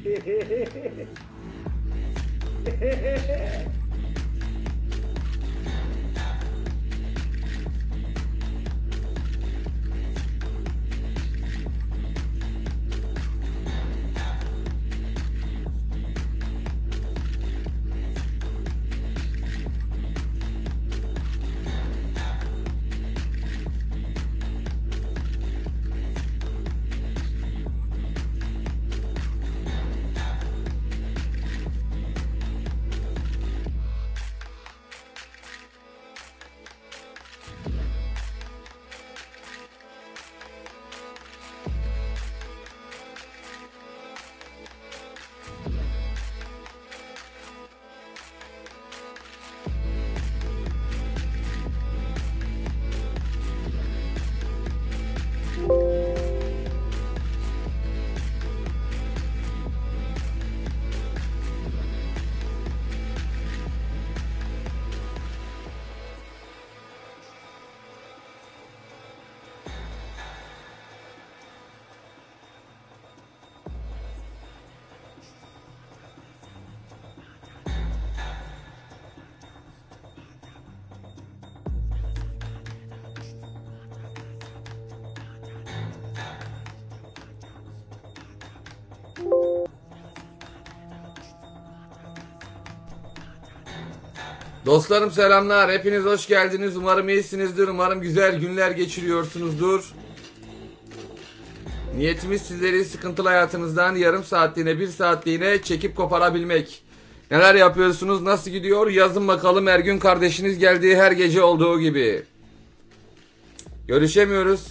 Dostlarım selamlar. Hepiniz hoş geldiniz. Umarım iyisinizdir. Umarım güzel günler geçiriyorsunuzdur. Niyetimiz sizleri sıkıntılı hayatınızdan yarım saatliğine, bir saatliğine çekip koparabilmek. Neler yapıyorsunuz? Nasıl gidiyor? Yazın bakalım. Ergün kardeşiniz geldiği her gece olduğu gibi. Görüşemiyoruz.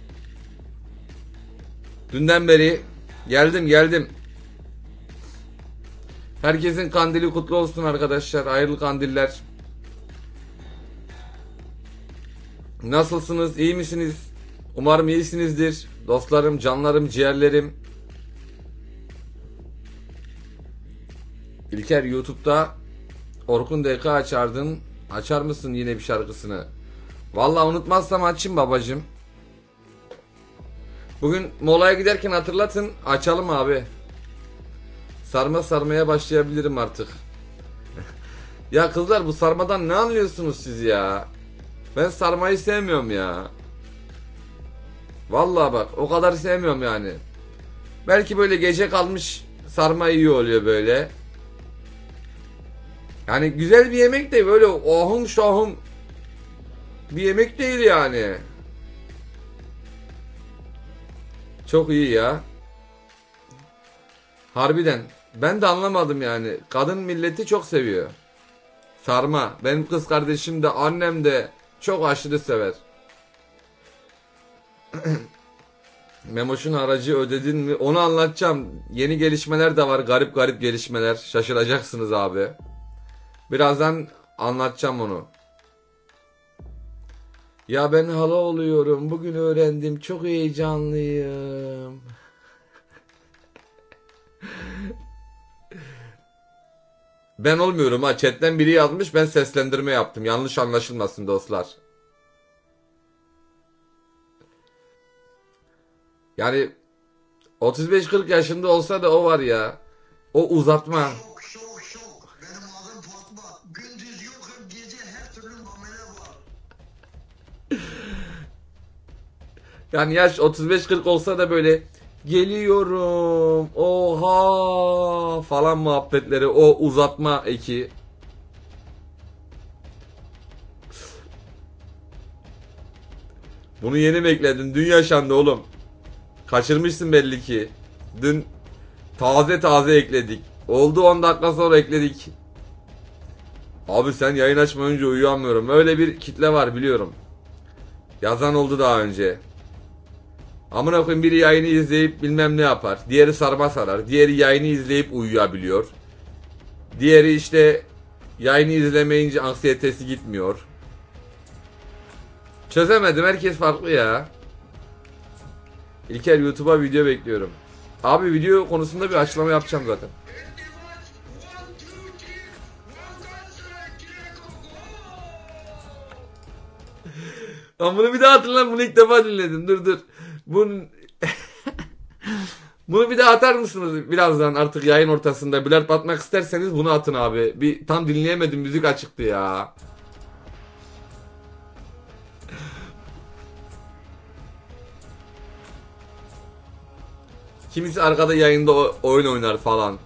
Dünden beri geldim. Herkesin kandili kutlu olsun arkadaşlar. Hayırlı kandiller. Nasılsınız? İyi misiniz? Umarım iyisinizdir. Dostlarım, canlarım, ciğerlerim. İlker YouTube'da Orkun DK açardın. Açar mısın yine bir şarkısını? Vallahi unutmazsam açayım babacım. Bugün molaya giderken hatırlatın. Açalım abi. Sarmaya başlayabilirim artık. Ya kızlar, bu sarmadan ne anlıyorsunuz siz ya? Ben sarmayı sevmiyorum ya. Vallahi bak, o kadar sevmiyorum yani. Belki böyle gece kalmış sarma iyi oluyor böyle. Yani güzel bir yemek de böyle ohum şahım bir yemek değil yani. Çok iyi ya. Harbiden. Ben de anlamadım yani. Kadın milleti çok seviyor. Sarma. Benim kız kardeşim de annem de çok aşırı sever. Memoş'un haracı ödedin mi? Onu anlatacağım. Yeni gelişmeler de var. Garip gelişmeler. Şaşıracaksınız abi. Birazdan anlatacağım onu. Ya ben hala oluyorum. Bugün öğrendim. Çok heyecanlıyım. Ben olmuyorum ha. Chatten biri yazmış. Ben seslendirme yaptım. Yanlış anlaşılmasın dostlar. Yani 35-40 yaşında olsa da o var ya. O uzatma. Şok. Benim adım Fatma. Gündüz yokum, gece her türlü muamele var. Yani yaş 35-40 olsa da böyle geliyorum. Oha falan muhabbetleri. O uzatma eki. Bunu yeni mi ekledin? Dün yaşandı oğlum. Kaçırmışsın belli ki. Dün taze ekledik. Oldu 10 dakika sonra ekledik. Abi sen yayın açmayınca uyuyamıyorum. Öyle bir kitle var biliyorum. Yazan oldu daha önce. Amına koyayım, biri yayını izleyip bilmem ne yapar. Diğeri sarma sarar. Diğeri yayını izleyip uyuyabiliyor. Diğeri işte yayını izlemeyince anksiyetesi gitmiyor. Çözemedim, herkes farklı ya. İlker YouTube'a video bekliyorum. Abi video konusunda bir açıklama yapacağım zaten. Ama bunu bir daha hatırla, bunu ilk defa dinledim. Dur. Bunun Bunu bir daha atar mısınız birazdan artık yayın ortasında? Blurt atmak isterseniz bunu atın abi. Bir tam dinleyemedim, müzik açıktı ya. Kimisi arkada yayında oyun oynar falan.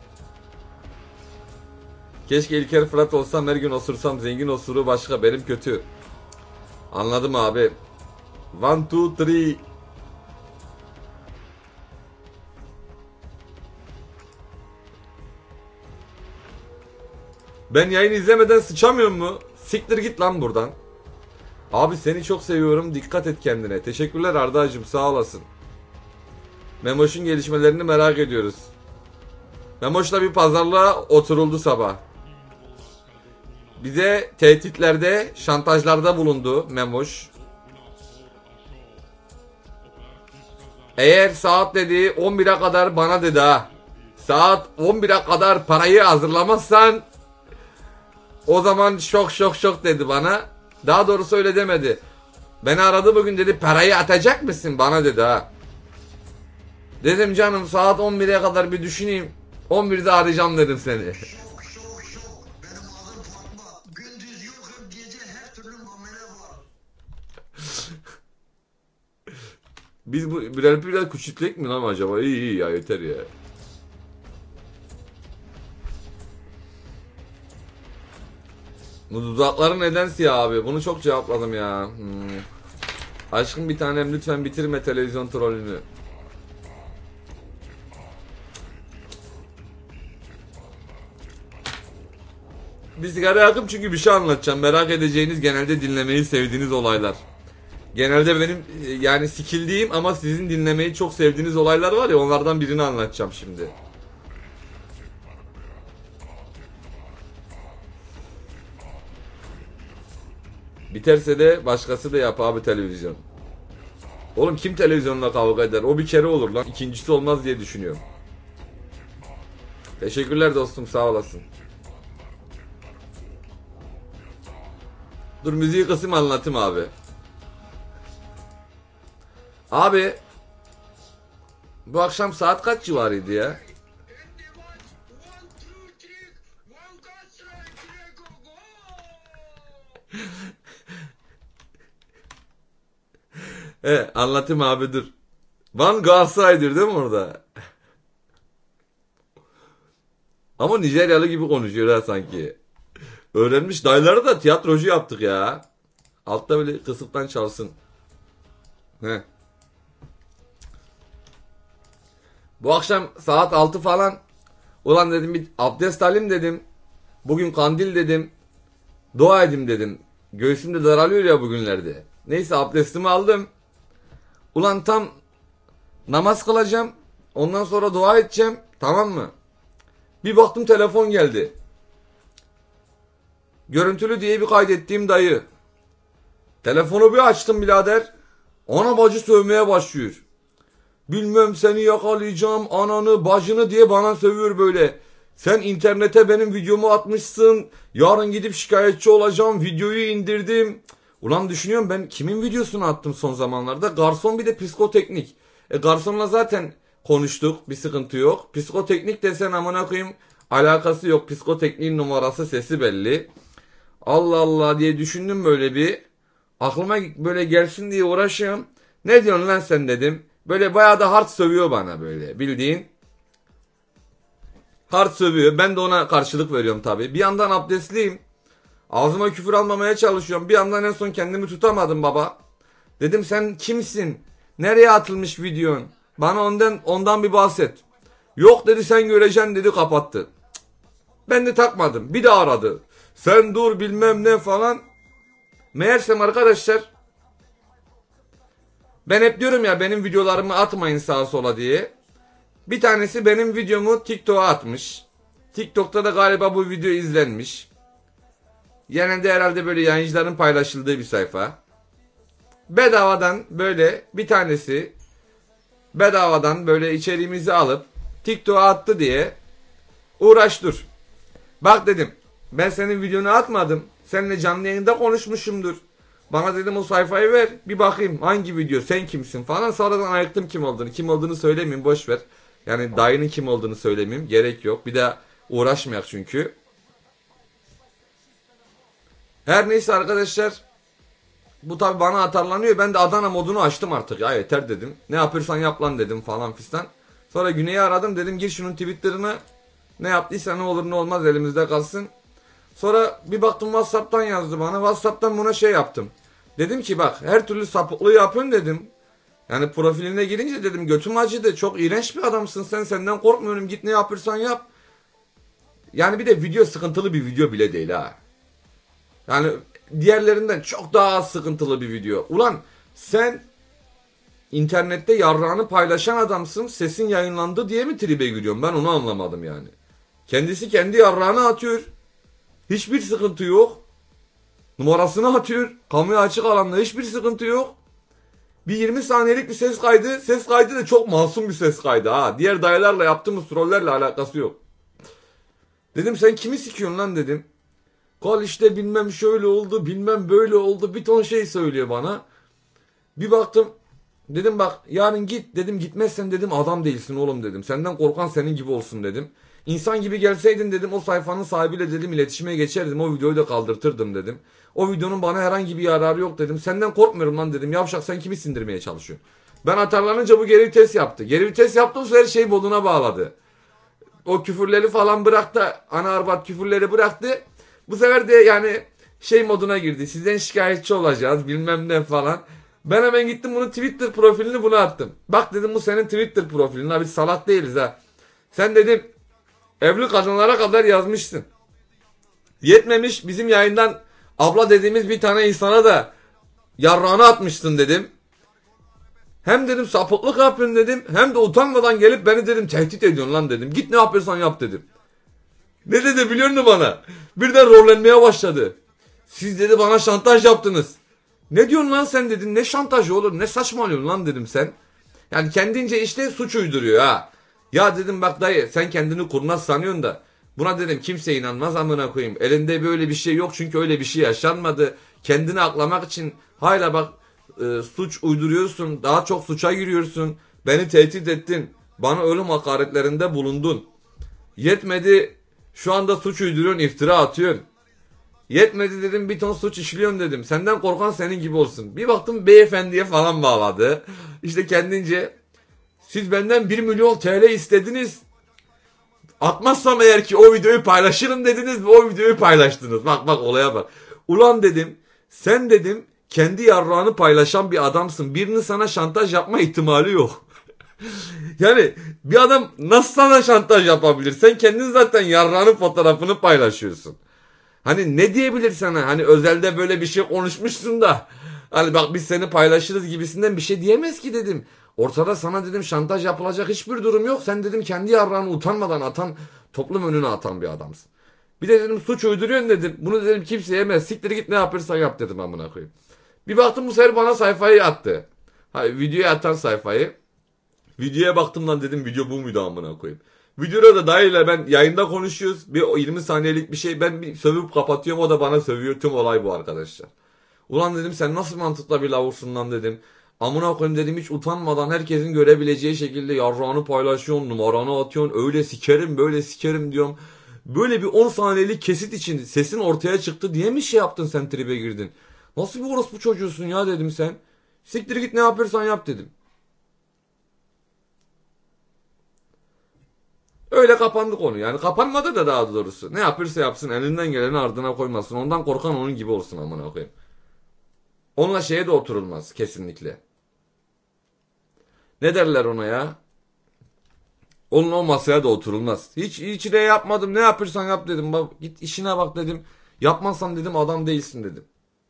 Keşke İlker Fırat olsam, her gün osursam, zengin osuru başka, benim kötü. Anladım abi. 1, 2, 3. Ben yayın izlemeden sıçamıyor mu? Siktir git lan buradan. Abi seni çok seviyorum. Dikkat et kendine. Teşekkürler Arda'cığım, sağ olasın. Memoş'un gelişmelerini merak ediyoruz. Memoş'la bir pazarlığa oturuldu sabah. Bize tehditlerde, şantajlarda bulundu Memoş. Eğer saat dedi 11'e kadar bana dedi ha. Saat 11'e kadar parayı hazırlamazsan o zaman şok dedi bana. Daha doğrusu öyle demedi. Beni aradı bugün, dedi parayı atacak mısın bana dedi ha. Dedim canım saat 11'e kadar bir düşüneyim. 11'de arayacağım dedim seni. Şok şok şok. Benim adım Fatma. Gündüz yokum, gece her türlü muamele var. Biz bu birer küçültecek mi lan acaba? İyi ya, yeter ya. Bu dudakları neden siyah abi? Bunu çok cevapladım ya. Aşkım bir tanem, lütfen bitirme televizyon trollünü. Bir sigara yakıp çünkü bir şey anlatacağım. Merak edeceğiniz, genelde dinlemeyi sevdiğiniz olaylar. Genelde benim yani sikildiğim ama sizin dinlemeyi çok sevdiğiniz olaylar var ya, onlardan birini anlatacağım şimdi. Biterse de başkası da yap abi televizyon. Oğlum kim televizyonla kavga eder? O bir kere olur lan. İkincisi olmaz diye düşünüyorum. Teşekkürler dostum, sağ olasın. Dur müziği kısım anlatayım abi. Abi bu akşam saat kaç civarıydı ya? Anlatayım abi dur. Van Galatasaray'dır değil mi orada? Ama Nijeryalı gibi konuşuyor ha sanki. Öğrenmiş, dayıları da tiyatrocu yaptık ya. Altta böyle kısıktan çalsın. He. Bu akşam saat 6 falan. Ulan dedim bir abdest alayım dedim. Bugün kandil dedim. Dua edeyim dedim. Göğsüm de daralıyor ya bugünlerde. Neyse abdestimi aldım. Ulan tam namaz kılacağım. Ondan sonra dua edeceğim. Tamam mı? Bir baktım telefon geldi. Görüntülü diye bir kaydettiğim dayı. Telefonu bir açtım birader. Ana bacı sövmeye başlıyor. Bilmem seni yakalayacağım, ananı bacını diye bana sövüyor böyle. Sen internete benim videomu atmışsın. Yarın gidip şikayetçi olacağım. Videoyu indirdim. Ulan düşünüyorum, ben kimin videosunu attım son zamanlarda? Garson bir de psikoteknik. Garsonla zaten konuştuk. Bir sıkıntı yok. Psikoteknik desen amına koyayım alakası yok. Psikotekniğin numarası, sesi belli. Allah Allah diye düşündüm böyle bir. Aklıma böyle gelsin diye uğraşıyorum. Ne diyorsun lan sen dedim. Böyle bayağı da hard sövüyor bana böyle. Bildiğin hard sövüyor. Ben de ona karşılık veriyorum tabii. Bir yandan abdestliyim. Ağzıma küfür almamaya çalışıyorum. Bir yandan en son kendimi tutamadım baba. Dedim sen kimsin? Nereye atılmış videon? Bana ondan bir bahset. Yok dedi, sen göreceksin dedi, kapattı. Ben de takmadım. Bir de aradı. Sen dur bilmem ne falan. Meğersem arkadaşlar, ben hep diyorum ya benim videolarımı atmayın sağa sola diye. Bir tanesi benim videomu TikTok'a atmış. TikTok'ta da galiba bu video izlenmiş. Genelde herhalde böyle yayıncıların paylaşıldığı bir sayfa. Bedavadan böyle bir tanesi bedavadan böyle içeriğimizi alıp TikTok'a attı diye uğraş dur. Bak dedim, ben senin videonu atmadım. Seninle canlı yayında konuşmuşumdur. Bana dedim o sayfayı ver bir bakayım hangi video, sen kimsin falan. Sonradan ayıktım kim olduğunu. Kim olduğunu söylemeyeyim, boş ver. Yani dayının kim olduğunu söylemeyeyim. Gerek yok. Bir de uğraşmayak çünkü. Her neyse arkadaşlar. Bu tabi bana atarlanıyor. Ben de Adana modunu açtım artık. Ya yeter dedim. Ne yapırsan yap lan dedim falan fistan. Sonra Güney'i aradım. Dedim gir şunun Twitter'ına. Ne yaptıysa ne olur ne olmaz elimizde kalsın. Sonra bir baktım WhatsApp'tan yazdı bana. WhatsApp'tan buna şey yaptım. Dedim ki bak her türlü sapıklığı yapın dedim. Yani profiline girince dedim götüm acıdı. Çok iğrenç bir adamsın sen. Senden korkmuyorum. Git ne yapırsan yap. Yani bir de video sıkıntılı bir video bile değil ha. Yani diğerlerinden çok daha az sıkıntılı bir video. Ulan sen internette yarrağını paylaşan adamsın. Sesin yayınlandı diye mi tribe giriyorsun? Ben onu anlamadım yani. Kendisi kendi yarrağını atıyor. Hiçbir sıkıntı yok. Numarasını atıyor. Kamuya açık alanda hiçbir sıkıntı yok. Bir 20 saniyelik bir ses kaydı. Ses kaydı da çok masum bir ses kaydı ha. Diğer dayılarla yaptığımız trollerle alakası yok. Dedim sen kimi sikiyorsun lan dedim. Kal işte bilmem şöyle oldu bilmem böyle oldu bir ton şey söylüyor bana. Bir baktım dedim bak yarın git dedim gitmezsen dedim adam değilsin oğlum dedim. Senden korkan senin gibi olsun dedim. İnsan gibi gelseydin dedim o sayfanın sahibiyle dedim iletişime geçerdim o videoyu da kaldırtırdım dedim. O videonun bana herhangi bir yararı yok dedim. Senden korkmuyorum lan dedim. Yavşak sen kimi sindirmeye çalışıyorsun? Ben atarlanınca bu geri vites yaptı. Geri vites yaptı bu sefer şey moduna bağladı. O küfürleri falan bıraktı. Ana arbat küfürleri bıraktı. Bu sefer de yani şey moduna girdi. Sizden şikayetçi olacağız bilmem ne falan. Ben hemen gittim bunun Twitter profilini buna attım. Bak dedim bu senin Twitter profilin. Abi salak değiliz ha. Sen dedim evli kadınlara kadar yazmışsın. Yetmemiş bizim yayından abla dediğimiz bir tane insana da yarrağını atmışsın dedim. Hem dedim sapıklık yapıyorsun dedim. Hem de utanmadan gelip beni dedim tehdit ediyorsun lan dedim. Git ne yapıyorsan yap dedim. Ne dedi biliyor musun bana? Birden rollenmeye başladı. Siz dedi bana şantaj yaptınız. Ne diyorsun lan sen dedin. Ne şantajı olur ne saçmalıyorsun lan dedim sen. Yani kendince işte suç uyduruyor ha. Ya dedim bak dayı sen kendini kurnaz sanıyorsun da. Buna dedim kimse inanmaz amına koyayım. Elinde böyle bir şey yok çünkü öyle bir şey yaşanmadı. Kendini aklamak için hala bak suç uyduruyorsun. Daha çok suça giriyorsun. Beni tehdit ettin. Bana ölüm hakaretlerinde bulundun. Yetmedi şu anda suç uyduruyorsun iftira atıyorsun. Yetmedi dedim bir ton suç işliyorsun dedim. Senden korkan senin gibi olsun. Bir baktım beyefendiye falan bağladı. İşte kendince siz benden 1.000.000 TL istediniz. Atmazsam eğer ki o videoyu paylaşırım dediniz ve o videoyu paylaştınız. Bak bak olaya bak. Ulan dedim sen dedim kendi yarrağını paylaşan bir adamsın. Birinin sana şantaj yapma ihtimali yok. Yani bir adam nasıl sana şantaj yapabilir? Sen kendin zaten yarrağının fotoğrafını paylaşıyorsun. Hani ne diyebilir sana? Hani özelde böyle bir şey konuşmuşsun da. Hani bak biz seni paylaşırız gibisinden bir şey diyemez ki dedim. Ortada sana dedim şantaj yapılacak hiçbir durum yok. Sen dedim kendi yarrağını utanmadan atan, toplum önüne atan bir adamsın. Bir de dedim suç uyduruyorsun dedim. Bunu dedim kimse yemez. Siktir git ne yapırsan yap dedim amına koyayım. Bir baktım bu sefer bana sayfayı attı. Videoya atan sayfayı. Videoya baktım lan dedim video bu muydu amına koyayım. Videoda da dayıyla ben yayında konuşuyoruz. Bir 20 saniyelik bir şey ben bir sövüp kapatıyorum o da bana sövüyor. Tüm olay bu arkadaşlar. Ulan dedim sen nasıl mantıkla bir lavuksun lan dedim. Amına koyayım dedim hiç utanmadan herkesin görebileceği şekilde yarrağını paylaşıyorsun, numaranı atıyorsun. Öyle sikerim böyle sikerim diyorum. Böyle bir 10 saniyelik kesit için sesin ortaya çıktı diye mi şey yaptın sen tribe girdin? Nasıl bir orospu çocuğusun ya dedim sen. Siktir git ne yapıyorsan yap dedim. Öyle kapandı konu. Yani kapanmadı da daha doğrusu. Ne yapırsa yapsın elinden geleni ardına koymasın. Ondan korkan onun gibi olsun amına koyayım. Onunla şeye de oturulmaz kesinlikle. Ne derler ona ya? Onun o masaya da oturulmaz. Hiç de yapmadım. Ne yapırsan yap dedim. Bak, git işine bak dedim. Yapmazsan dedim adam değilsin dedim.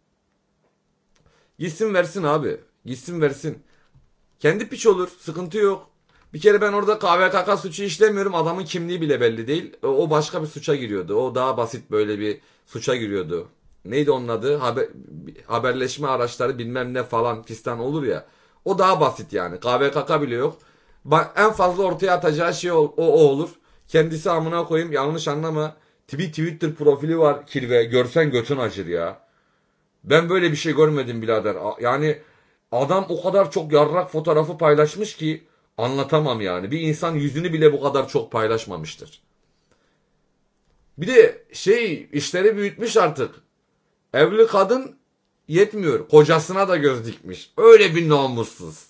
Gitsin versin abi. Gitsin versin. Kendi piç olur. Sıkıntı yok. Bir kere ben orada KVKK suçu işlemiyorum. Adamın kimliği bile belli değil. O başka bir suça giriyordu. O daha basit böyle bir suça giriyordu. Neydi onun adı? Haberleşme araçları bilmem ne falan fistan olur ya. O daha basit yani. KVKK bile yok. En fazla ortaya atacağı şey o olur. Kendisi amına koyayım yanlış anlama. Twitter profili var kirve. Görsen götün acır ya. Ben böyle bir şey görmedim birader. Yani adam o kadar çok yarrak fotoğrafı paylaşmış ki Anlatamam yani. Bir insan yüzünü bile bu kadar çok paylaşmamıştır. Bir de işleri büyütmüş artık. Evli kadın yetmiyor. Kocasına da göz dikmiş. Öyle bir namussuz.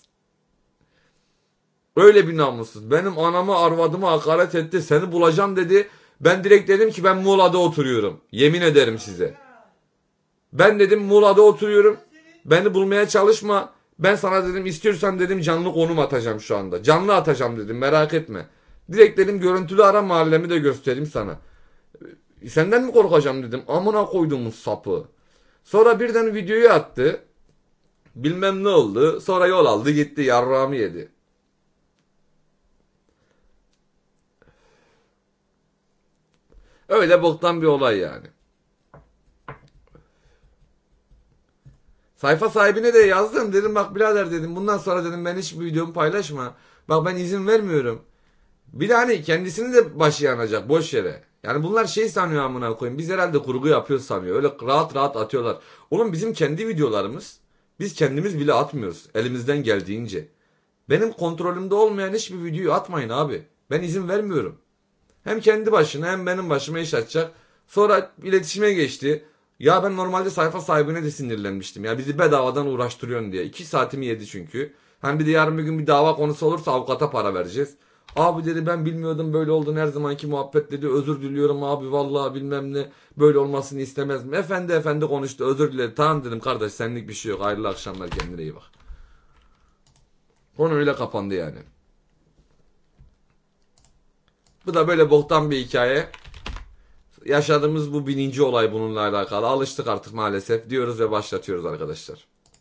Öyle bir namussuz. Benim anamı arvadımı hakaret etti. Seni bulacağım dedi. Ben direkt dedim ki ben Muğla'da oturuyorum. Yemin ederim size. Ben dedim Muğla'da oturuyorum. Beni bulmaya çalışma. Ben sana dedim istiyorsan dedim canlı konum atacağım şu anda. Canlı atacağım dedim, merak etme. Direkt dedim görüntülü ara, mahallemi de göstereyim sana. Senden mi korkacağım dedim. Amına koyduğumun sapı. Sonra birden videoyu attı. Bilmem ne oldu. Sonra yol aldı gitti, yarrağımı yedi. Öyle boktan bir olay yani. Sayfa sahibine de yazdım, dedim bak birader dedim, bundan sonra dedim ben hiçbir videomu paylaşma. Bak ben izin vermiyorum. Bir de hani kendisini de başı yanacak boş yere. Yani bunlar sanıyor amına koyayım. Biz herhalde kurgu yapıyoruz sanıyor. Öyle rahat rahat atıyorlar. Oğlum bizim kendi videolarımız. Biz kendimiz bile atmıyoruz. Elimizden geldiğince. Benim kontrolümde olmayan hiçbir videoyu atmayın abi. Ben izin vermiyorum. Hem kendi başına hem benim başıma iş açacak. Sonra iletişime geçti. Ya ben normalde sayfa sahibine de sinirlenmiştim. Ya bizi bedavadan uğraştırıyorsun diye. 2 saatimi yedi çünkü. Hem bir de yarın bir gün bir dava konusu olursa avukata para vereceğiz. Abi dedi ben bilmiyordum böyle olduğunu, her zamanki muhabbet dedi. Özür diliyorum abi vallahi bilmem ne. Böyle olmasını istemezdim. Efendi konuştu, özür diledi. Tamam dedim kardeş, senlik bir şey yok. Hayırlı akşamlar, kendine iyi bak. Konu öyle kapandı yani. Bu da böyle boktan bir hikaye. Yaşadığımız bu 1000. olay bununla alakalı. Alıştık artık maalesef diyoruz ve başlatıyoruz arkadaşlar.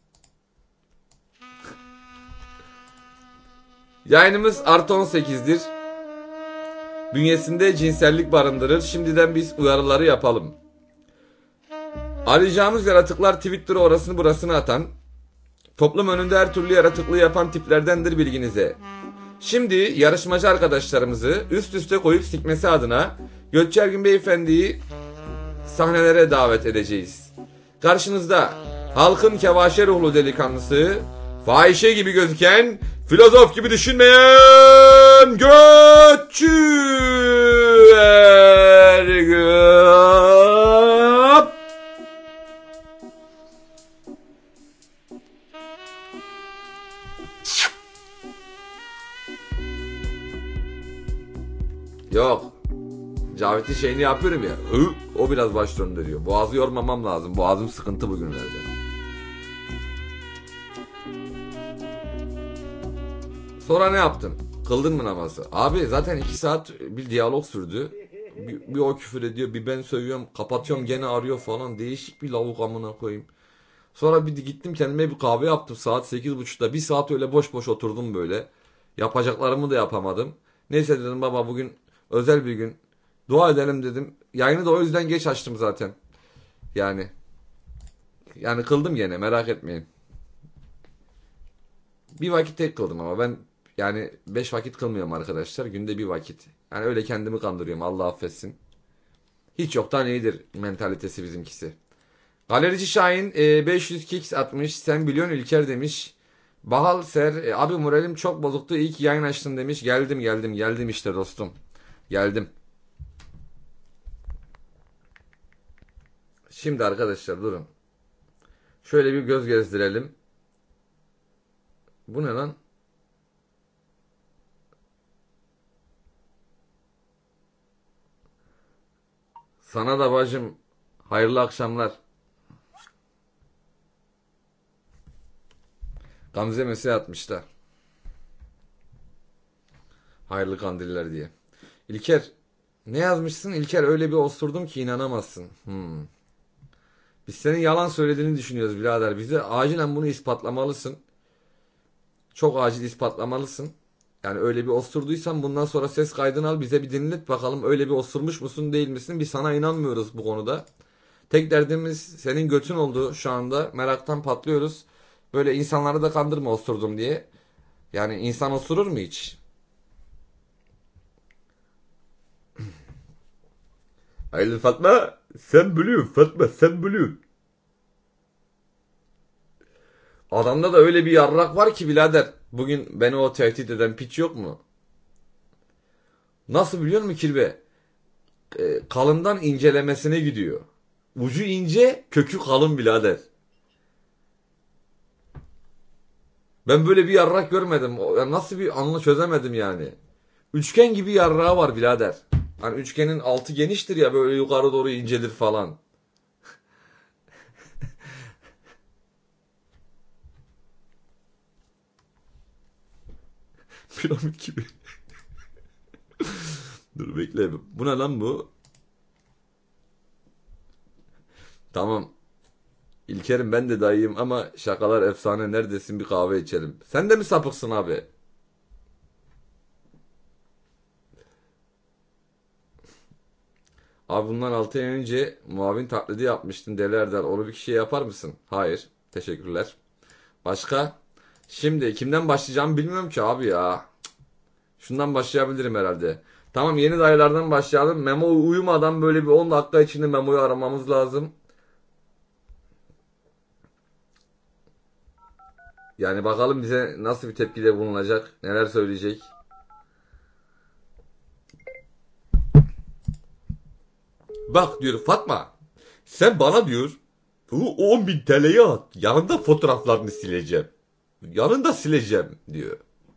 Yayınımız +18'dir. Bünyesinde cinsellik barındırır. Şimdiden biz uyarıları yapalım. Arayacağımız yaratıklar Twitter'a orasını burasını atan, toplum önünde her türlü yaratıklığı yapan tiplerdendir, bilginize. Şimdi yarışmacı arkadaşlarımızı üst üste koyup sikmesi adına Gökçergin Beyefendi'yi sahnelere davet edeceğiz. Karşınızda halkın kevaşe ruhlu delikanlısı, fahişe gibi gözüken, filozof gibi düşünmeyen Gökçergin. Yok. Cavit'in şeyini yapıyorum ya. O biraz baş döndürüyor. Boğazı yormamam lazım. Boğazım sıkıntı bugünlerde. Sonra ne yaptın? Kıldın mı namazı? Abi zaten 2 saat bir diyalog sürdü. Bir o küfür ediyor, bir ben sövüyorum, kapatıyorum, gene arıyor falan. Değişik bir lavuk amına koyayım. Sonra bir gittim kendime bir kahve yaptım saat 8.30'da. 1 saat öyle boş boş oturdum böyle. Yapacaklarımı da yapamadım. Neyse dedim baba bugün özel bir gün. Dua edelim dedim. Yayını da o yüzden geç açtım zaten. Yani kıldım gene, merak etmeyin. Bir vakit tek kıldım ama ben yani 5 vakit kılmıyorum arkadaşlar. Günde bir vakit. Yani öyle kendimi kandırıyorum, Allah affetsin. Hiç yoktan iyidir mentalitesi bizimkisi. Galerici Şahin 500 kicks atmış. Sen biliyorsun İlker demiş. Bahal Ser abi moralim çok bozuktu. İyi ki yayın açtın demiş. Geldim işte dostum. Geldim. Şimdi arkadaşlar durun. Şöyle bir göz gezdirelim. Bu ne lan? Sana da bacım hayırlı akşamlar. Gamze mesaj atmışlar. Hayırlı kandiller diye. İlker ne yazmışsın? İlker öyle bir osurdum ki inanamazsın. Biz senin yalan söylediğini düşünüyoruz birader. Bize acilen bunu ispatlamalısın. Çok acil ispatlamalısın. Yani öyle bir osurduysan bundan sonra ses kaydını al, bize bir dinlet bakalım, öyle bir osurmuş musun değil misin? Biz sana inanmıyoruz bu konuda. Tek derdimiz senin götün oldu şu anda. Meraktan patlıyoruz. Böyle insanları da kandırma osurdum diye. Yani insan osurur mu hiç? Hayırlı Fatma, sen biliyorsun Fatma, sen biliyorsun. Adamda da öyle bir yarrak var ki birader. Bugün beni o tehdit eden piç yok mu? Nasıl biliyor musun Kirbe? Kalından incelemesine gidiyor. Ucu ince, kökü kalın birader. Ben böyle bir yarrak görmedim. Nasıl bir anla çözemedim yani. Üçgen gibi yarrağı var birader. Hani üçgenin altı geniştir ya, böyle yukarı doğru incelir falan. Piramit gibi. Dur bekle. Bu ne lan bu? Tamam. İlker'im, ben de dayıyım ama şakalar efsane. Neredesin, bir kahve içelim. Sen de mi sapıksın abi? Abi bundan 6 ay önce muavin taklidi yapmıştın Deli Erdal. Onu bir kişiye yapar mısın? Hayır. Teşekkürler. Başka? Şimdi kimden başlayacağımı bilmiyorum ki abi ya. Şundan başlayabilirim herhalde. Tamam, yeni dayılardan başlayalım. Memo uyumadan böyle bir 10 dakika içinde Memo'yu aramamız lazım. Yani bakalım bize nasıl bir tepkide bulunacak. Neler söyleyecek. Bak diyor Fatma. Sen bana diyor bu 10 bin TL'yi at. Yanında fotoğraflarını sileceğim. Yanında sileceğim diyor.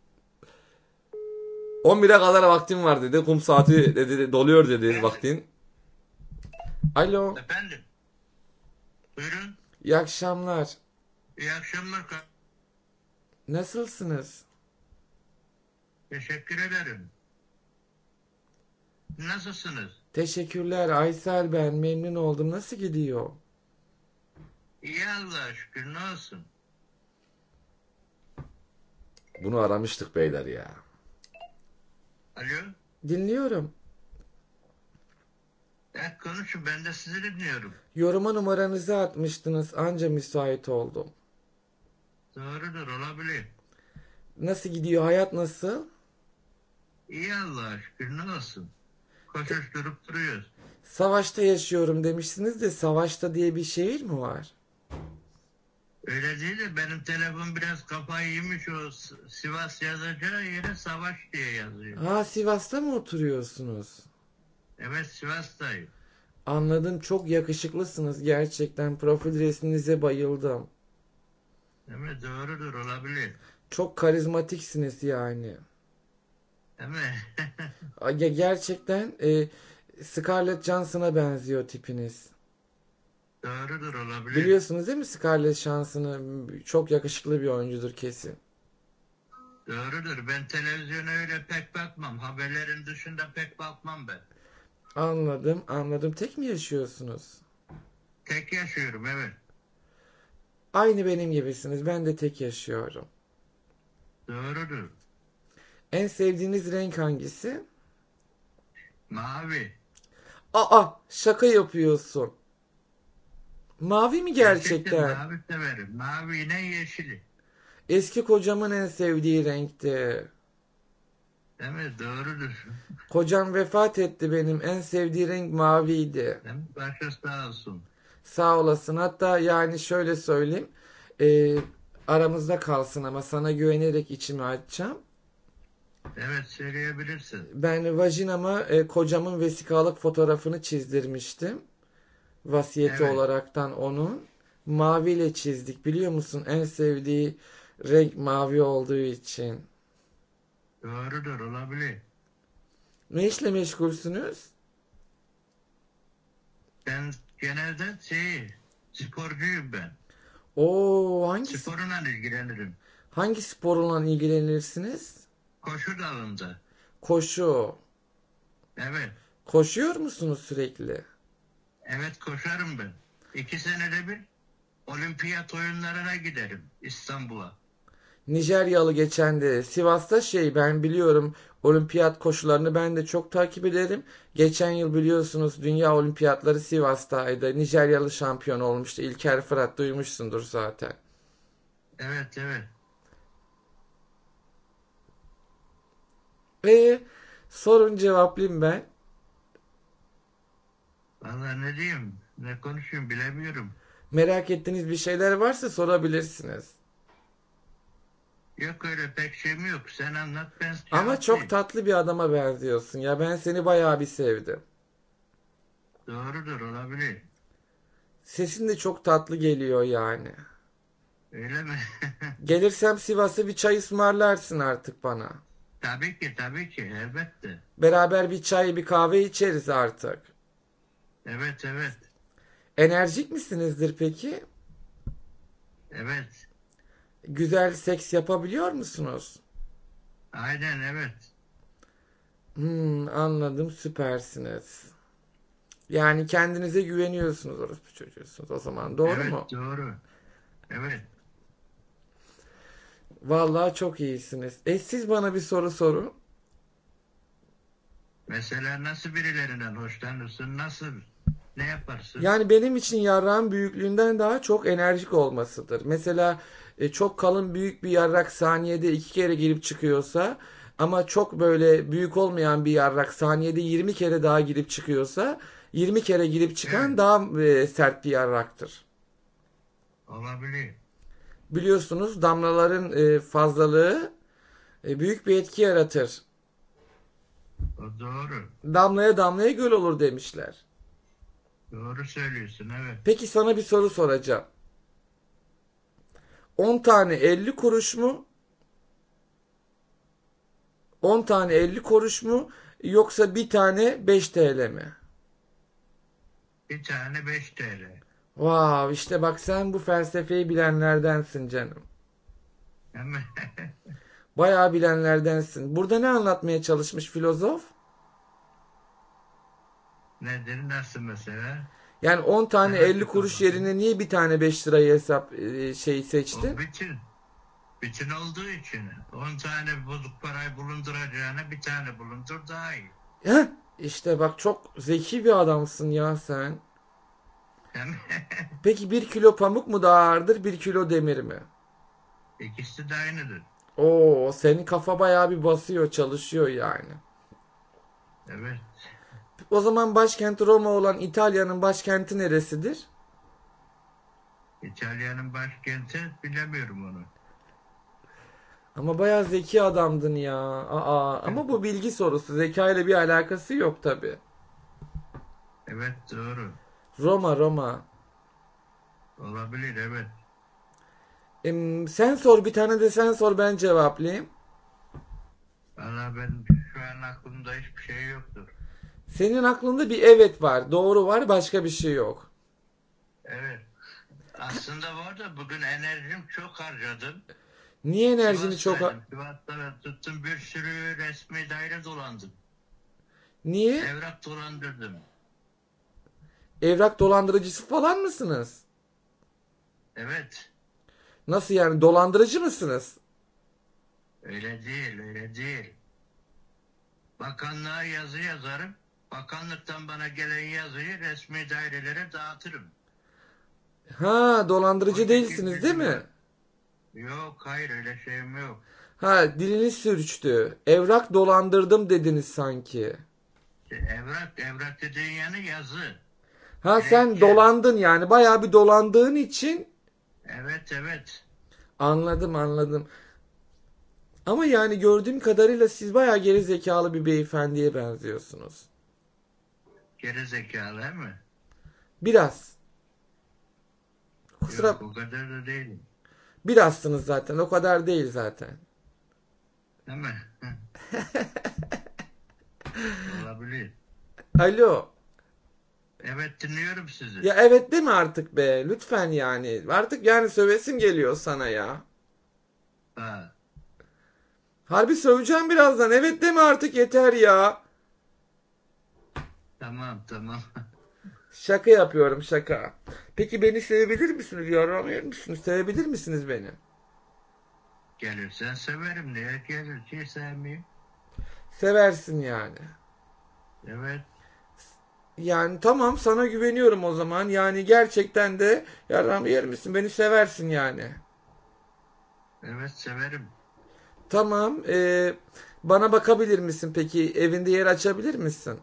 11'e kadar vaktim var dedi. Kum saati dedi doluyor dedi Efendim, vaktin. Alo. efendim. Buyurun. İyi akşamlar. İyi akşamlar. Nasılsınız? Teşekkür ederim. Nasılsınız? Teşekkürler Aysel, ben memnun oldum. Nasıl gidiyor? İyi Allah'a şükür. Ne olsun? Bunu aramıştık beyler ya. Alo. Dinliyorum. Konuşun. Ben de sizi dinliyorum. Yoruma numaranızı atmıştınız, anca müsait oldum. Doğrudur. Olabilir. Nasıl gidiyor, hayat nasıl? İyi Allah'a şükür. Ne olsun? Koşuşturup duruyoruz. Savaşta yaşıyorum demişsiniz de, Savaşta diye bir şehir mi var? Öyle değil de benim telefon biraz kafayı yemiş, o Sivas yazacağı yere Savaş diye yazıyor. Ha, Sivas'ta mı oturuyorsunuz? Evet, Sivas'tayım. Anladım, çok yakışıklısınız gerçekten, profil resminize bayıldım. Evet, doğrudur, olabilir. Çok karizmatiksiniz yani. Değil mi? Gerçekten Scarlett Johansson'a benziyor tipiniz. Doğrudur, olabilir. Biliyorsunuz değil mi Scarlett Johansson'ı? Çok yakışıklı bir oyuncudur kesin. Doğrudur. Ben televizyona öyle pek bakmam. Haberlerin dışında pek bakmam ben. Anladım, anladım. Tek mi yaşıyorsunuz? Tek yaşıyorum, evet. Aynı benim gibisiniz. Ben de tek yaşıyorum. Doğrudur. En sevdiğiniz renk hangisi? Mavi. Aa, şaka yapıyorsun. Mavi mi Gerçekten gerçekten? mavi severim. Mavi ile yeşili. Eski kocamın en sevdiği renkti. Değil mi? Doğrudur. Kocam vefat etti, benim en sevdiği renk maviydi. Değil mi? Başı sağ olsun. Sağ olasın. Hatta yani şöyle söyleyeyim. e, Aramızda kalsın ama sana güvenerek içimi açacağım. Evet, söyleyebilirsin. Ben vajinama kocamın vesikalık fotoğrafını çizdirmiştim. Vasiyeti Evet. olaraktan onun. Maviyle çizdik, biliyor musun? En sevdiği renk mavi olduğu için. Doğrudur, olabilir. Ne işle meşgulsünüz? Ben genelde sporcuyum ben. Oo, Sporunla ilgilenirim. hangi sporla ilgilenirsiniz? Koşu dalında. Koşu. Evet. Koşuyor musunuz sürekli? Evet, koşarım ben. 2 senede bir olimpiyat oyunlarına giderim İstanbul'a. Nijeryalı geçen de Sivas'ta, ben biliyorum, olimpiyat koşularını ben de çok takip ederim. Geçen yıl biliyorsunuz dünya olimpiyatları Sivas'taydı. Nijeryalı şampiyon olmuştu. İlker Fırat, duymuşsundur zaten. Evet, evet. Ve sorun cevaplayayım ben. Vallahi ne diyeyim, ne konuşayım bilemiyorum. Merak ettiğiniz bir şeyler varsa sorabilirsiniz. Yok öyle pek şeyim yok. Sen anlat ben Ama çok cevaplayayım. tatlı bir adama benziyorsun ya. Ben seni bayağı bir sevdim. Doğrudur olabilir. Sesin de çok tatlı geliyor yani. Öyle mi? Gelirsem Sivas'a bir çay ısmarlarsın artık bana. Tabii ki tabii ki elbette. Beraber bir çay bir kahve içeriz artık. Evet evet. Enerjik misinizdir peki? Evet. Güzel seks yapabiliyor musunuz? Aynen evet. Anladım, süpersiniz. Yani kendinize güveniyorsunuz, orospu çocuğusunuz o zaman, doğru mu? Evet doğru. Evet. Vallahi çok iyisiniz. Siz bana bir soru sorun. Mesela nasıl birilerinden hoşlanırsın? Nasıl? Ne yaparsın? Yani benim için yarrağın büyüklüğünden daha çok enerjik olmasıdır. Mesela çok kalın büyük bir yarrak saniyede 2 kere girip çıkıyorsa, ama çok böyle büyük olmayan bir yarrak saniyede 20 kere daha girip çıkıyorsa, 20 kere girip çıkan Evet. daha sert bir yarraktır. Olabilir. Biliyorsunuz damlaların fazlalığı büyük bir etki yaratır. O doğru. Damlaya damlaya göl olur demişler. Doğru söylüyorsun evet. Peki sana bir soru soracağım. 10 tane 50 kuruş mu? 10 tane 50 kuruş mu? Yoksa bir tane 5 TL mi? Bir tane 5 TL. Vav, işte bak, sen bu felsefeyi bilenlerdensin canım. Ama Bayağı bilenlerdensin. Burada ne anlatmaya çalışmış filozof? nedir nasıl mesela? Yani 10 tane Sen 50 açıkla kuruş bakayım. yerine niye bir tane 5 lirayı hesap şey O seçtin? bütün. Bütün olduğu için 10 tane bozuk parayı bulunduracağına bir tane bulundur daha iyi. Heh, işte bak, çok zeki bir adamsın ya sen. Hem Peki 1 kilo pamuk mu daha ağırdır, 1 kilo demir mi? ikisi de aynıdır. Oo, senin kafa bayağı bir basıyor, çalışıyor yani. Evet. O zaman başkenti Roma olan İtalya'nın başkenti neresidir? İtalya'nın başkenti bilemiyorum onu. Ama bayağı zeki adamdın ya. Ama bu bilgi sorusu. Zeka ile bir alakası yok tabi. Evet doğru. Roma, Roma. Olabilir evet. Sen sor bir tane, de sen sor, ben cevaplayayım. Valla ben şu an aklımda hiçbir şey yoktur. Senin aklında bir evet var, doğru var, başka bir şey yok. Evet. Aslında var da bugün enerjim çok harcadım. Niye enerjini çok... Sivas'taydım. Sivas'ta tuttum bir sürü resmi daire dolandım. Niye? Evrak dolandırdım. Evrak dolandırıcısı falan mısınız? Evet. Nasıl yani, dolandırıcı mısınız? Öyle değil, öyle değil. Bakanlığa yazı yazarım. Bakanlıktan bana gelen yazıyı resmi dairelere dağıtırım. Ha, O dolandırıcı şekil değilsiniz değil gücüm mi? var. Yok, hayır öyle şeyim yok. Ha, diliniz sürçtü. Evrak dolandırdım dediniz sanki. Evrak dediğin yani yazı, Ha, sen dilekçe. dolandın yani. Bayağı bir dolandığın için Evet, evet. anladım, anladım. Ama yani gördüğüm kadarıyla siz bayağı geri zekalı bir beyefendiye benziyorsunuz. Geri zekalı değil mi? Biraz. Kusura Yok, o kadar da değilim. birazsınız zaten. O kadar değil zaten. Değil mi? Olabilir. Alo. Evet, dinliyorum sizi. Ya evet deme artık be. Lütfen yani. Artık yani sövesim geliyor sana ya. Ha, Harbi söveceğim birazdan. Evet deme artık, yeter ya. tamam, tamam. Şaka yapıyorum, şaka. Peki beni sevebilir misiniz? Yaramıyor musunuz? Sevebilir misiniz beni? Gelirsen severim. Niye gelir ki sevmeyeyim? Seversin yani. Evet, Yani tamam, sana güveniyorum o zaman. Yani gerçekten de yaram yer misin? Beni seversin yani. evet severim. Tamam. Bana bakabilir misin peki? Evinde yer açabilir misin?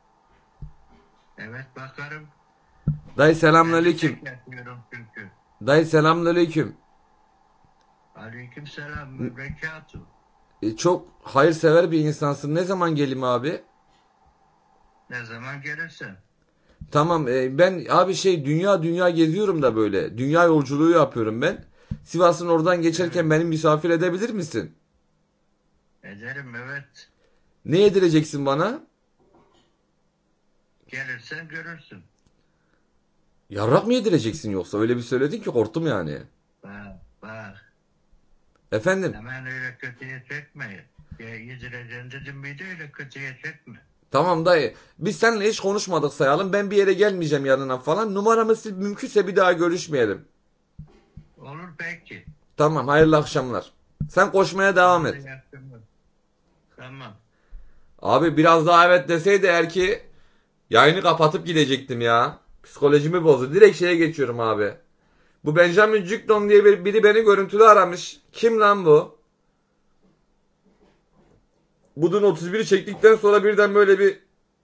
Evet bakarım. Dayı Ben de selamünaleyküm. tek yatıyorum çünkü. Dayı selamünaleyküm. Aleykümselam mübrekkatu. Çok hayırsever bir insansın. Ne zaman geleyim abi? Ne zaman gelirsen. Tamam, ben abi dünya geziyorum da böyle. Dünya yolculuğu yapıyorum ben. Sivas'ın oradan geçerken Evet. beni misafir edebilir misin? Ederim evet. Ne yedireceksin bana? Gelirsen görürsün. Yarrak mı yedireceksin yoksa? Öyle bir söyledin ki korktum yani. Bak. Efendim? Hemen öyle kötüye çekme. Ya yedireceğim dedim miydi öyle kötüye çekme. Tamam dayı. Biz seninle hiç konuşmadık sayalım. Ben bir yere gelmeyeceğim yanına falan. Numaramı sil, mümkünse bir daha görüşmeyelim. Olur peki. Tamam, hayırlı akşamlar. Sen koşmaya devam Hadi et. yaptım. Tamam. Abi biraz daha evet deseydi eğer ki yayını kapatıp gidecektim ya. Psikolojimi bozdu. Direkt şeye geçiyorum abi. Bu Benjamin Cükdon diye biri beni görüntülü aramış. Kim lan bu? Budun 31'i çektikten sonra birden böyle bir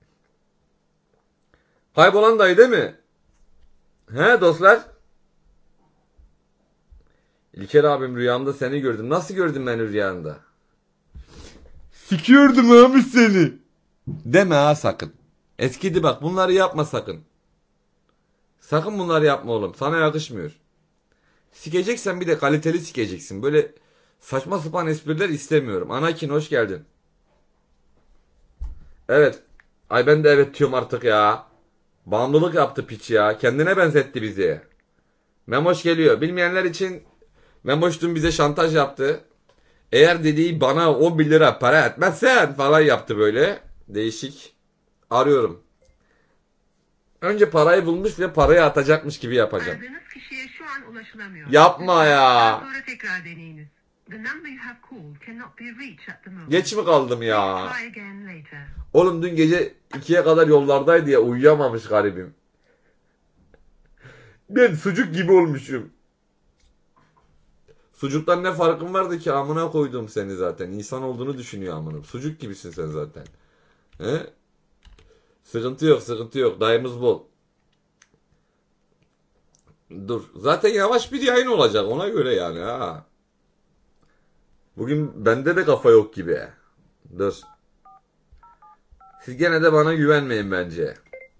kaybolan dayı değil mi? He dostlar? İlker abim rüyamda seni gördüm. Nasıl gördüm ben rüyamda? Sikiyordum abi seni. Deme ha sakın. Eskidi bak, bunları yapma sakın. Sakın bunları yapma oğlum. Sana yakışmıyor. Sikeceksen bir de kaliteli sikeceksin. Böyle saçma sapan espriler istemiyorum. Anakin hoş geldin. Evet. Ay ben de evet diyorum artık ya. Bağımlılık yaptı piç ya. Kendine benzetti bizi. Memoş geliyor. Bilmeyenler için Memoş dün bize şantaj yaptı. Eğer dediği bana 11 lira para etmezsen falan yaptı böyle. Değişik. Arıyorum. Önce parayı bulmuş ve parayı atacakmış gibi yapacağım. Aradığınız kişiye şu an ulaşılamıyor. Yapma ya. Daha sonra tekrar deneyiniz. The number you have called cannot be reached at the moment. Geç mi kaldım ya? Try again later. Oğlum dün gece 2'ye kadar yollardaydı ya, uyuyamamış garibim. Ben sucuk gibi olmuşum. Sucuktan ne farkın vardı ki, amına koydum seni zaten. İnsan olduğunu düşünüyor amınım. Sucuk gibisin sen zaten. He? Sıkıntı yok, sıkıntı yok. Dayımız bol. Dur. Zaten yavaş bir yayın olacak ona göre yani ha. Bugün bende de kafa yok gibi. Dur. Siz gene de bana güvenmeyin bence.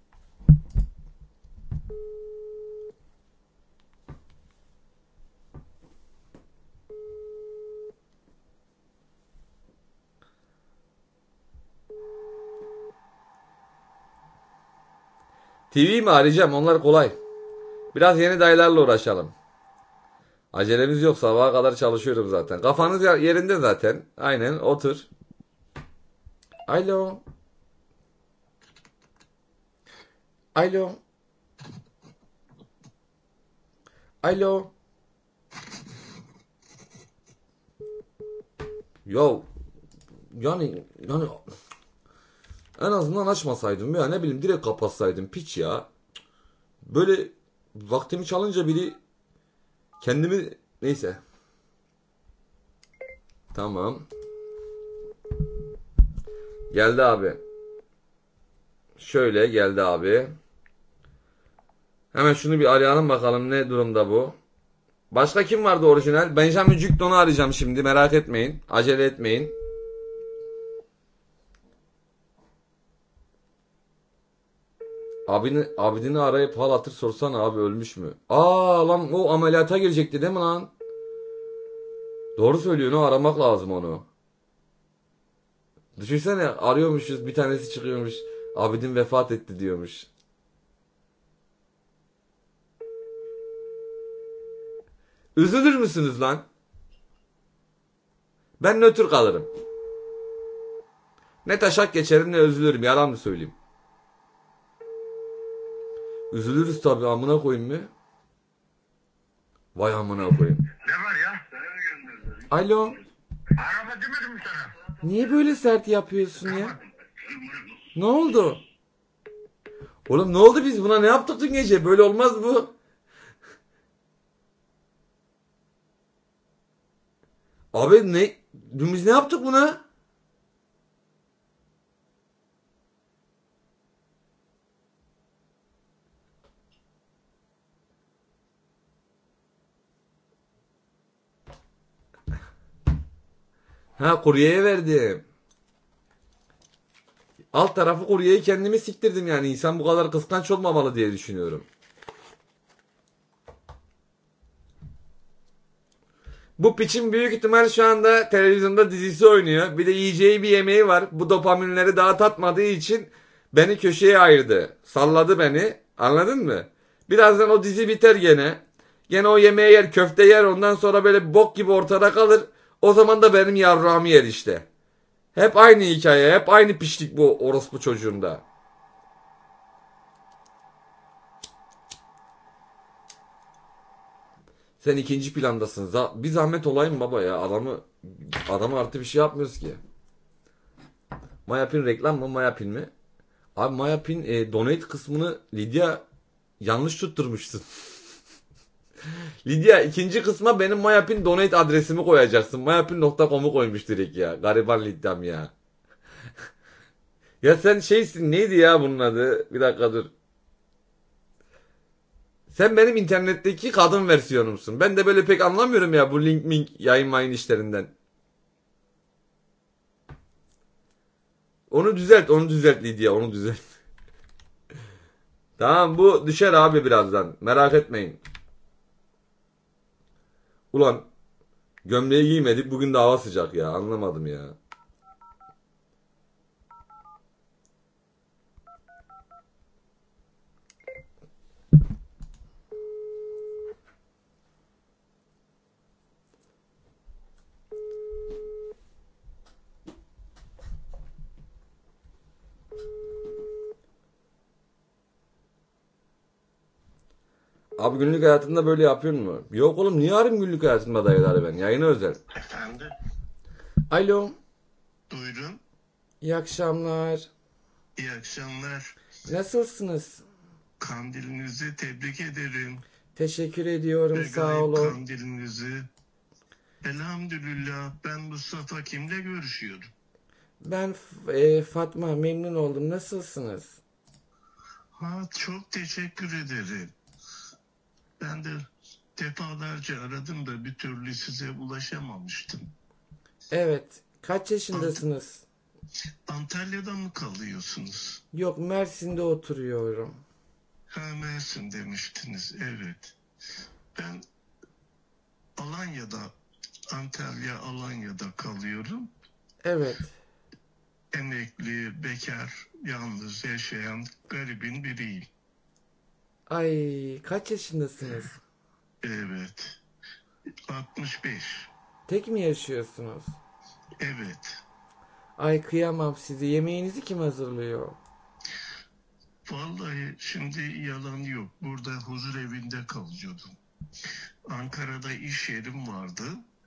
TV'yi mi arayacağım? Onlar kolay. Biraz yeni dayılarla uğraşalım. Acelemiz yok. Sabaha kadar çalışıyorum zaten. Kafanız yerinde zaten. Aynen otur. Alo. Alo. Alo. Yo. Yani en azından açmasaydım ya, ne bileyim direkt kapatsaydım piç ya. Böyle vaktimi çalınca biri kendimi, neyse. Tamam. Geldi abi. Şöyle geldi abi. Hemen şunu bir arayalım bakalım ne durumda bu. Başka kim vardı orijinal? Benjamin Cükdon'u arayacağım şimdi, merak etmeyin. Acele etmeyin. Abidini arayıp hal hatır sorsana abi, ölmüş mü? Aa lan, o ameliyata girecekti değil mi lan? Doğru söylüyorsun, o aramak lazım onu. Düşünsene, arıyormuşuz, bir tanesi çıkıyormuş. Abidin vefat etti diyormuş. Üzülür müsünüz lan? Ben nötr kalırım. Ne taşak geçerim ne üzülürüm, yalan mı söyleyeyim? Üzülürüz tabi, amına koyayım mı? Vay amına koyayım. Ne var ya? Alo. Araba demedim mi sana? Niye böyle sert yapıyorsun ya? Ne oldu? Oğlum ne oldu, biz buna ne yaptık dün gece? Böyle olmaz bu. Abi ne? Dün biz ne yaptık buna? Ha, kuryeye verdim. Alt tarafı kuryeyi kendimi siktirdim yani. İnsan bu kadar kıskanç olmamalı diye düşünüyorum. Bu piçin büyük ihtimal şu anda televizyonda dizisi oynuyor. Bir de yiyeceği bir yemeği var. Bu dopaminleri daha tatmadığı için beni köşeye ayırdı. Salladı beni. Anladın mı? Birazdan o dizi biter gene. Gene o yemeği yer, köfte yer. Ondan sonra böyle bir bok gibi ortada kalır. O zaman da benim yavrağımı yer işte. Hep aynı hikaye. Hep aynı pişlik bu orospu çocuğunda. Sen ikinci plandasın. Bir zahmet olayım baba ya. Adamı artı bir şey yapmıyoruz ki. Mayapin reklam mı? Mayapin mi? Abi Mayapin donate kısmını Lidya yanlış tutturmuşsun. Lidya ikinci kısma benim Mayapin donate adresimi koyacaksın. Mayapin.com'u koymuş direkt ya. Gariban Lidyam ya. Ya sen şeysin, neydi ya bunun adı? Bir dakika dur. Sen benim internetteki kadın versiyonumsun. Ben de böyle pek anlamıyorum ya bu link mink yayın mayın işlerinden. Onu düzelt Lidya, onu düzelt. Tamam, bu düşer abi birazdan. Merak etmeyin. Ulan gömleği giymedik, bugün de hava sıcak ya, anlamadım ya. Abi günlük hayatında böyle yapıyor mu? Yok oğlum, niye arayayım günlük hayatımda dayıları ben? Yayına özel. Efendim, Alo. buyurun. İyi akşamlar. İyi akşamlar. Nasılsınız? Kandilinizi tebrik ederim. Teşekkür ediyorum, sağ Regaib olun. kandilinizi. Elhamdülillah, ben Mustafa kimle görüşüyorum? Ben Fatma, memnun oldum. Nasılsınız? Ha, çok teşekkür ederim. Ben de defalarca aradım da bir türlü size ulaşamamıştım. Evet. Kaç Ant yaşındasınız? Antalya'da mı kalıyorsunuz? Yok, Mersin'de oturuyorum. Ha, Mersin demiştiniz, evet. Ben Alanya'da, Antalya Alanya'da kalıyorum. Evet. Emekli, bekar, yalnız yaşayan garibin biriyim. Ay, kaç yaşındasınız? Evet. 65. Tek mi yaşıyorsunuz? Evet. Ay, kıyamam sizi. Yemeğinizi kim hazırlıyor? Vallahi şimdi yalan yok. Burada huzur evinde kalıyordum. Ankara'da iş yerim vardı.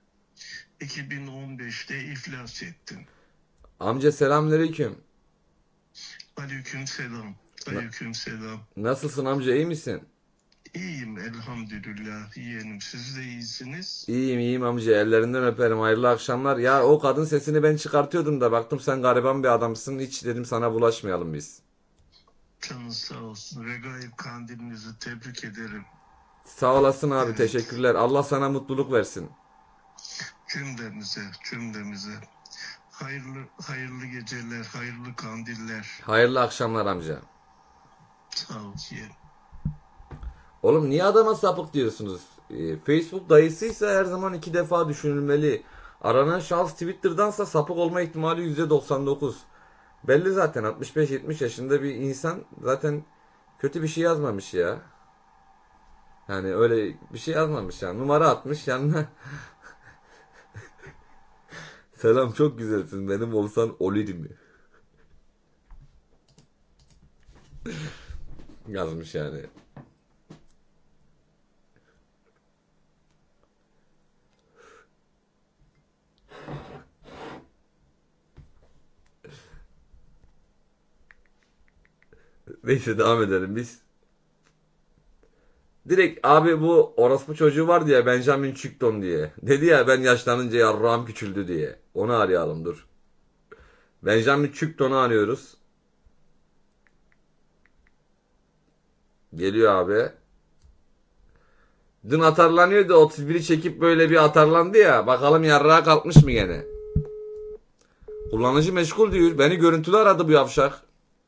2015'te iflas ettim. Amca selamünaleyküm. Aleyküm selam. Na- Aleyküm selam. Nasılsın amca, iyi misin? İyiyim elhamdülillah. Yeğenim, siz de iyisiniz. İyiyim iyiyim amca, ellerinden öperim, hayırlı akşamlar. Ya o kadın sesini ben çıkartıyordum da baktım sen gariban bir adamsın, hiç dedim sana bulaşmayalım biz. Canınız sağ olsun. Regaib kandilinizi tebrik ederim. Sağ olasın abi, Evet. teşekkürler. Allah sana mutluluk versin. Cümlemize. Hayırlı geceler, hayırlı kandiller. Hayırlı akşamlar amca. Sağ ol yeğenim. Oğlum niye adama sapık diyorsunuz? Facebook dayısıysa her zaman iki defa düşünülmeli. Aranan şahıs Twitter'dansa sapık olma ihtimali %99. Belli zaten, 65-70 yaşında bir insan zaten kötü bir şey yazmamış ya. Yani öyle bir şey yazmamış ya. Numara atmış yanına. Selam, çok güzelsin. Benim olsan olur mi? Yazmış yani. Neyse, devam edelim biz. Direkt abi, bu orospu çocuğu vardı ya, Benjamin Çıkton diye. Dedi ya ben yaşlanınca yarrağım küçüldü diye. Onu arayalım dur. Benjamin Çıkton'u arıyoruz. Geliyor abi. Dün atarlanıyordu, 31'i çekip böyle bir atarlandı ya. Bakalım yarrağa kalkmış mı gene? Kullanıcı meşgul diyor. Beni görüntülü aradı bu yavşak.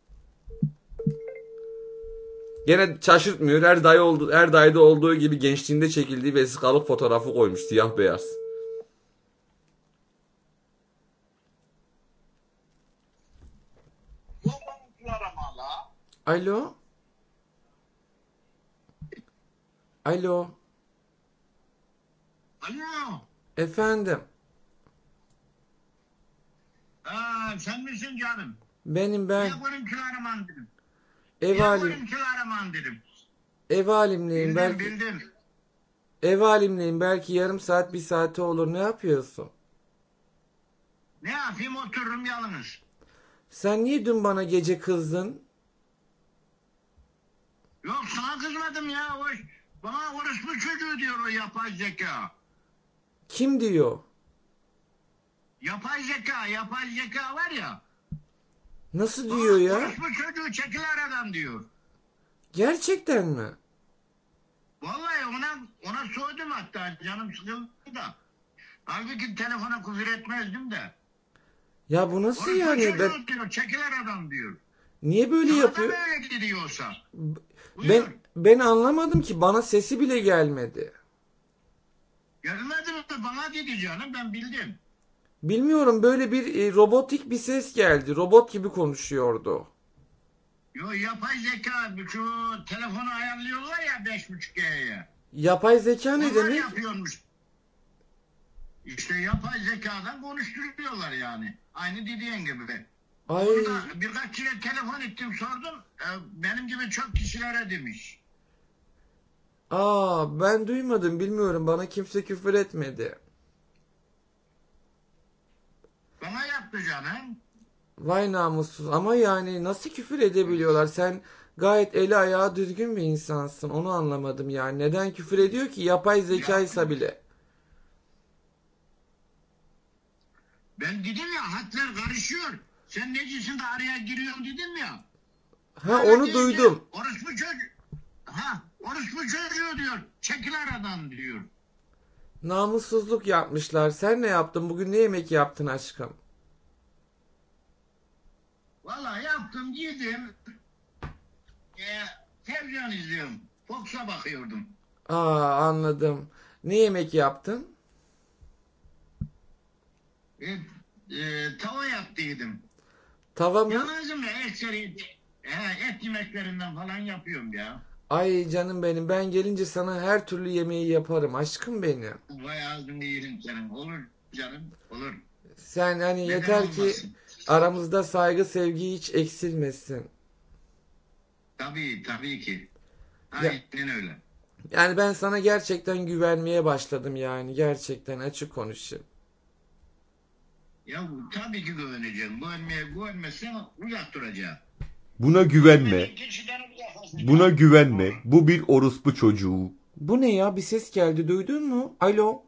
Gene şaşırtmıyor. Her dayıda olduğu gibi gençliğinde çekildiği vesikalık fotoğrafı koymuş. Siyah beyaz. Alo. Alo. Alo. Efendim. Sen misin canım? Benim ben. Ne görüntüleri mandirim? Ev Ne halim. görüntüleri mandirim? Ev halimleyim. Bildim Belki. bildim. Ev halimleyim. Belki yarım saat bir saate olur. Ne yapıyorsun? Ne yapayım otururum yalnız. Sen niye dün bana gece kızdın? Yok sana kızmadım ya. Bana orospu çocuğu diyor o yapay zeka. Kim diyor? Yapay zeka var ya. Nasıl Bana diyor ya? orospu çocuğu çekil aradan diyor. Gerçekten mi? Vallahi ona sordum hatta canım sıkıldı da. Halbuki telefona küfür etmezdim de. Ya bu nasıl Orospu yani? çocuğu diyor çekil aradan diyor. Niye böyle Sana da yapıyor? böyle diyorsa. Ben Buyur. ben anlamadım ki, bana sesi bile gelmedi. Gelmedi mi? Bana dedi canım ben bildim. Bilmiyorum, böyle bir robotik bir ses geldi. Robot gibi konuşuyordu. Yo yapay zeka şu telefonu ayarlıyorlar ya 5.5G'ye. Yapay zeka ne Onlar demek? yapıyormuş. İşte yapay zekadan konuşturuyorlar yani. Aynı dediğin gibi. Ay, Onu da birkaç kere telefon ettim sordum. Benim gibi çok kişilere demiş. ben duymadım, bilmiyorum. Bana kimse küfür etmedi. Bana yaptı canım. Vay namussuz. Ama yani nasıl küfür edebiliyorlar? Sen gayet eli ayağı düzgün bir insansın. Onu anlamadım yani. Neden küfür ediyor ki? Yapay zekaysa bile. Ben dedim ya hatlar karışıyor. Sen necisin de araya giriyorsun dedim ya. Ha, Öyle onu deyince duydum. orospu çocuğu diyor. Çekil aradan diyor. Namussuzluk yapmışlar. Sen ne yaptın? Bugün ne yemek yaptın aşkım? Vallahi yaptım yedim. E, Televizyon izliyorum. Fox'a bakıyordum. Anladım. Ne yemek yaptın? Tava yaptıydım. Tava mı? Yalnızım ya et yemeklerinden falan yapıyorum ya. Ay canım benim. Ben gelince sana her türlü yemeği yaparım. Aşkım benim. Vay ağzını yerim senin. Olur canım olur. Sen hani Neden yeter ki olmasın? aramızda saygı sevgi hiç eksilmesin. Tabii ki. Ya, Aynen öyle. yani ben sana gerçekten güvenmeye başladım yani. Gerçekten açık konuşayım. Ya tabii ki güveneceğim. Güvenmezsen uzak duracağım. Buna güvenme. Güvenmediğin kişiden uzak Buna olacağım. güvenme. Bu bir orospu çocuğu. Bu ne ya? Bir ses geldi. Duydun mu? Alo.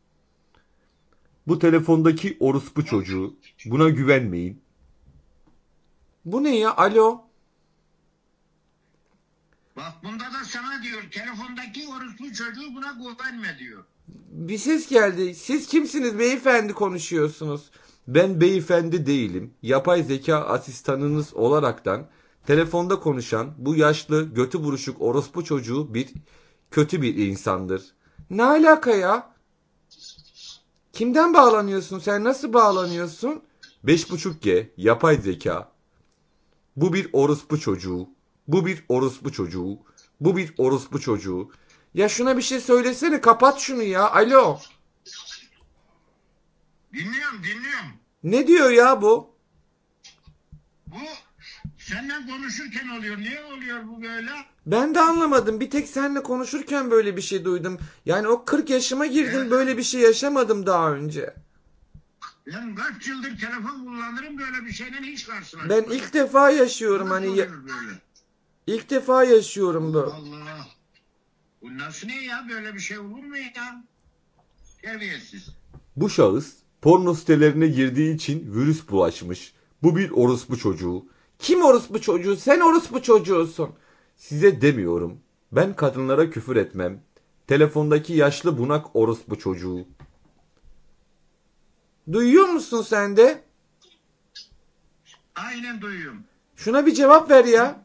Bu telefondaki orospu çocuğu. Buna güvenmeyin. Bu ne ya? Alo. Bak bunda da sana diyor telefondaki orospu çocuğu buna güvenme diyor. Bir ses geldi. Siz kimsiniz beyefendi, konuşuyorsunuz? Ben beyefendi değilim. Yapay zeka asistanınız olaraktan telefonda konuşan bu yaşlı götü buruşuk orospu çocuğu kötü bir insandır. Ne alaka ya? Kimden bağlanıyorsun sen? Nasıl bağlanıyorsun? 5.5G yapay zeka. Bu bir orospu çocuğu. Bu bir orospu çocuğu. Bu bir orospu çocuğu. Ya şuna bir şey söylesene. Kapat şunu ya. Alo. Dinliyorum. Ne diyor ya bu? Bu senden konuşurken oluyor. Niye oluyor bu böyle? Ben de anlamadım. Bir tek seninle konuşurken böyle bir şey duydum. Yani o 40 yaşıma girdim, böyle bir şey yaşamadım daha önce. Ben kaç yıldır telefon kullanırım böyle bir şeyle hiç Ben karşılaşmadım. ilk defa yaşıyorum Nasıl hani oluyor böyle? ilk defa yaşıyorum bu. Allah. Bu nasıl ne ya? Böyle bir şey olur mu ya? Terbiyesiz. Bu şahıs porno sitelerine girdiği için virüs bulaşmış. Bu bir orospu çocuğu. Kim orospu çocuğu? Sen orospu çocuğusun. Size demiyorum. Ben kadınlara küfür etmem. Telefondaki yaşlı bunak orospu çocuğu. Duyuyor musun sen de? Aynen duyuyorum. Şuna bir cevap ver ya.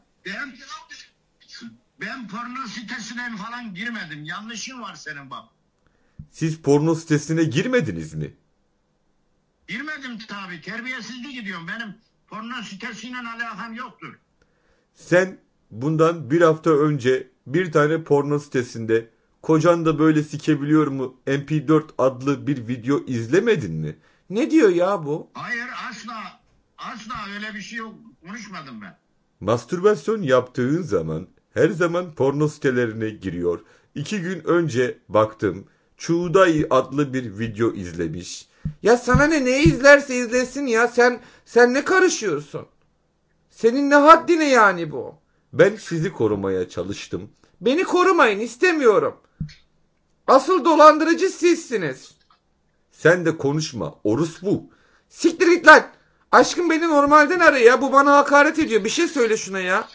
Ben porno sitesine falan girmedim. Yanlışın var senin bak. Siz porno sitesine girmediniz mi? Girmedim tabii. Terbiyesizlik gidiyorum. Benim porno sitesiyle alakam yoktur. Sen bundan bir hafta önce bir tane porno sitesinde kocan da böyle sikebiliyor mu MP4 adlı bir video izlemedin mi? Ne diyor ya bu? Hayır asla. Asla öyle bir şey yok. Konuşmadım ben. Mastürbasyon yaptığın zaman her zaman porno sitelerine giriyor. 2 gün önce baktım. Çuğday adlı bir video izlemiş. Ya sana ne izlerse izlesin ya sen ne karışıyorsun? Senin ne haddine yani bu? Ben sizi korumaya çalıştım. Beni korumayın istemiyorum. Asıl dolandırıcı sizsiniz. Sen de konuşma orospu. Siktir git lan. Aşkım beni normalden ara ya. Bu bana hakaret ediyor. Bir şey söyle şuna ya.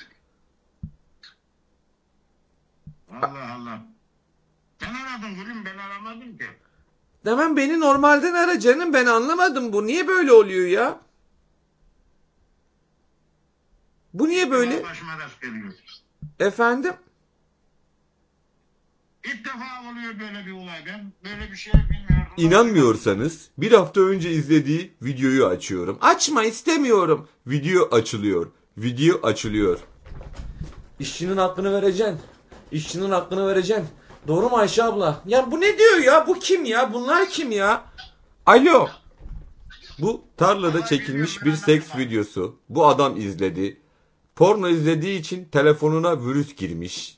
Allah Allah. Sen aradın gülüm, ben aramadım ki. Hemen beni normalden ara canım. Ben anlamadım bu. Niye böyle oluyor ya? Bu niye böyle? Başıma rast geliyor. Efendim? İlk defa oluyor böyle bir olay. Ben böyle bir şey bilmiyorum. İnanmıyorsanız bir hafta önce izlediği videoyu açıyorum. Açma istemiyorum. Video açılıyor. Video açılıyor. İşçinin hakkını vereceksin. İşçinin hakkını vereceksin. Doğru mu Ayşe abla? Ya bu ne diyor ya? Bu kim ya? Bunlar kim ya? Alo. Bu tarlada çekilmiş bir seks videosu. Bu adam izledi. Porno izlediği için telefonuna virüs girmiş.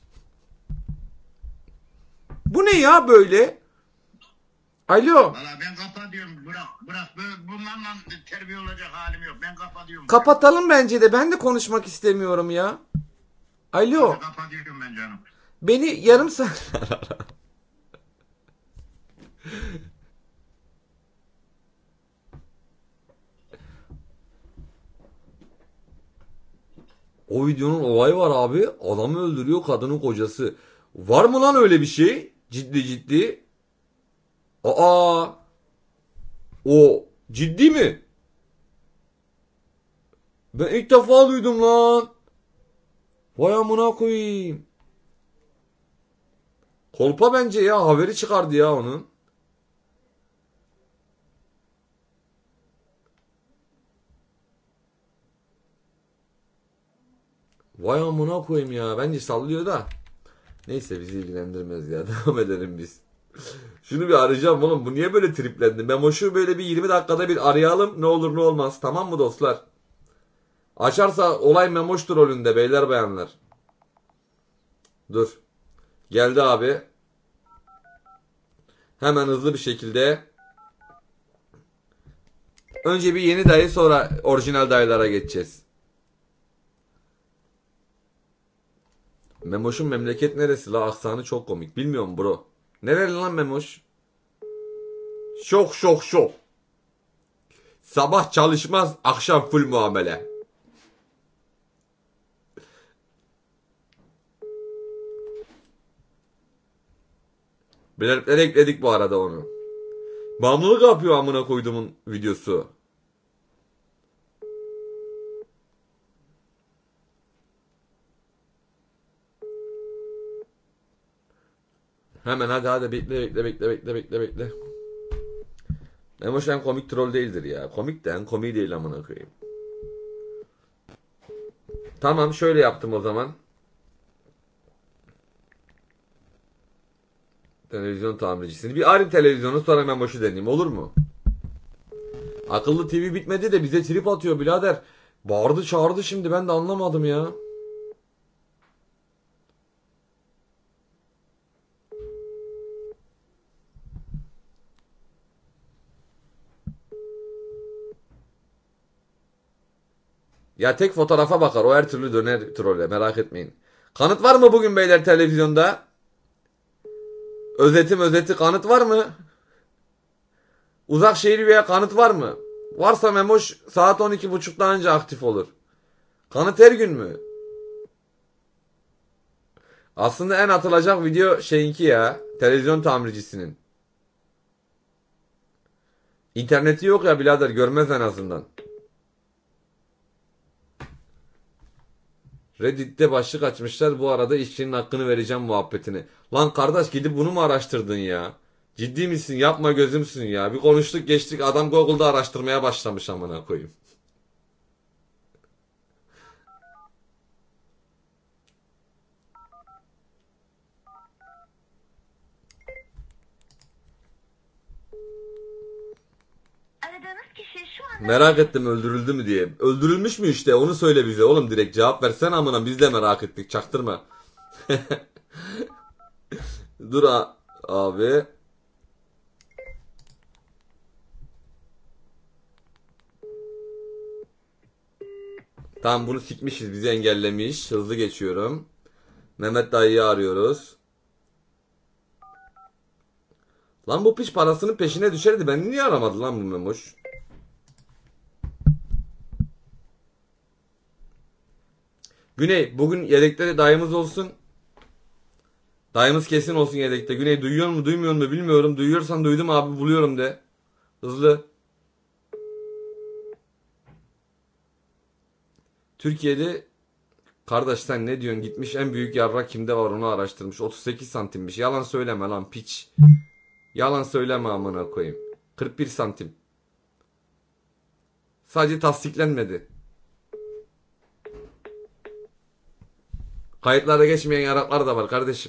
Bu ne ya böyle? Alo. Valla ben kapatıyorum. Bırak. Bunlarla terbiye olacak halim yok. Ben kapatıyorum. Kapatalım bence de. Ben de konuşmak istemiyorum ya. Alo. Hadi kapatıyorum ben canım. Beni yarım saat... O videonun olayı var abi. Adamı öldürüyor kadının kocası. Var mı lan öyle bir şey? Ciddi ciddi. Aa. O ciddi mi? Ben ilk defa duydum lan. Vay amına koyayım. Kolpa bence ya, haberi çıkardı ya onun. Vay amına koyayım ya. Bence sallıyor da. Neyse bizi ilgilendirmez ya. Devam edelim biz. Şunu bir arayacağım oğlum. Bu niye böyle triplendi? Memoş'u böyle bir 20 dakikada bir arayalım. Ne olur ne olmaz. Tamam mı dostlar? Açarsa olay Memoş trolünde beyler bayanlar. Dur. Geldi abi. Hemen hızlı bir şekilde. Önce bir yeni dayı, sonra orijinal dayılara geçeceğiz. Memoş'un memleket neresi la? Aksanı çok komik. Bilmiyorum bro. Nereli lan Memoş? Şok. Sabah çalışmaz, akşam full muamele. Bilerek ekledik bu arada onu. Bağımlılık yapıyor amına koyduğumun videosu. Hemen hadi bekle. Memoş en komik troll değildir ya. Komik de en komiği değil amına koyayım. Tamam şöyle yaptım o zaman. Televizyon tamircisini. Bir arayayım televizyonu, sonra Memoş'u deneyeyim, olur mu? Akıllı TV bitmedi de bize trip atıyor birader. Bağırdı çağırdı şimdi, ben de anlamadım ya. Ya tek fotoğrafa bakar, o her türlü döner trolle, merak etmeyin. Kanıt var mı bugün beyler televizyonda? Özeti kanıt var mı? Uzak şehir veya kanıt var mı? Varsa Memoş saat 12.30'da önce aktif olur. Kanıt her gün mü? Aslında en atılacak video şeyinki ya. Televizyon tamircisinin. İnterneti yok ya birader, görmez en azından. Reddit'te başlık açmışlar. Bu arada işçinin hakkını vereceğim muhabbetini. Lan kardeş gidip bunu mu araştırdın ya? Ciddi misin? Yapma gözümsün ya. Bir konuştuk geçtik. Adam Google'da araştırmaya başlamış amına koyayım. Aradığınız kişi şu anda... Merak ettim öldürüldü mü diye. Öldürülmüş mü işte onu söyle bize oğlum direkt cevap versen amına biz de merak ettik çaktırma. Dur abi. Tamam bunu sikmişiz bizi engellemiş. Hızlı geçiyorum. Mehmet dayıyı arıyoruz. Lan bu piç parasının peşine düşerdi. Beni niye aramadı lan bu memoş? Güney bugün yedekte de dayımız olsun. Dayımız kesin olsun yedekte. Güney duyuyor mu duymuyor mu bilmiyorum. Duyuyorsan duydum abi buluyorum de. Hızlı. Türkiye'de kardeş sen ne diyorsun gitmiş en büyük yarrak kimde var onu araştırmış. 38 santimmiş. Yalan söyleme lan piç. Yalan söyleme amına koyayım. 41 santim. Sadece tasdiklenmedi. Kayıtlara geçmeyen yaraklar da var kardeşim.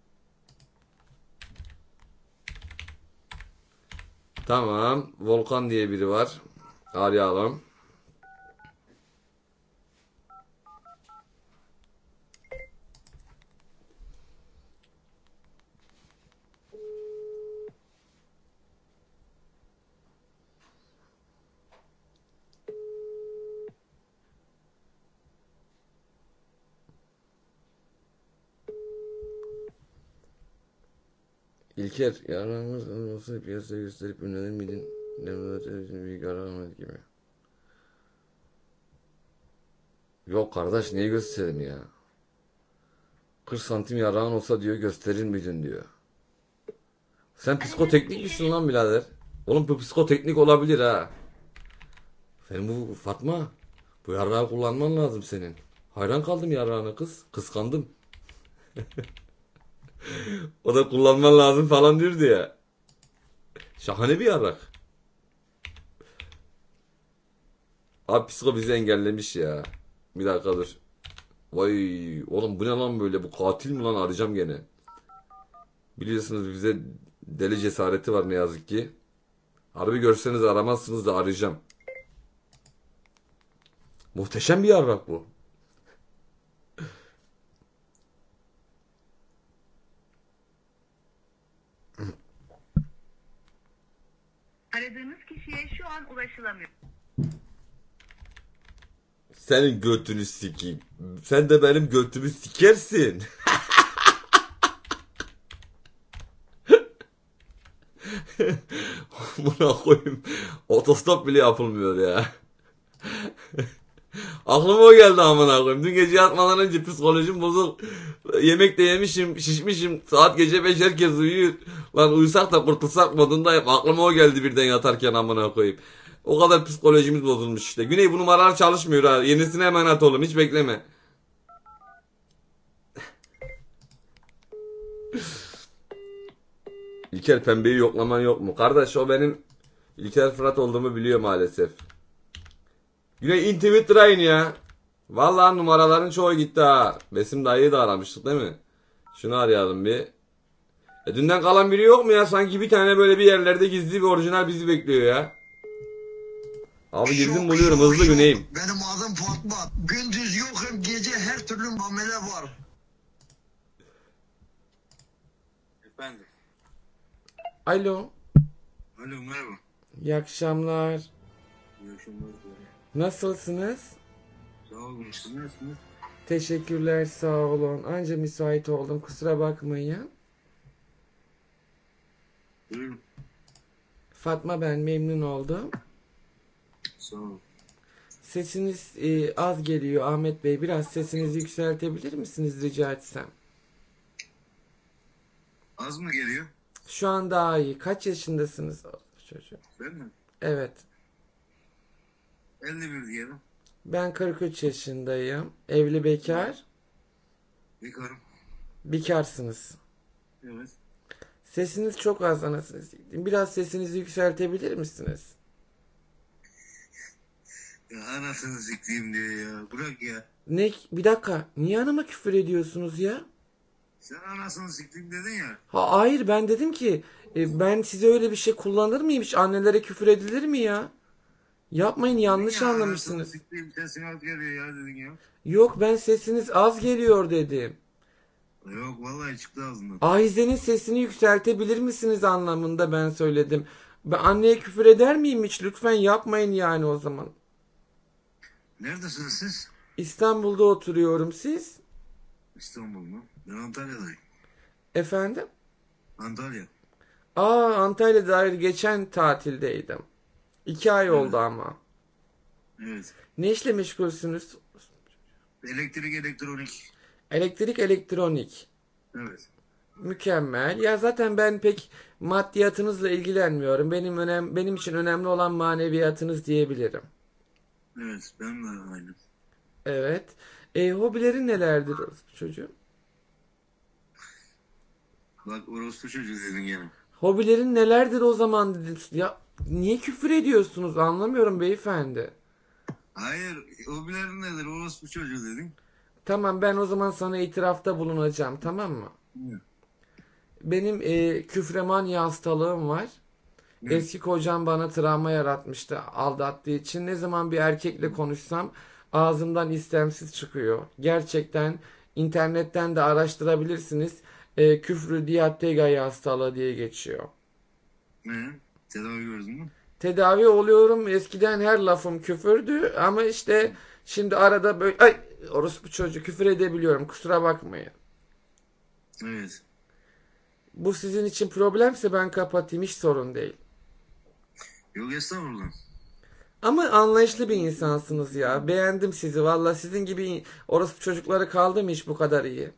Tamam. Volkan diye biri var. Arayalım. İlker, yararımız olması piyasaya gösterip önerilir miydin? Devletin büyük yararımız gibi. Yok kardeş niye gösterelim ya? 40 santim yarağın olsa diyor gösterir miydin diyor. Sen psikoteknik misin lan birader? Oğlum bu psikoteknik olabilir ha. Senin bu Fatma. Bu yarrağı kullanman lazım senin. Hayran kaldım yarrağına kız. Kıskandım. O da kullanman lazım falan diyordu ya. Şahane bir yarrak. Abi psiko bizi engellemiş ya. Bir dakika dur. Vay oğlum bu ne lan böyle bu katil mi lan arayacağım gene. Biliyorsunuz bize deli cesareti var ne yazık ki. Harbi görseniz aramazsınız da arayacağım. Muhteşem bir yarrak bu. Aradığınız kişiye şu an ulaşılamıyor. Senin götünü sikeyim. Sen de benim götümü sikersin. Buna koyayım. Otostop bile yapılmıyor ya. Aklıma o geldi amına koyayım. Dün gece yatmadan önce psikolojim bozuk. Yemek de yemişim, şişmişim. Saat gece 5 herkes uyuyor. Lan uyusak da kurtulsak modundayım. Aklıma o geldi birden yatarken amına koyayım. O kadar psikolojimiz bozulmuş işte. Güney bu numaralar çalışmıyor ha. Yenisine hemen at oğlum. Hiç bekleme. İlker pembeyi yoklaman yok mu? Kardeş o benim İlker Fırat olduğumu biliyor maalesef. Güney intimate train ya. Vallahi numaraların çoğu gitti ha. Besim dayıyı da aramıştık değil mi? Şunu arayalım bir. Dünden kalan biri yok mu ya? Sanki bir tane böyle bir yerlerde gizli bir orijinal bizi bekliyor ya. Abi girdim buluyorum hızlı Güney'im. Benim adım Fatma. Gündüz yokum, gece her türlü muamele var. Efendim. Alo. Alo merhaba. İyi akşamlar. İyi akşamlar. Nasılsınız? Sağ olun. Siz nasılsınız? Teşekkürler sağ olun. Anca müsait oldum kusura bakmayın. Buyurun. Fatma ben memnun oldum. Sağ olun. Sesiniz az geliyor Ahmet Bey. Biraz sesinizi yükseltebilir misiniz rica etsem? Az mı geliyor? Şu an daha iyi. Kaç yaşındasınız çocuğum? Ben mi? Evet. 51 diyelim. Ben 43 yaşındayım. Evli bekar. Bekarım. Bekarsınız. Evet. Sesiniz çok az anasını sikeyim. Biraz sesinizi yükseltebilir misiniz? Ya anasını sikeyim diyor ya. Bırak ya. Ne? Bir dakika. Niye anama küfür ediyorsunuz ya? Sen anasını sikeyim dedin ya. Hayır, ben dedim ki ben size öyle bir şey kullanır mıyım? Hiç annelere küfür edilir mi ya? Yapmayın, yanlış Ya anasını anlamışsınız. sikeyim sesin az geliyor ya dedin ya. Yok, ben sesiniz az geliyor dedim. Yok vallahi çıktı ağzından. Ahize'nin sesini yükseltebilir misiniz anlamında ben söyledim. Ben anneye küfür eder miyim hiç? Lütfen yapmayın yani o zaman. Neredesiniz siz? İstanbul'da oturuyorum, siz? İstanbul mu? Ben Antalya'dayım. Efendim? Antalya. Antalya'da hayır, geçen tatildeydim. 2 ay oldu ama. Evet. Ne işle meşgulsünüz? Elektrik elektronik. Elektrik elektronik. Evet. Mükemmel. Ya zaten ben pek maddiyatınızla ilgilenmiyorum. Benim için önemli olan maneviyatınız diyebilirim. Evet ben de aynı. Evet. Hobilerin nelerdir çocuğum? Bak orospu çocuğu dedin gene. Hobilerin nelerdir o zaman dedim. Ya niye küfür ediyorsunuz? Anlamıyorum beyefendi. Hayır hobilerin nedir orospu çocuğu dedin. Tamam, ben o zaman sana itirafta bulunacağım, tamam mı? Hı. Benim küfremanya hastalığım var. Hı. Eski kocam bana travma yaratmıştı aldattığı için. Ne zaman bir erkekle konuşsam ağzımdan istemsiz çıkıyor. Gerçekten internetten de araştırabilirsiniz. Küfrü diattega hastalığı diye geçiyor. Ne? Tedavi gördün mü? Tedavi oluyorum. Eskiden her lafım küfürdü ama işte şimdi arada böyle ay orospu çocuğu küfür edebiliyorum. Kusura bakmayın. Evet. Bu sizin için problemse ben kapatayım, hiç sorun değil. Yok estağfurullah. Ama anlayışlı bir insansınız ya. Beğendim sizi. Valla sizin gibi orospu çocukları kaldı mı hiç bu kadar iyi?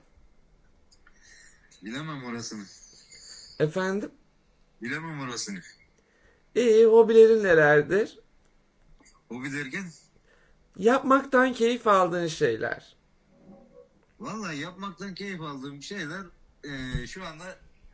Bilemem orasını. Efendim? Bilemem orasını. İyi, hobilerin nelerdir? Hobi derken Yapmaktan keyif aldığın şeyler. vallahi yapmaktan keyif aldığım şeyler şu anda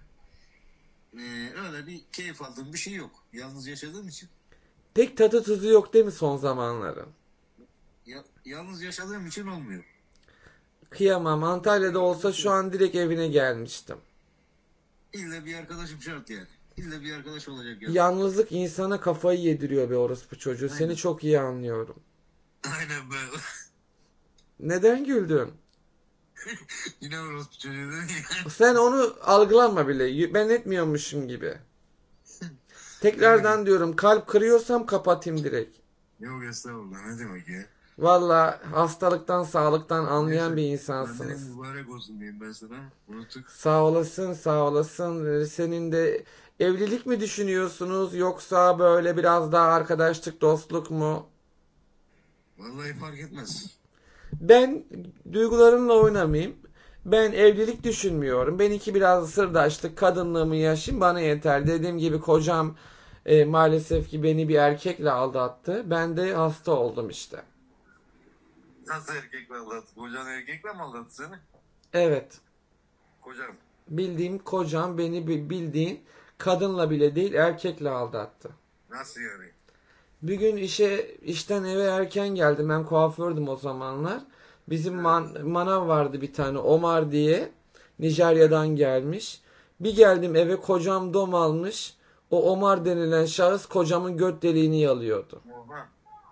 öyle bir keyif aldığım bir şey yok. Yalnız yaşadığım için. Pek tadı tuzu yok değil mi son zamanların? Yalnız yaşadığım için olmuyor. Kıyamam. Antalya'da olsa şu an direkt evine gelmiştim. İlle bir arkadaşım şart yani. İlle bir arkadaş olacak yani. Yalnızlık insana kafayı yediriyor be orospu çocuğu. Aynen. Seni çok iyi anlıyorum. Aynen böyle. Neden güldün? Yine orospu çocuğu dedin ya. Sen onu algılanma bile. Ben etmiyormuşum gibi. Tekrardan diyorum, kalp kırıyorsam kapatayım direkt. Yok estağfurullah ne demek ya. Valla hastalıktan sağlıktan anlayan Neyse, bir Kandilin insansınız. mübarek olsun diyeyim ben sana. Unuttuk. Sağ olasın, sağ olasın. Senin de evlilik mi düşünüyorsunuz yoksa böyle biraz daha arkadaşlık, dostluk mu? Vallahi fark etmez. Ben duygularımla oynamayayım. Ben evlilik düşünmüyorum. Benimki biraz sırdaşlık, kadınlığımı yaşayayım bana yeter. Dediğim gibi kocam maalesef ki beni bir erkekle aldattı. Ben de hasta oldum işte. Nasıl erkekle aldattı? Kocan erkekle mi aldattı seni? Evet. Kocam. Bildiğim kocam beni bildiğin kadınla bile değil erkekle aldattı. Nasıl yani? Bir gün işten eve erken geldim. Ben kuafördüm o zamanlar. Bizim manav vardı bir tane Omar diye. Nijerya'dan gelmiş. Bir geldim eve, kocam dom almış. O Omar denilen şahıs kocamın göt deliğini yalıyordu. Oha.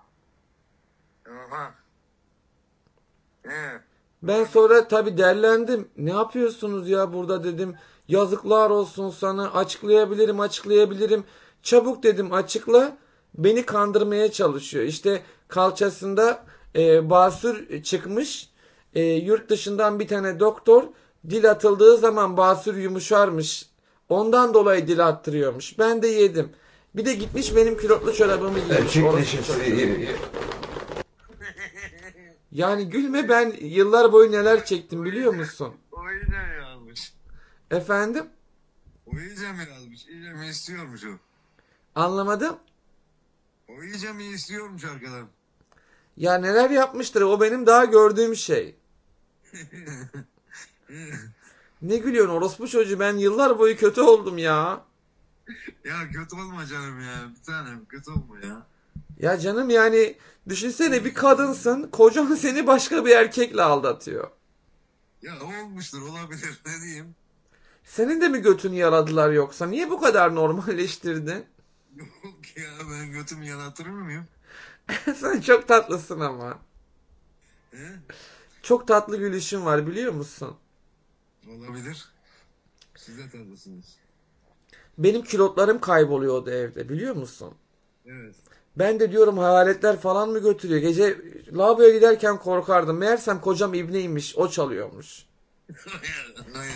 Oha. He. Ben sonra tabii derlendim. Ne yapıyorsunuz ya burada dedim. Yazıklar olsun sana. Açıklayabilirim. Çabuk dedim, açıkla. Beni kandırmaya çalışıyor. İşte kalçasında basür çıkmış. Yurt dışından bir tane doktor dil atıldığı zaman basür yumuşarmış. Ondan dolayı dil attırıyormuş. Ben de yedim. Bir de gitmiş benim külotlu çorabımı giymiş. Orospu çocuğu. Yani gülme, ben yıllar boyu neler çektim biliyor musun? O iyice mi yazmış? Efendim? O iyice mi yazmış? İyice mi istiyormuş o? Anlamadım. O iyice mi istiyormuş arkadan? Ya neler yapmıştır, o benim daha gördüğüm şey. Ne gülüyorsun orospu çocuğu, ben yıllar boyu kötü oldum ya. Ya kötü olma canım ya. Bir tanem kötü olma ya. Ya canım yani düşünsene, bir kadınsın, kocan seni başka bir erkekle aldatıyor. Ya olmuştur olabilir ne diyeyim. Senin de mi götünü yaladılar yoksa? Niye bu kadar normalleştirdin? Yok ya ben götümü yalatırır mıyım? Sen çok tatlısın ama. He? Çok tatlı gülüşün var, biliyor musun? Olabilir. Siz de tatlısınız. Benim külotlarım kayboluyordu evde, biliyor musun? Evet. Ben de diyorum hayaletler falan mı götürüyor? Gece lavaboya giderken korkardım. Meğersem kocam ibneymiş, o çalıyormuş. Hayır. Hayır.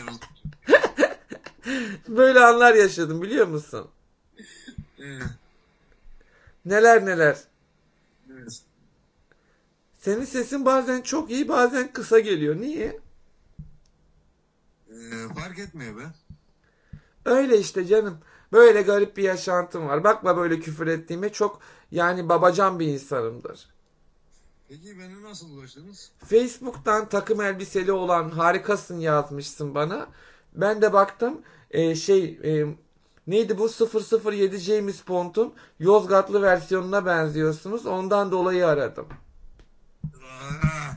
Böyle anlar yaşadım, biliyor musun? Evet. Neler neler. Evet. Senin sesin bazen çok iyi, bazen kısa geliyor. Niye? Fark etmiyor be. Öyle işte canım. Böyle garip bir yaşantım var. Bakma böyle küfür ettiğime, çok yani babacan bir insanımdır. Peki bana nasıl ulaştınız? Facebook'tan takım elbiseli olan harikasın yazmışsın bana. Ben de baktım neydi bu, 007 James Bond'un Yozgatlı versiyonuna benziyorsunuz. Ondan dolayı aradım. Aa!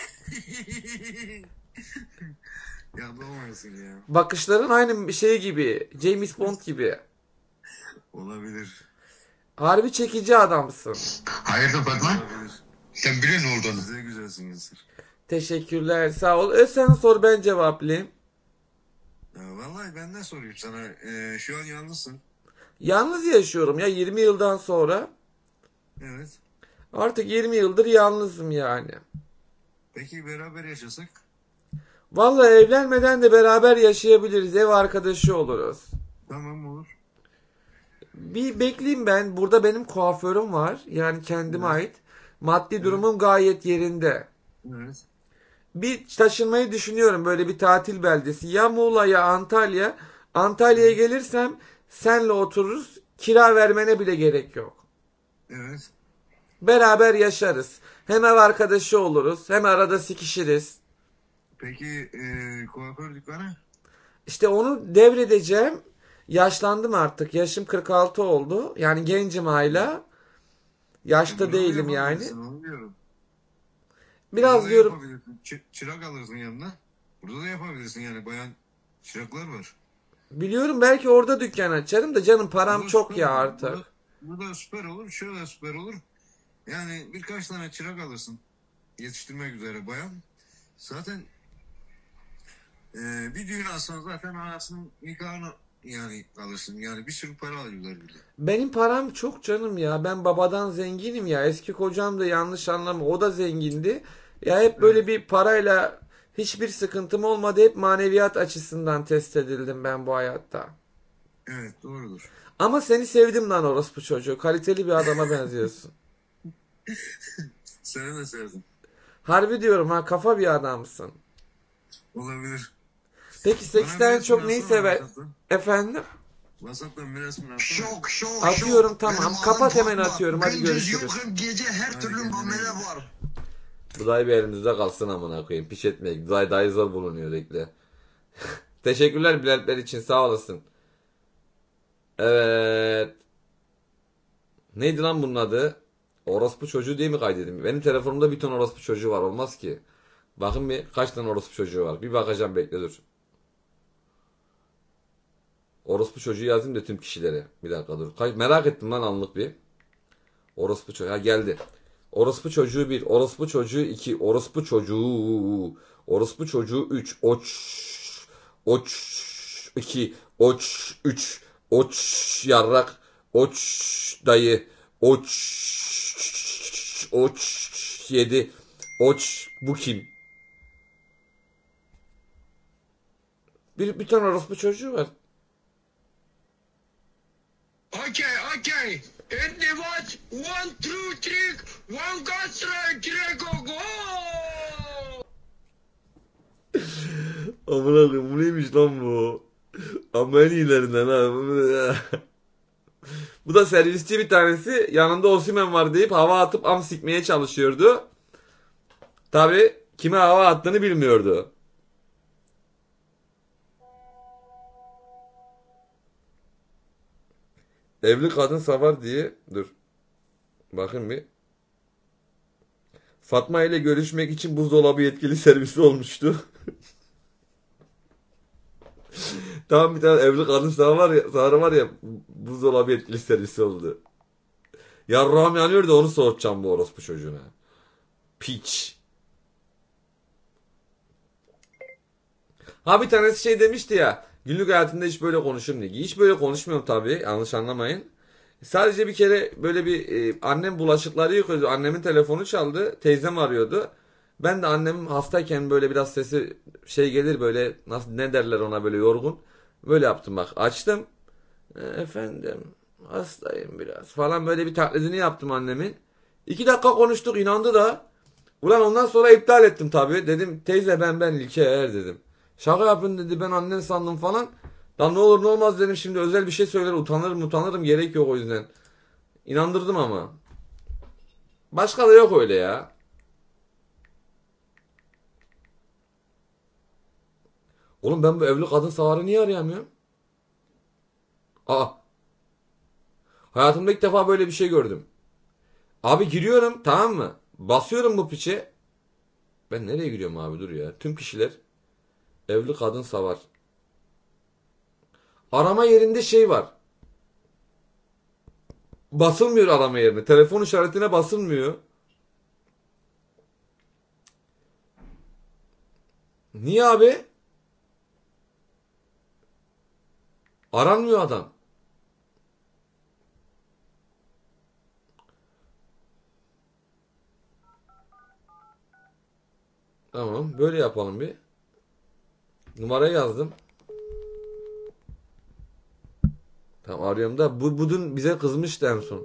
Yapamazsın ya. Bakışların aynı şey gibi, James Bond gibi. Olabilir. Harbi çekici adamsın. Hayırdır Fatma? Olabilir. Sen biliyorsun ne olduğunu. Siz de güzelsinizdir. Teşekkürler, sağ ol. Sen sor, ben cevaplayayım. Ya vallahi ben ne sorayım sana? Şu an yalnızsın. Yalnız yaşıyorum ya, 20 yıldan sonra. Evet. Artık 20 yıldır yalnızım yani. Peki beraber yaşasak? Vallahi evlenmeden de beraber yaşayabiliriz. Ev arkadaşı oluruz. Tamam olur. Bir bekleyeyim ben. Burada benim kuaförüm var. Yani kendime Evet. ait. Maddi Evet. durumum gayet yerinde. Evet. Bir taşınmayı düşünüyorum, böyle bir tatil beldesi. Ya Muğla ya Antalya. Antalya'ya Evet. gelirsem senle otururuz. Kira vermene bile gerek yok. Evet. Beraber yaşarız. Hem ev arkadaşı oluruz, hem arada sikişiriz. Peki kuaför dükkanı? İşte onu devredeceğim. Yaşlandım artık. Yaşım 46 oldu. Yani gencim hala. Yaşta Burada da değilim yani. yapabilirsin onu diyorum. Burada Biraz da diyorum, yapabilirsin. Çırak alırsın yanına. Burada da yapabilirsin yani bayan çıraklar var. biliyorum, belki orada dükkan açarım da canım, Bu param da çok süper ya olur. artık. Bu da süper olur. Şöyle süper olur. Yani birkaç tane çırak alırsın. Yetiştirmek üzere bayan. Zaten bir düğün alsan zaten anasının nikahını yani alırsın. Yani bir sürü para alıyorlar burada. Benim param çok canım ya. Ben babadan zenginim ya. Eski kocam da, yanlış anlama, o da zengindi. Ya hep böyle Evet. bir parayla hiçbir sıkıntım olmadı. Hep maneviyat açısından test edildim ben bu hayatta. Evet doğrudur. Ama seni sevdim lan orospu çocuğu. Kaliteli bir adama benziyorsun. Seni de sevdim. Harbi diyorum ha, kafa bir adamsın. Olabilir. Peki Bana bir seksten resmini çok neyi atsana sever? WhatsApp'tan. Efendim? WhatsApp'tan bir resmini atsana. Şok şok Atıyorum, şok. tamam. Benim Kapat, adım hemen Fatma. atıyorum. Hadi Gündüz görüşürüz. yokum gece her Hadi türlü kendine iyi muamele bak. var. Bu dayı bir elimizde kalsın amına koyayım. Piş etmeyek. Dayı zor bulunuyor bekle. Teşekkürler biletler için, sağ olasın. Evet. Neydi lan bunun adı? Orospu çocuğu diye mi kaydedeyim? Benim telefonumda bir ton orospu çocuğu var. Olmaz ki. Bakın bir kaç tane orospu çocuğu var. Bir bakacağım, bekle dur. Orospu çocuğu yazayım da tüm kişilere. Bir dakika dur. Merak ettim lan anlık bir. Orospu çocuğu. Ha geldi. Orospu çocuğu 1. Orospu çocuğu 2. Orospu çocuğu. Orospu çocuğu 3. Oç 2. Oç 3. Oç yarrak. Oç dayı. Oç 7. Oç bu kim? Bir tane orospu çocuğu var. Okay. In the watch. 1, 2, 3. One got strike. Go go. Amına koyayım, bu neymiş lan bu? Ama en iyilerinden ha. Bu da servisçi bir tanesi. Yanında Osimhen var deyip hava atıp am sikmeye çalışıyordu. Tabi kime hava attığını bilmiyordu. Evli kadın savar diye. Dur. Bakın bir. Fatma ile görüşmek için buzdolabı yetkili servisi olmuştu. Tam bir tane evli kadın savarı var ya buzdolabı yetkili servisi oldu. Yarrağım yanıyor da onu soğutacağım bu orospu çocuğuna. Piç. Ha bir tanesi şey demişti ya. Günlük hayatımda hiç böyle konuşurum diye. Hiç böyle konuşmuyorum tabii. Yanlış anlamayın. Sadece bir kere böyle bir annem bulaşıkları yıkıyordu. Annemin telefonu çaldı. Teyzem arıyordu. Ben de annem hastayken böyle biraz sesi şey gelir böyle nasıl ne derler ona böyle yorgun. Böyle yaptım bak. Açtım. Efendim hastayım biraz falan böyle bir taklidini yaptım annemin. 2 dakika konuştuk inandı da. Ulan ondan sonra iptal ettim tabii. Dedim teyze ben İlke Eğer dedim. Şaka yapın dedi ben annen sandım falan. Lan ne olur ne olmaz dedim şimdi özel bir şey söyler utanırım gerek yok o yüzden. İnandırdım ama. Başka da yok öyle ya. Oğlum ben bu evli kadın savarı niye arayamıyorum? Aa. Hayatımda ilk defa böyle bir şey gördüm. Abi giriyorum tamam mı? Basıyorum bu piçe. Ben nereye giriyorum abi dur ya. Tüm kişiler evli kadın savar. Arama yerinde şey var. Basılmıyor arama yerine. Telefon işaretine basılmıyor. Niye abi? Aranmıyor adam. Tamam böyle yapalım bir. Numarayı yazdım. Tamam arıyorum da bu dün bize kızmıştı en son.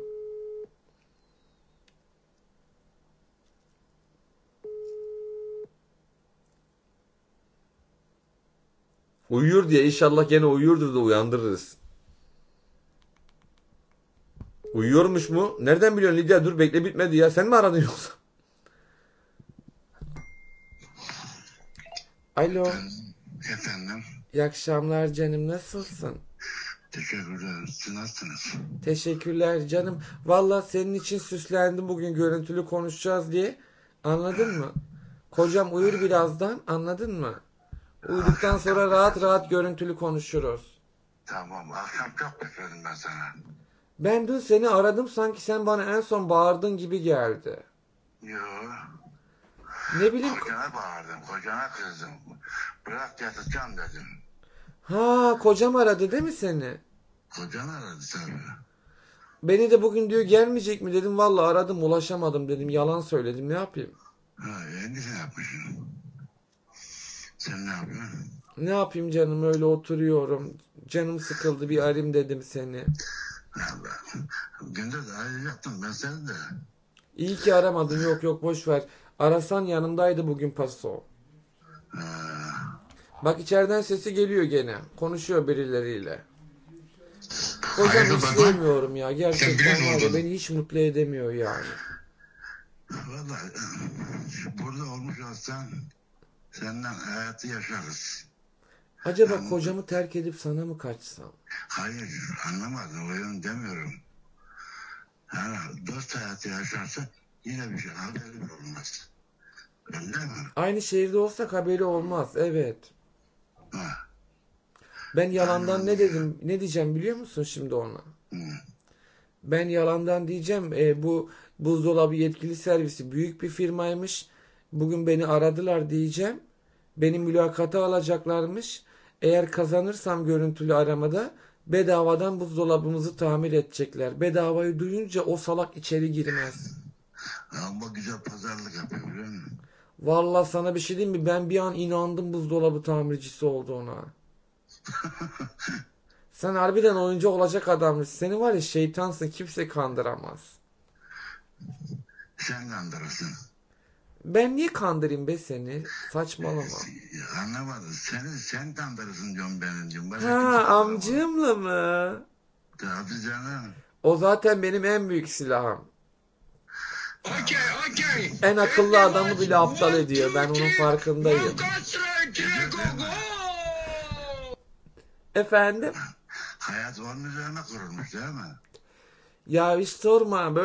Uyuyor diye inşallah gene uyuyordur da uyandırırız. Uyuyormuş mu? Nereden biliyorsun Lidya? Dur bekle bitmedi ya. Sen mi aradın yoksa? Alo. Efendim, İyi akşamlar canım. Nasılsın? teşekkürler. Siz nasılsınız? Teşekkürler canım. Valla senin için süslendim bugün görüntülü konuşacağız diye. Anladın mı? Kocam uyur birazdan. Anladın mı? Uyuduktan sonra rahat rahat görüntülü konuşuruz. Tamam, akşam çok bekledim ben sana. Ben dün seni aradım sanki sen bana en son bağırdın gibi geldi. Yo, Ne bileyim. kocana bağırdım, kocana kızdım. Bırak yatacağım dedim. Ha kocam aradı değil mi seni? Kocan aradı tabii. Beni de bugün diyor gelmeyecek mi dedim. Valla aradım ulaşamadım dedim. Yalan söyledim ne yapayım? Ha, ne yapmışsın? Sen ne yapıyorsun? Ne yapayım canım öyle oturuyorum. Canım sıkıldı bir arayayım dedim seni. Allah. Gündüz arayacaktım ben seni de. İyi ki aramadın yok boş ver. Arasan yanımdaydı bugün paso. Bak içeriden sesi geliyor gene. Konuşuyor birileriyle. Kocam Hayırdır hiç baba? sevmiyorum ya. Sen Gerçekten biliyorsun var ya olduğunu. beni hiç mutlu edemiyor yani. Vallahi burada olmuş olsan senden hayatı yaşarız. Acaba Yani, kocamı terk edip sana mı kaçsam? hayır anlamadın o yönü demiyorum. Yani dost hayatı yaşarsa yine bir şey haberin olmaz. Öyle mi? Aynı şehirde olsak haberi olmaz. Evet. Ha. Ben yalandan ne dedim? Ne diyeceğim biliyor musun şimdi ona? Hı. Ben yalandan diyeceğim bu buzdolabı yetkili servisi büyük bir firmaymış. Bugün beni aradılar diyeceğim. Beni mülakata alacaklarmış. Eğer kazanırsam görüntülü aramada bedavadan buzdolabımızı tamir edecekler. Bedavayı duyunca o salak içeri girmez. Ama güzel pazarlık yapıyor biliyor musun? Vallahi sana bir şey diyeyim mi? Ben bir an inandım buzdolabı tamircisi olduğuna. Sen harbiden oyuncu olacak adammışsın. Seni var ya şeytansın kimse kandıramaz. Sen kandırırsın. Ben niye kandırayım be seni? Saçmalama. Anlamadın. Sen kandırırsın diyorum benim diyorum. Başka Ha kimse kandıramaz. amcığımla mı? Tabii canım. O zaten benim en büyük silahım. Okay. En akıllı adamı bile aptal ediyor. Ben onun farkındayım. Efendim? Hayat onun üzerine kurulmuş değil mi? Ya hiç sorma,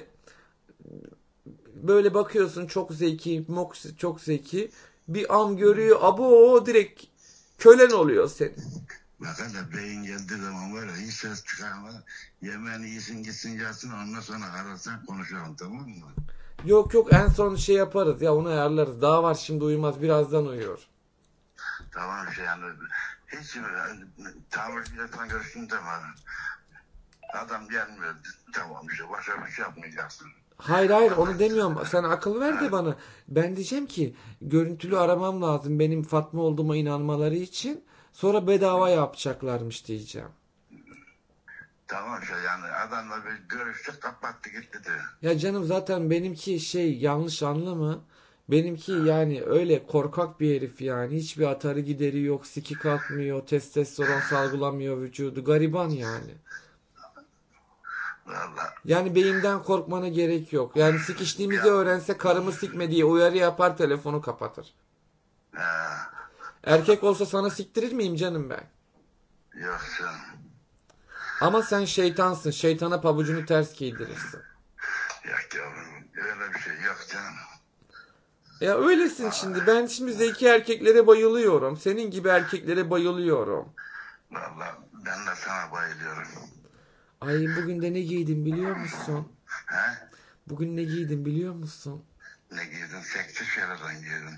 böyle bakıyorsun, çok zeki, çok zeki. Bir am görüyor, abo direkt kölen oluyor senin. Bak hele beyin geldiği zaman var ya hiç ses çıkarmadan yemeğini yesin gitsin yatsın ondan sonra ararsan konuşalım tamam mı? Yok en son şey yaparız ya, onu ayarlarız. Daha var, şimdi uyumaz, birazdan uyuyor. Tamam yani hiç tamirciyle falan görüştün tamam. Adam gelmiyor tamam işte başka bir şey yapmayacaksın. Hayır onu demiyorum. Sen akıl ver de bana. Ben diyeceğim ki görüntülü aramam lazım benim Fatma olduğuma inanmaları için. Sonra bedava yapacaklarmış diyeceğim. Tamam işte yani adamla bir görüştük kapattı gitti de. Ya canım zaten benimki yanlış anlama. Benimki yani öyle korkak bir herif yani. Hiçbir atarı gideri yok. Siki kalkmıyor. Testosteron salgılamıyor vücudu. Gariban yani. Vallahi. Yani beyimden korkmana gerek yok. Yani sikiştiğimizi öğrense karımı sikme diye uyarı yapar, telefonu kapatır. Erkek olsa sana siktirir miyim canım ben? Yok canım. Ama sen şeytansın. Şeytana pabucunu ters giydirirsin. Yok yavrum öyle bir şey yok canım. Ya öylesin şimdi. Ben şimdi zeki erkeklere bayılıyorum. Senin gibi erkeklere bayılıyorum. Vallahi ben de sana bayılıyorum. Ay bugün de ne giydim biliyor musun? He? Bugün ne giydim biliyor musun? Ne giydin? Seksi şeylerden giydin.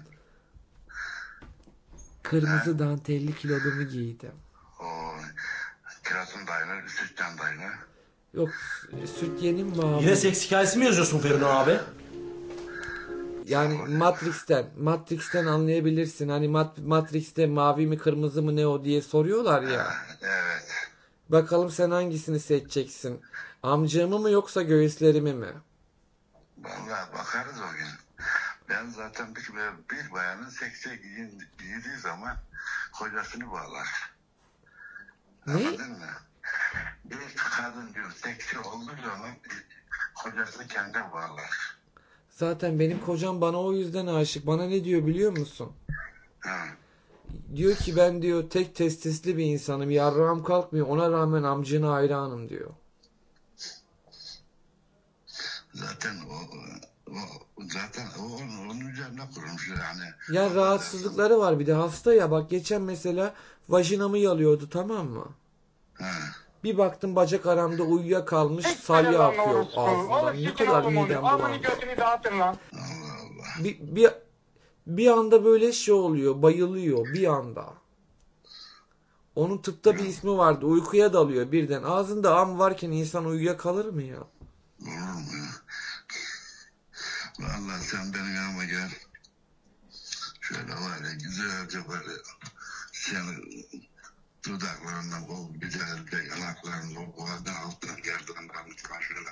Kırmızı dantelli kilodumu giydim. O kirazın dayını, sütten dayını. Yok, süt yenim bağlı. Yine seks hikayesi mi yazıyorsun Feridun abi? Yani Matrix'ten anlayabilirsin. Hani Matrix'te mavi mi kırmızı mı ne o diye soruyorlar ya. Evet. Bakalım sen hangisini seçeceksin? Amcamı mı yoksa göğüslerimi mi? Vallahi bakarız o gün. Ben zaten bir bayanın seksi giydiği zaman kocasını bağlar. Ne? Anladın mı? Bir kadın diyor seksi olduğu zaman kocasını kendine bağlar. Zaten benim kocam bana o yüzden aşık. Bana ne diyor biliyor musun? Ha. Diyor ki ben diyor tek testisli bir insanım. Yarrağım kalkmıyor. Ona rağmen amcına hayranım diyor. Zaten onun üzerine kurulmuş yani. Ya rahatsızlıkları var, bir de hasta ya. Bak geçen mesela vajinamı yalıyordu, tamam mı? Ha. Bir baktım bacak aramda uyuyakalmış, salya akıyor ağzından. Ne kadar midem bulandı. Allah Allah. Bir anda böyle şey oluyor, bayılıyor bir anda. Onun tıpta bir ismi vardı. Uykuya dalıyor birden. Ağzında am varken insan uyuyakalır mı ya? Olur mu ya? Vallahi sen benim yanıma gel. Şöyle var ya güzelce böyle seni dudaklarından o güzelce yanaklarından o boğazdan altından gerdan kalmış şöyle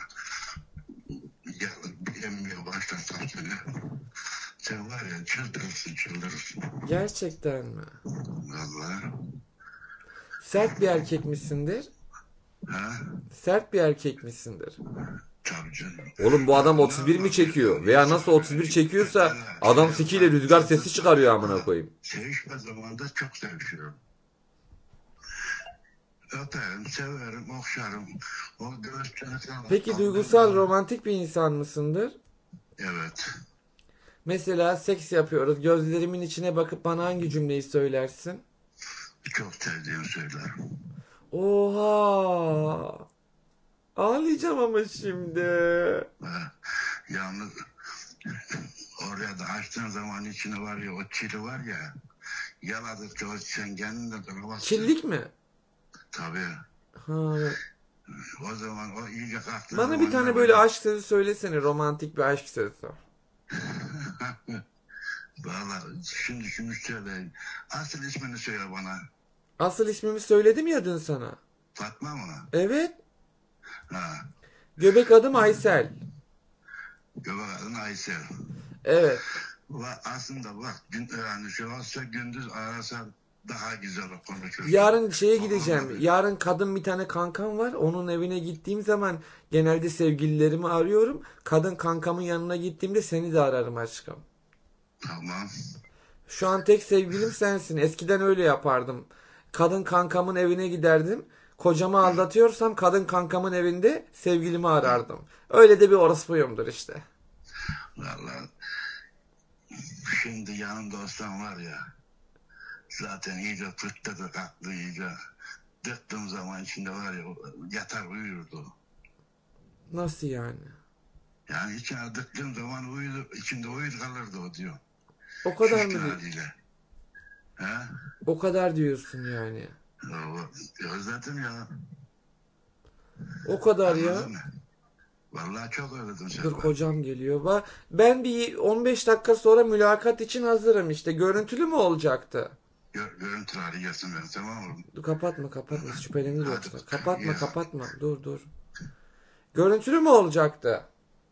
emmiye başlasan seni. Sen var ya çıldırırsın. Gerçekten mi? Vallahi. Sert bir erkek misindir? Ha? Sert bir erkek misindir? Tabii canım. Oğlum bu adam 31 mi çekiyor? Veya nasıl 31 çekiyorsa adam sikiyle rüzgar sesi çıkarıyor amına koyayım. Sevişme zamanında çok sevişiyorum. Öperim, severim, okşarım. O göğüsçene falan. Peki duygusal, romantik bir insan mısındır? Evet. Mesela seks yapıyoruz. Gözlerimin içine bakıp bana hangi cümleyi söylersin? Çok sevdiğimi söylerim. Oha! Ağlayacağım ama şimdi. Yalnız oraya da açtığın zaman içine var ya o çili var ya yaladıkça o sen kendin duramazsın. Çillik mi? Tabii. Ha. O zaman o iyice kalktığı Bana bir tane böyle aşk sözü söylesene. Romantik bir aşk sözü. Valla şimdi söyleyeyim. Asıl ismini söyle bana. Asıl ismimi söyledim ya dün sana. Fatma mı? Evet. Ha. Göbek adım Aysel. Göbek adın Aysel. Evet. Aslında bak yani şu olsa gündüz arasan daha güzel konuşursun. Yarın şeye Olur gideceğim. mu? Yarın kadın bir tane kankam var. Onun evine gittiğim zaman genelde sevgililerimi arıyorum. Kadın kankamın yanına gittiğimde seni de ararım aşkım. Tamam. Şu an tek sevgilim sensin. Eskiden öyle yapardım. Kadın kankamın evine giderdim. Kocamı aldatıyorsam kadın kankamın evinde sevgilimi arardım. Öyle de bir orospuyumdur işte. Vallahi şimdi yanımda olsan var ya, zaten iyice fırtladı kalktı iyice. Dıktığım zaman içinde var ya, yatar uyurdu. Nasıl yani? Yani içine dıktığım zaman uyudu, içinde uyur kalırdı o diyor. O kadar Şişkin mı? haliyle. He? O kadar diyorsun yani. Özledim ya. O kadar ya. Anladın mı? Vallahi çok özledim seni. Dur kocam geliyor. Ben bir 15 dakika sonra mülakat için hazırım işte. Görüntülü mü olacaktı? Görüntü hali gelsin ben, tamam mı? Dur kapatma şüphelenir Hadi. yoksa. Kapatma Ya. dur. Görüntülü mü olacaktı?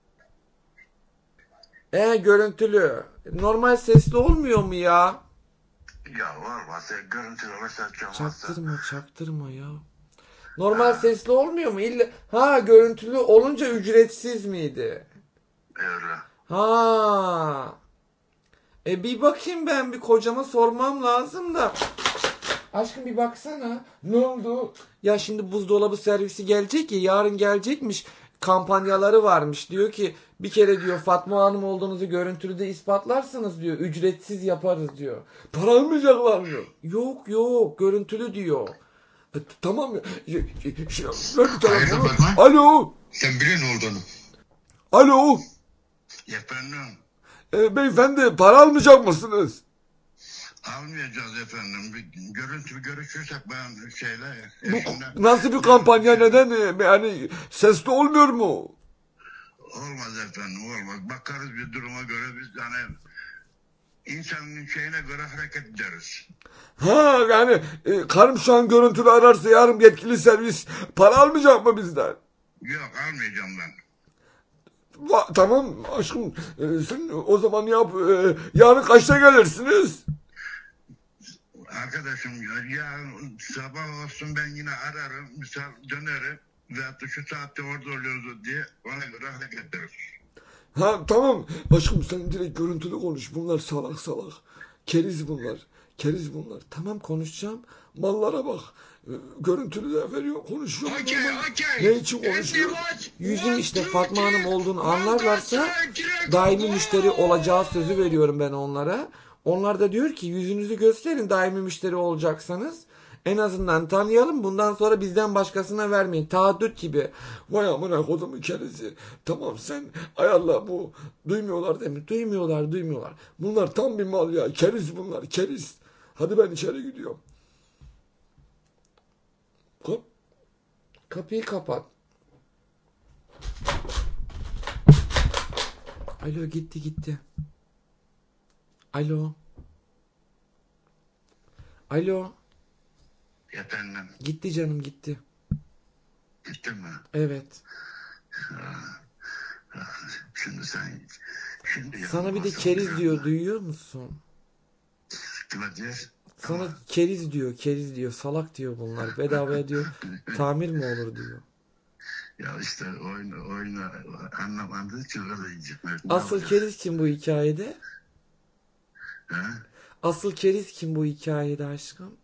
Görüntülü. Normal sesli olmuyor mu ya? Ya olmazsa görüntülü olursa olmazsa. Çaktırma ya. Normal sesli olmuyor mu? Görüntülü olunca ücretsiz miydi? Öyle. Ha. Bir bakayım ben bir kocama sormam lazım da. Aşkım bir baksana. Ne oldu? Ya şimdi buzdolabı servisi gelecek ya yarın gelecekmiş. Kampanyaları varmış. Diyor ki bir kere diyor Fatma Hanım olduğunuzu görüntülüde ispatlarsanız diyor ücretsiz yaparız diyor. Para almayacaklar mı? Yok görüntülü diyor. Tamam ya. Ver bir telefonu. Fatma. Alo. Sen biliyorsun ne olduğunu. Alo. Efendim. Beyefendi para almayacak mısınız? Almayacağız efendim. Bir görüntülü görüşürsek ben şeyle Bu eşimle... nasıl bir kampanya neden yani sesli olmuyor mu? Olmaz efendim, olmaz. Bakarız bir duruma göre, biz yani insanın şeyine göre hareket ederiz. Yani karım şu an görüntülü ararsa yarın yetkili servis para almayacak mı bizden? Yok, almayacağım ben. Tamam aşkım sen o zaman yap yarın kaçta gelirsiniz? Arkadaşım yarın sabah olsun ben yine ararım, misal dönerim veyahut da şu saatte orada oluyoruz diye ona göre hareket ederiz. Tamam aşkım sen direkt görüntülü konuş bunlar salak keriz bunlar tamam konuşacağım mallara bak görüntülü de veriyor konuşuyor ne için konuşuyor yüzüm işte Fatma Hanım olduğunu anlarlarsa daimi müşteri olacağı sözü veriyorum ben onlara. Onlar da diyor ki yüzünüzü gösterin daimi müşteri olacaksanız. En azından tanıyalım bundan sonra bizden başkasına vermeyin. Taahhüt gibi. Vay amına kodumun kerizi. Tamam sen ayarla bu. Duymuyorlar değil mi? Duymuyorlar. Bunlar tam bir mal ya. Keriz bunlar keriz. Hadi ben içeri gidiyorum. Kapıyı kapat. Alo gitti. Alo. Efendim, Gitti canım gitti. gittin mi? Evet. Şimdi Sana bir de keriz diyor duyuyor musun? Kime diyor? Sana keriz diyor salak diyor bunlar bedavaya diyor tamir mi olur diyor. Ya işte oyunu anlamadığı için öyle diyecek. Asıl keriz kim bu hikayede? He? Asıl keriz kim bu hikayede aşkım?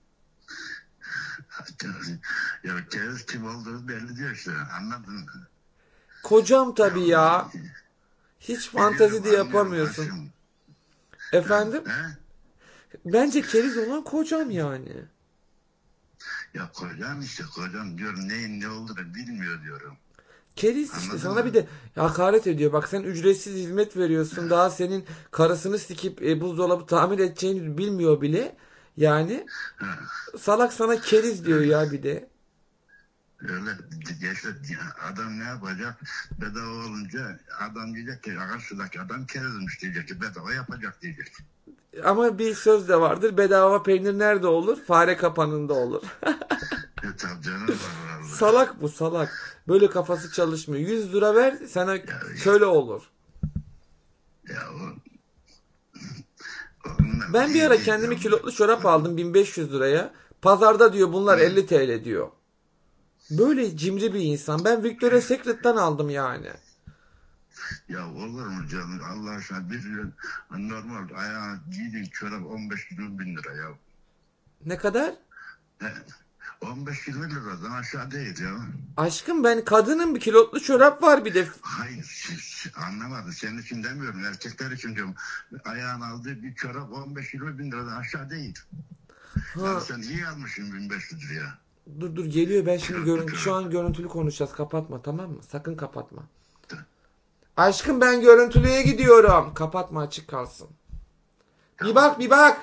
Ya keriz kim olduğu belli diyor işte, anladın mı? Kocam tabii ya. Hiç fantezi de yapamıyorsun. Aşkım. Efendim? He? Bence keriz olan kocam yani. Ya kocam diyorum neyin ne olduğunu bilmiyor diyorum. Keriz işte Anladın sana mı? bir de hakaret ediyor. Bak sen ücretsiz hizmet veriyorsun. Daha senin karısını sikip buzdolabı tamir edeceğini bilmiyor bile. Yani salak sana keriz diyor ya bir de. Öyle işte adam ne yapacak? Bedava olunca adam diyecek ki şuradaki adam kerizmiş diyecek ki bedava yapacak diyecek. Ama bir söz de vardır. Bedava peynir nerede olur? Fare kapanında olur. Tabii canım var vallahi. Salak bu salak. Böyle kafası çalışmıyor. 100 lira ver sana köle olur. Ya Ben bir ara kendime kilotlu çorap aldım 1500 liraya. Pazarda diyor bunlar 50 TL diyor. Böyle cimri bir insan. Ben Victoria's Secret'tan aldım yani. Ya olur mu canım Allah aşkına bir normal ayağına giydiğin çorap 15-20 bin lira ya. Ne kadar? 15-20 liradan aşağı değil ya. Aşkım ben kadının bir kilotlu çorap var bir de. Hayır anlamadım. Senin için demiyorum. Erkekler için diyorum. Ayağın aldığı bir çorap 15-20 bin liradan aşağı değil. Ya sen iyi almışsın 1500 liraya. Dur geliyor ben şimdi şu an görüntülü konuşacağız kapatma tamam mı? Sakın kapatma. Aşkım ben görüntülüye gidiyorum. Kapatma açık kalsın. Bir bak.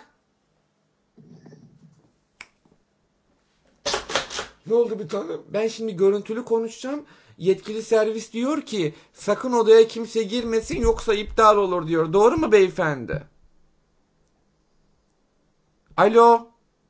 Ne oldu bir tanem? Ben şimdi görüntülü konuşacağım. Yetkili servis diyor ki sakın odaya kimse girmesin yoksa iptal olur diyor. Doğru mu beyefendi? Alo.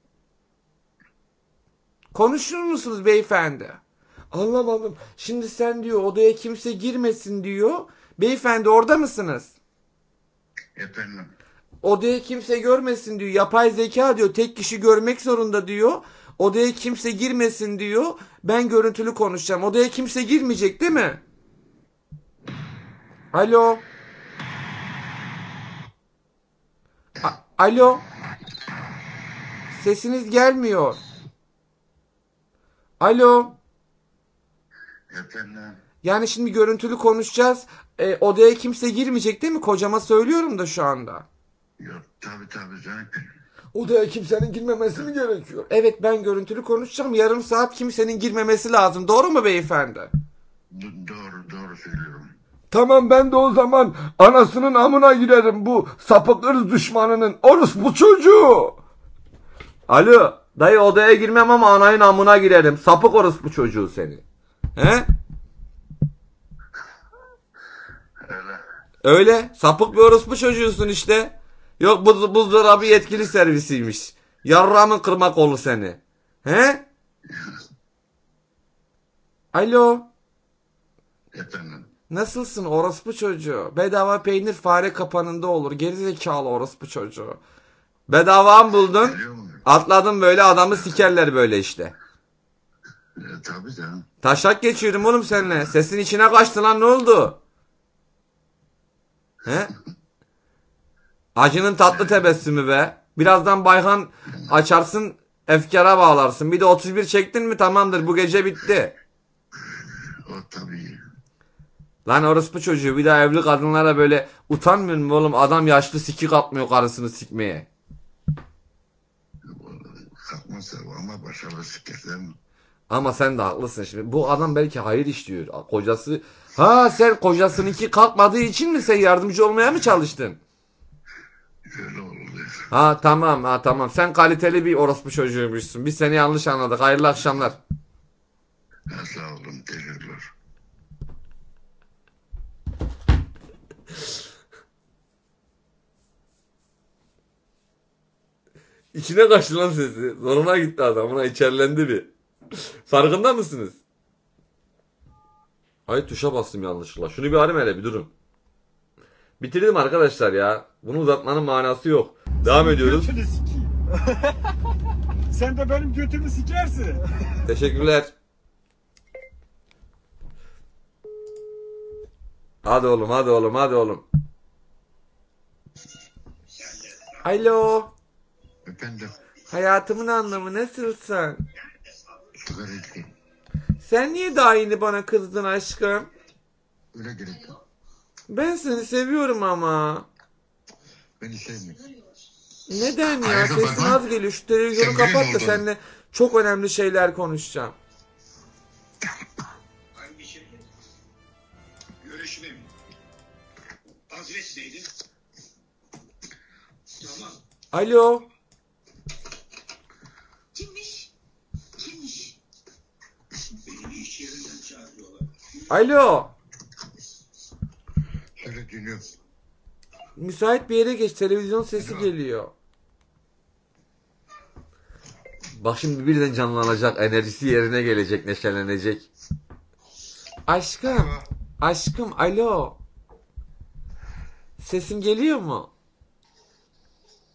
Konuşur musunuz beyefendi? Anlamadım. Şimdi sen diyor odaya kimse girmesin diyor. Beyefendi orada mısınız? Efendim. Odaya kimse görmesin diyor. Yapay zeka diyor. Tek kişi görmek zorunda diyor. Odaya kimse girmesin diyor. Ben görüntülü konuşacağım. Odaya kimse girmeyecek değil mi? Alo. Alo. Sesiniz gelmiyor. Alo. Efendim. Yani şimdi görüntülü konuşacağız. Odaya kimse girmeyecek değil mi? Kocama söylüyorum da şu anda. Yok tabii canım. Odaya kimsenin girmemesi mi gerekiyor? Evet ben görüntülü konuşacağım. Yarım saat kimsenin girmemesi lazım. Doğru mu beyefendi? Doğru söylüyorum. Tamam ben de o zaman anasının amına girerim bu sapık ırz düşmanının orospu çocuğu. Alo dayı odaya girmem ama anayın amına girerim. Sapık orospu çocuğu seni. He? Öyle. Sapık bir orospu çocuğusun işte. Yok buzdolabı yetkili servisiymiş. Yarramın kırma kolu seni. He? Alo. Efendim. Nasılsın orospu çocuğu? Bedava peynir fare kapanında olur. Gerizekalı orospu çocuğu. Bedava mı buldun? Atladın böyle adamı sikerler böyle işte. Tabii canım. Taşak geçiyorum oğlum seninle. Sesin içine kaçtı lan ne oldu? He? Acının tatlı tebessümü be. Birazdan Bayhan açarsın efkara bağlarsın. Bir de 31 çektin mi tamamdır bu gece bitti. O tabii. Lan orospu çocuğu bir daha evli kadınlara böyle utanmıyor mu oğlum? Adam yaşlı sikik atmıyor karısını sikmeye. Kalkmazsa ama başarılı sikirler mi? Ama sen de haklısın şimdi. Bu adam belki hayır işliyor. Kocası... Ha sen kocasınınki kalkmadığı için mi sen yardımcı olmaya mı çalıştın? Öyle oldu. Ha tamam. Sen kaliteli bir orospu çocuğuymuşsun. Biz seni yanlış anladık. Hayırlı akşamlar. Sağ olun. Teşekkürler. İçine kaçtı lan sesi. Zoruna gitti adamına içerlendi bir. Farkında mısınız? Ay tuşa bastım yanlışlıkla. Şunu bir arayayım hele bir durun. Bitirdim arkadaşlar ya. Bunu uzatmanın manası yok. Devam ediyoruz. Götünü sikeyim. Sen de benim götümü sikersin. Teşekkürler. Hadi oğlum. Alo. Efendim. Hayatımın anlamı nasılsın? Sigara içtim. Sen niye daha yeni bana kızdın aşkım? Öyle gerek. Ben seni seviyorum ama. Beni sevmiyor. Neden ya? Hayırdır Sesin baba? az geliyor. Şu televizyonu Sevgilin kapat da oldu. seninle çok önemli şeyler konuşacağım. Hangi şirket? Görüşmem. Adres neydi? Tamam. Alo. Kimmiş? Beni iş yerinden çağırıyorlar. Alo. Şöyle dinliyorum. Müsait bir yere geç. Televizyon sesi geliyor. Bak şimdi birden canlanacak. Enerjisi yerine gelecek. Neşelenecek. Aşkım. Alo. Sesim geliyor mu?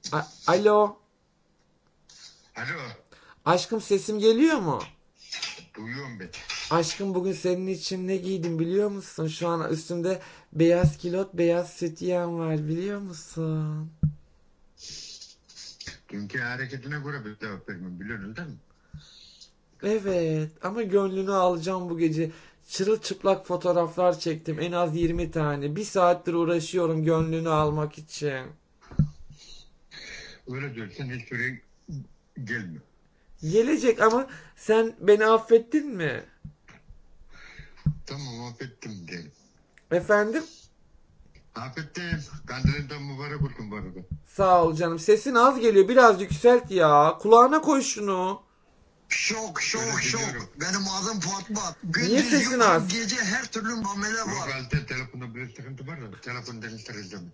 Alo. Alo. Aşkım sesim geliyor mu? Duyuyorum ben. Aşkım bugün senin için ne giydim biliyor musun? Şu an üstümde beyaz kilot, beyaz sütyen var biliyor musun? Dünkü hareketine göre bir cevap vermem biliyorsun değil mi? Evet ama gönlünü alacağım bu gece. Çırılçıplak fotoğraflar çektim en az 20 tane. Bir saattir uğraşıyorum gönlünü almak için. Öyle diyorsan hiç oraya gelmiyor. Gelecek ama sen beni affettin mi? Tamam affettim diyelim. Efendim? Affettim. Kandilinden mübarek olsun bu arada. Sağ ol canım. Sesin az geliyor. Biraz yükselt ya. Kulağına koy şunu. Şok şok Öyle şok. dinliyorum. Benim adım Fatma. Niye Gündüz sesin yok az? gece her türlü muamele Yok var. halde telefonda bir sıkıntı var da telefon değiştireceğim.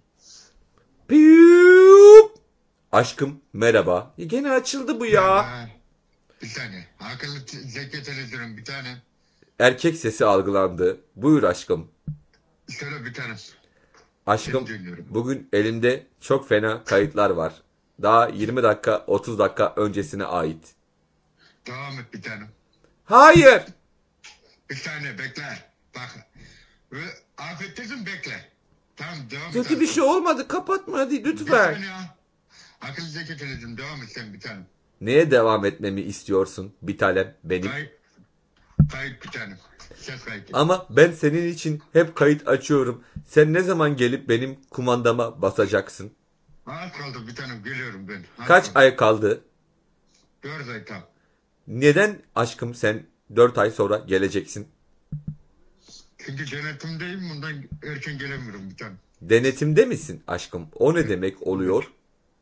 Piyup. Aşkım merhaba. Gene açıldı bu ya. Bir tane. Akıllı zeki televizyonun bir tane. Erkek sesi algılandı. Buyur aşkım. Şöyle bir tane. Aşkım Seni dinliyorum. bugün elimde çok fena kayıtlar var. Daha 20 dakika 30 dakika öncesine ait. Devam et bir tane. Hayır. Bir tane bekle. Bak. Affettirdim bekle. Tamam devam et. Kötü bir şey olmadı. Kapatma hadi Bir lütfen. tane ya. Akıllı zeki televizyon devam et sen bir tane. Neye devam etmemi istiyorsun bir tanem benim? Kayıt bir tane. Ses kayıt. Ama ben senin için hep kayıt açıyorum. Sen ne zaman gelip benim kumandama basacaksın? Az kaldı bir tane geliyorum ben. Az Kaç kaldı. ay kaldı? 4 ay tam. Neden aşkım sen 4 ay sonra geleceksin? Çünkü denetimdeyim bundan erken gelemiyorum bir tane. Denetimde misin aşkım? O ne demek oluyor?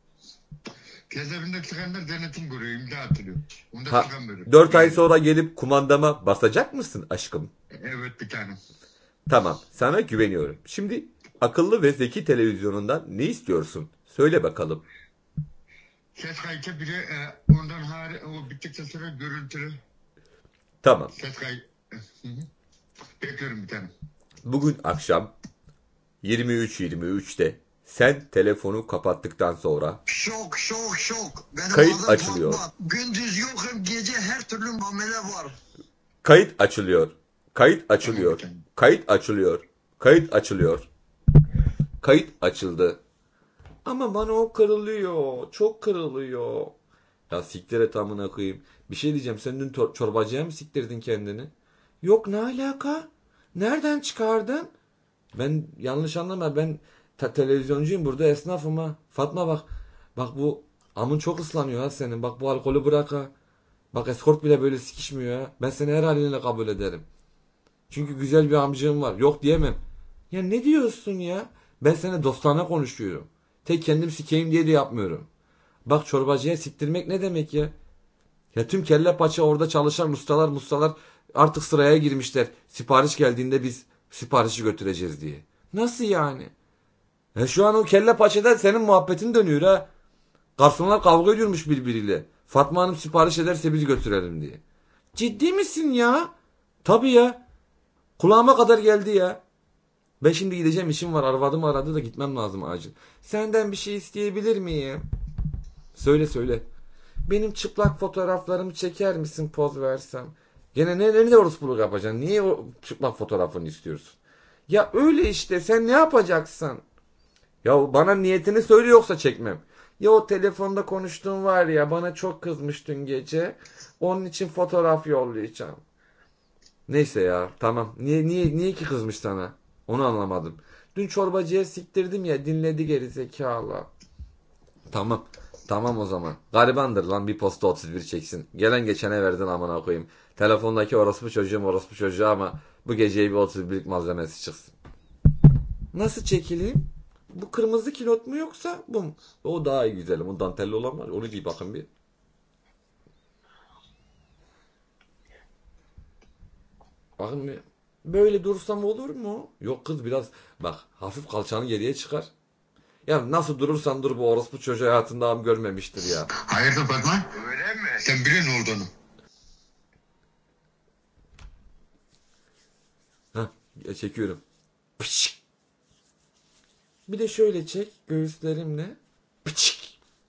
Cezaevinde çıkanlar denetim görüyor, imza atılıyor. Onda Ha, çıkamıyorum. 4 ay sonra gelip kumandama basacak mısın aşkım? Evet bir tane. Tamam, sana güveniyorum. Şimdi akıllı ve zeki televizyonundan ne istiyorsun? Söyle bakalım. Ses kayıtı biri ondan o bittikten sonra görüntülü Tamam. ses kayıt. Hı hı. Bekliyorum bir tane. Bugün akşam 23.23'te sen telefonu kapattıktan sonra Şok şok şok. Benim kayıt adım açılıyor. Fatma. Gündüz yokum gece her türlü muamele var. Kayıt açılıyor. Kayıt Tamam açılıyor. bir tane. Kayıt açılıyor. Kayıt açılıyor. Kayıt açıldı. Ama bana o kırılıyor. Çok kırılıyor. Ya siktir et amına koyayım. Bir şey diyeceğim. Sen dün çorbacıya mı siktirdin kendini? Yok ne alaka? Nereden çıkardın? Ben yanlış anlama. Ben televizyoncuyum. Burada esnafım ha. Fatma bak. Bak bu amın çok ıslanıyor ha senin. Bak bu alkolü bırak ha. Bak eskort bile böyle sikişmiyor ha. Ben seni her haline kabul ederim. Çünkü güzel bir amcığım var. Yok diyemem. Ya ne diyorsun ya? Ben sana dostane konuşuyorum. Tek kendim sikeyim diye de yapmıyorum. Bak çorbacıya siktirmek ne demek ya? Ya tüm kelle paça orada çalışan ustalar artık sıraya girmişler. Sipariş geldiğinde biz siparişi götüreceğiz diye. Nasıl yani? Ya şu an o kelle paçada senin muhabbetin dönüyor ha. Garsonlar kavga ediyormuş birbiriyle. Fatma Hanım sipariş ederse biz götürelim diye. Ciddi misin ya? Tabii ya. Kulağıma kadar geldi ya. Ben şimdi gideceğim işim var. Arvadım aradı da gitmem lazım acil. Senden bir şey isteyebilir miyim? Söyle söyle. Benim çıplak fotoğraflarımı çeker misin poz versem? Gene ne orospuluk yapacaksın? Niye o çıplak fotoğrafını istiyorsun? Ya öyle işte sen ne yapacaksın? Ya bana niyetini söyle yoksa çekmem. Ya o telefonda konuştuğun var ya bana çok kızmıştın gece. Onun için fotoğraf yollayacağım. Neyse ya tamam. Niye ki kızmış sana? Onu anlamadım. Dün çorbacıya siktirdim ya dinledi geri zekalı. Tamam. Tamam o zaman. Garibandır lan bir posta 31 çeksin. Gelen geçene verdin amına koyayım. Telefondaki orospu çocuğu ama bu geceye bir 31'lik malzemesi çıksın. Nasıl çekileyim? Bu kırmızı kilot mu yoksa bu mu? O daha iyi güzelim. O dantelli olan var. Onu giy bakın bir. Bakın bir. Böyle dursam olur mu? Yok kız biraz bak hafif kalçanı geriye çıkar. Ya nasıl durursan dur bu orospu çocuğu hayatında am görmemiştir ya. Hayırdır Fatma? Öyle mi? Sen biliyorsun ne olduğunu. Hah çekiyorum. Pışık. Bir de şöyle çek göğüslerimle. Pışık.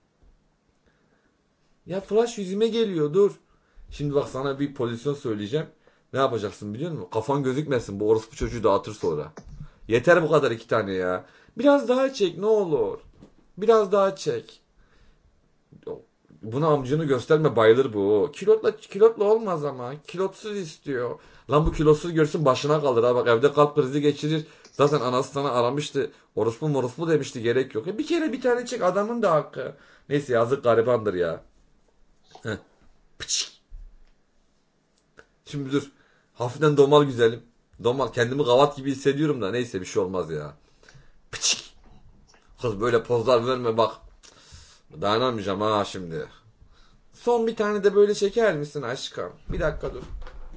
Ya flash yüzüme geliyor, dur. Şimdi bak sana bir pozisyon söyleyeceğim. Ne yapacaksın biliyor musun? Kafan gözükmesin, bu orospu çocuğu dağıtır sonra. Yeter bu kadar 2 tane ya. Biraz daha çek ne olur. Biraz daha çek. Buna amcını gösterme, bayılır bu. Kilotla olmaz ama. Kilotsuz istiyor. Lan bu kilotsuz görsün başına kalır ha. Bak evde kalp krizi geçirir. Zaten anası sana aramıştı. Orospu demişti, gerek yok. Bir kere bir tane çek, adamın da hakkı. Neyse yazık garibandır ya. Heh. Pıçık. Şimdi dur. Hafiften domal güzelim. Domal, kendimi gavat gibi hissediyorum da neyse bir şey olmaz ya. Pıçık. Kız böyle pozlar verme bak. Dayanamayacağım ha şimdi. Son bir tane de böyle çeker misin aşkım? Bir dakika dur.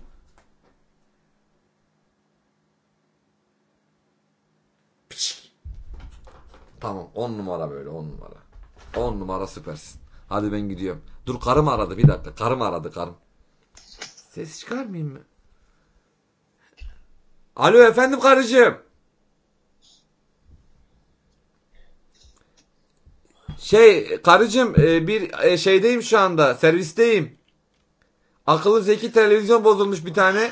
Pişik. Tamam 10 numara böyle 10 numara. 10 numara süpersin. Hadi ben gidiyorum. Dur karım aradı bir dakika. Karım aradı karım. Ses çıkarmayayım mı? Alo efendim karıcığım. Karıcığım bir şeydeyim şu anda. Servisteyim. Akıllı zeki televizyon bozulmuş bir tane.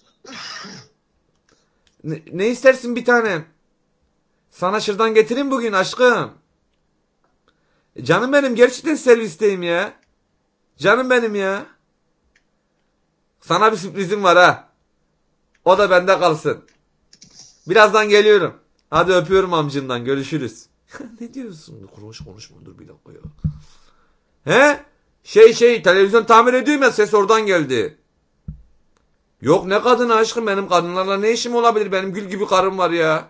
Ne istersin bir tane? Sana şırdan getireyim bugün aşkım. Canım benim gerçekten servisteyim ya. Canım benim ya. Sana bir sürprizim var ha. O da bende kalsın. Birazdan geliyorum. Hadi öpüyorum amcından, görüşürüz. Ne diyorsun? Konuşma dur bir dakika ya. He? Televizyon tamir ediyorum ya, ses oradan geldi. Yok ne kadını aşkım, benim kadınlarla ne işim olabilir, benim gül gibi karım var ya.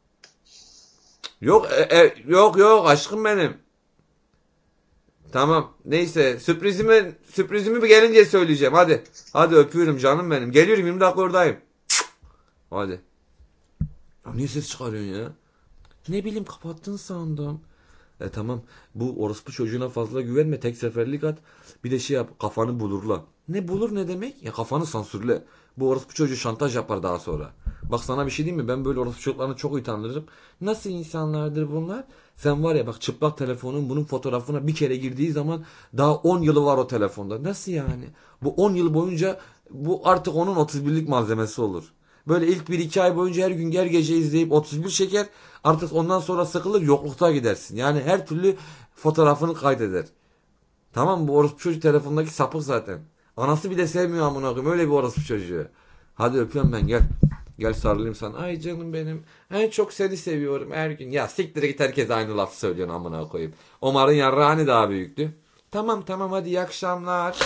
Yok yok aşkım benim. Tamam neyse sürprizimi bir gelince söyleyeceğim hadi. Hadi öpüyorum canım benim, geliyorum 20 dakika oradayım. Hadi. Ya niye ses çıkarıyorsun ya? Ne bileyim kapattın sandım. Tamam bu orospu çocuğuna fazla güvenme, tek seferlik at. Bir de yap, kafanı bulurla. Ne bulur ne demek? Ya kafanı sansürle. Bu orospu çocuğu şantaj yapar daha sonra. Bak sana bir şey diyeyim mi? Ben böyle orospu çocuklarını çok iyi tanırım. Nasıl insanlardır bunlar? Sen var ya bak, çıplak telefonun bunun fotoğrafına bir kere girdiği zaman daha 10 yılı var o telefonda. Nasıl yani? Bu 10 yıl boyunca bu artık onun 31'lik malzemesi olur. Böyle ilk 1-2 ay boyunca her gün her gece izleyip 31 çeker. Artık ondan sonra sıkılır, yoklukta gidersin. Yani her türlü fotoğrafını kaydeder. Tamam mı? Bu orospu çocuğu telefondaki sapık zaten. Anası bile sevmiyor amına koyayım. Öyle bir orospu çocuğu. Hadi öpüyorum ben, gel. Gel sarılayım sana. Ay canım benim. En çok seni seviyorum her gün. Ya siktir git, herkes aynı lafı söylüyorsun amına koyayım. Omar'ın yarrağı hani daha büyüktü. Tamam hadi iyi akşamlar.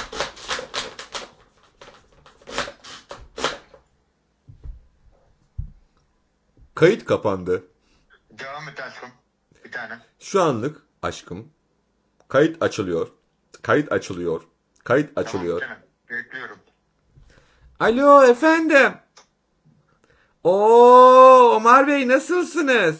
Kayıt kapandı. Devam et aşkım. Bir tane. Şu anlık aşkım. Kayıt açılıyor. Kayıt açılıyor. Kayıt açılıyor. Tamam canım. Bekliyorum. Alo efendim. Oo Omar Bey nasılsınız?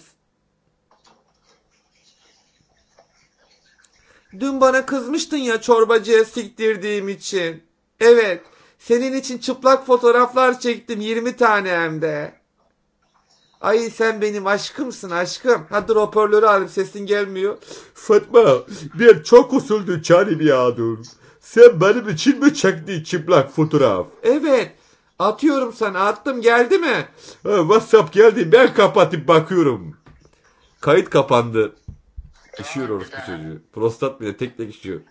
Dün bana kızmıştın ya çorbacıya siktirdiğim için. Evet. Senin için çıplak fotoğraflar çektim 20 tane hem de. Ay sen benim aşkımsın aşkım. Hadi hoparlörü alayım, sesin gelmiyor. Fatma, bir çok usuldü canım ya dur. Sen benim için mi çektin çıplak fotoğraf? Evet. Atıyorum sana, attım, geldi mi? WhatsApp geldi, ben kapatıp bakıyorum. Kayıt kapandı. İşiyor orospu çocuğu. Prostat bile tek tek işiyor.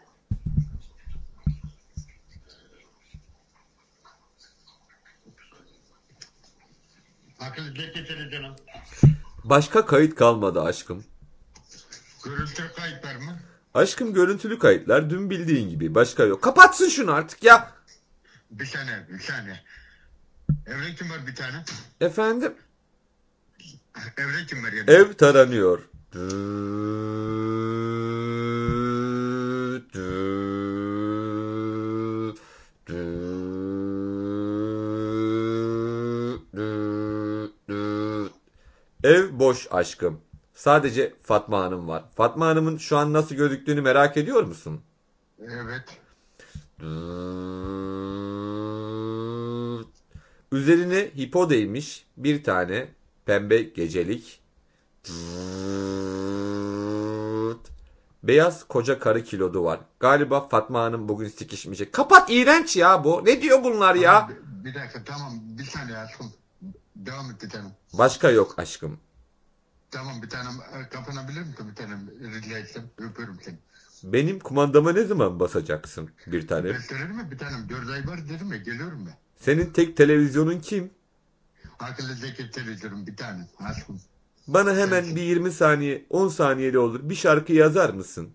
Akıllı getirin canım. Başka kayıt kalmadı aşkım. Görüntü kayıtlar mı? Aşkım görüntülü kayıtlar dün bildiğin gibi, başka yok. Kapatsın şunu artık ya. Bir saniye. Evren kim var bir tane? Efendim? Evren kim var yani? Ev taranıyor. Ev boş aşkım. Sadece Fatma Hanım var. Fatma Hanım'ın şu an nasıl gözüktüğünü merak ediyor musun? Evet. Üzerine hipo değmiş bir tane pembe gecelik. Beyaz koca karı kilodu var. Galiba Fatma Hanım bugün sikişmeyecek. Kapat, iğrenç ya bu. Ne diyor bunlar ya? Bir dakika tamam bir saniye aşkım. Devam et bir tanem. Başka yok aşkım. Tamam bir tanem kapanabilir misin bir tanem rica etsem öpüyorum seni. Benim kumandama ne zaman basacaksın bir tane? Ben söyledim mi bir tanem 4 ay var dedim ya geliyorum ben. Senin tek televizyonun kim? Akıllı zeki televizyonum bir tane aşkım. Bana hemen bir 20 saniye 10 saniyeli olur bir şarkı yazar mısın?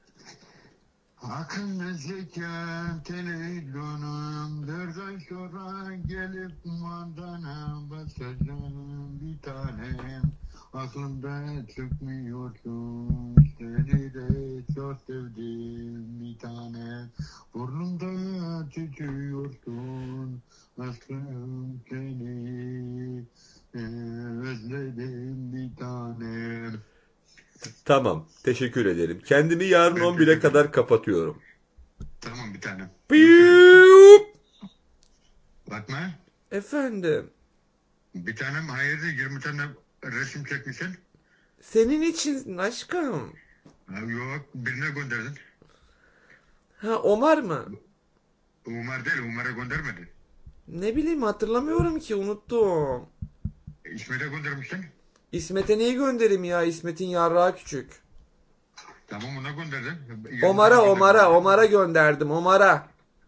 Akıllı zeki televizyonum 4 ay sonra gelip kumandana basacağım bir tanem. Aklımda çıkmıyorsun seni de çok sevdim bir tanem. Burnumda tütüyorsun aşkım seni özledim bir tanem. Tamam, teşekkür ederim. Kendimi yarın 11'e kadar kapatıyorum. Tamam bir tanem. Piyup. Bakma. Efendim, Bir tanem hayırdır 20 tane resim çekmişsin. senin için aşkım. Ha, yok birine gönderdin. Ha, Omar mı? Umar değil Umar'a göndermedin. Ne bileyim, hatırlamıyorum ki, unuttum. İsmet'e göndermişsin. İsmet'e neyi gönderim ya? İsmet'in yarrağı küçük. Tamam ona gönderdin. Omar'a gönderdim, Omar'a.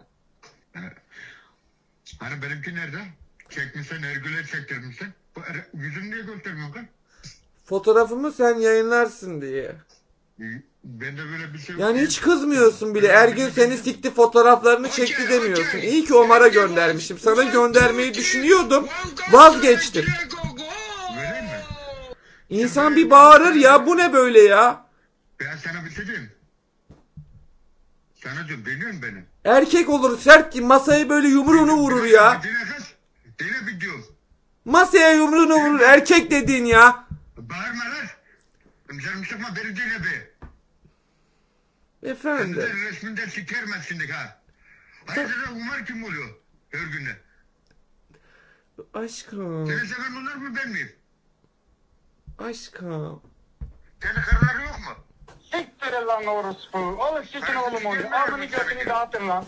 Hani benimki nerede? Çekmişsin Ergül'e çektirmişsin. Yüzünü niye göstermiyorsun lan? Fotoğrafımı sen yayınlarsın diye. Ben de böyle bir şey... Yani hiç kızmıyorsun bile. Ergün seni sikti, fotoğraflarını çekti demiyorsun. İyi ki Omar'a göndermişim. Sana göndermeyi düşünüyordum. Vazgeçtim. Öyle mi? İnsan bir bağırır ya. Bu ne böyle ya? Ben sana bir şey diyeyim. Sana diyorum deniyorsun beni. Erkek olur sert ki masaya böyle yumruğunu vurur ya. Dene bir diyorum. Masaya yumruğunu vurur erkek dediğin ya. Bağırma lan. Canım sıkma beni dene be. Efendim. Sen de resminden sikermez şimdi ha. Hayırdır Umar kim oluyor her günde? Aşkım. Seni seven onlar mı ben miyim? Aşkım. Senin karıları yok mu? Siktir lan orospu. Oğlum sikin oğlum onu. Amını götünü dağıtın lan.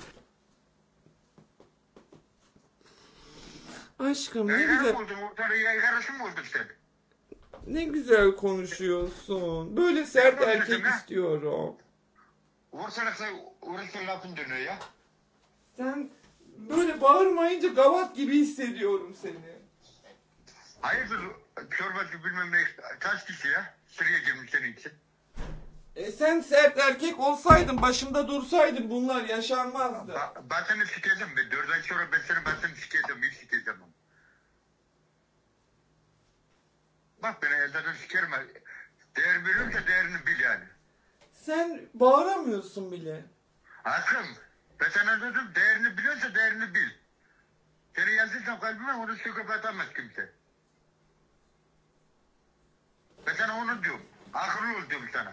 Aşkım ne Yaygara güzel. mı oldun? Ortada yaygarası mı oldun sen? Ne güzel konuşuyorsun. Böyle sert erkek istiyorum. Uğraşsa lafın dönüyor ya. Sen böyle bağırmayınca gavat gibi hissediyorum seni. Hayırdır çorbacı bilmem ne kaç kişi ya? Sıraya girmiş senin için. Sen sert erkek olsaydın, başımda dursaydın bunlar yaşanmazdı. Ben seni sikeceğim. 4 ay sonra ben seni sikeceğim. Hiç sikeceğim. Bak beni elden sikerim. Değer veriyorsa değerini bil yani. Sen bağıramıyorsun bile. Aşkım ben sana dedim değerini biliyorsa değerini bil. Seni yazdıysam kalbime onu söküp atamaz kimse. Ben sana onu diyorum. Akıllı ol diyorum sana.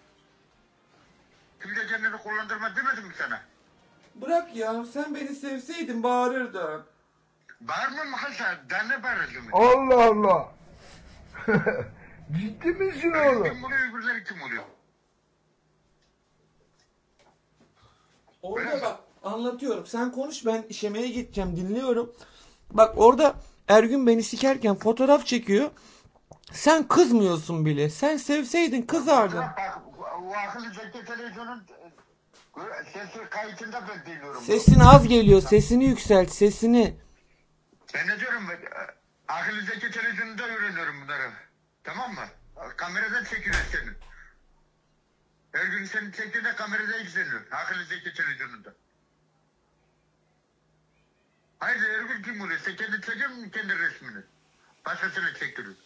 Kimse kendini kullandırma demedim mi sana? Bırak ya, sen beni sevseydin bağırırdın. Bağırma mı kızlar? Daha ne bağırırsın? Allah Allah. Ciddi misin oğlum? Kim oluyor öbürleri kim oluyor? Orada bak anlatıyorum. Sen konuş, ben işemeye gideceğim, dinliyorum. Bak orada Ergün beni sikerken fotoğraf çekiyor. Sen kızmıyorsun bile. Sen sevseydin kızardın. Bak o akıllı zeki televizyonun sesi kayıtında ben dinliyorum. Sesin az geliyor. Sesini yükselt, sesini. Ben ne diyorum? Akıllı zeki televizyonunda öğreniyorum bunları. Tamam mı? Kameradan çekiyor senin. Her gün seni çektiğinde kamerada izleniyor. Akıllı zeki televizyonunda. Hayır her gün kim oluyor? Sen kendi çekiyor musun kendi resmini? Başkasına çektiriyor.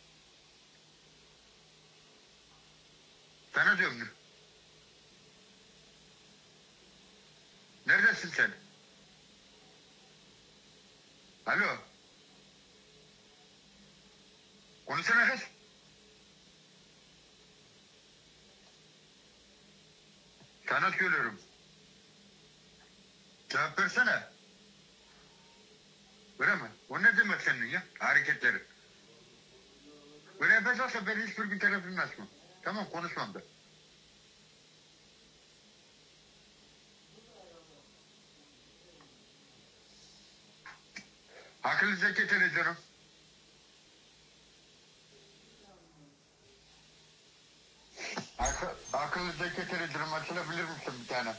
Sana diyorum. Neredesin sen? Alo. Konuşsana kız. Sana söylüyorum. Cevap versene. Öyle mi? O ne demek senin ya? Hareketleri. Öyle yapacaksa ben hiçbir gün telefonunu açmam. Tamam konuşmam da. Akıllı zeki televizyonum. Akıllı zeki televizyonum açılabilir misin bir tane?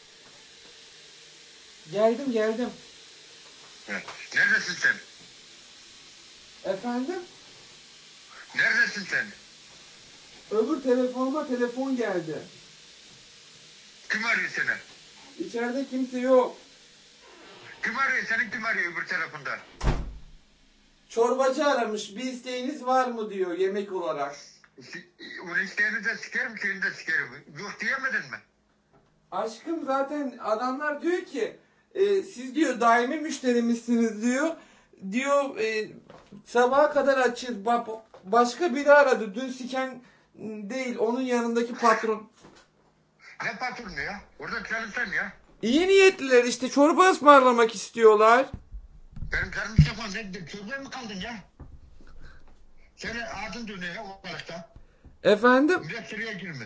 Geldim. Evet. Neredesin sen? Efendim? Neredesin sen? Öbür telefonuma telefon geldi. Kim arıyor seni? İçeride kimse yok. Kim arıyor? Senin kim arıyor öbür tarafında? Çorbacı aramış. Bir isteğiniz var mı diyor yemek olarak. Onu isteğini de sikerim, şeyini de sikerim. Yok diyemedin mi? Aşkım zaten adamlar diyor ki siz diyor daimi müşterimizsiniz diyor. Diyor sabaha kadar açız. Başka biri aradı. Dün siken değil. Onun yanındaki patron. Ne patronu ya? Orada çalışan ya. İyi niyetliler işte çorba ısmarlamak istiyorlar. Benim canım sıkmaz. Çorbaya mı kaldın ya? Senin ağzın dönüyor ya ortalıkta. Efendim? Millet sıraya girme.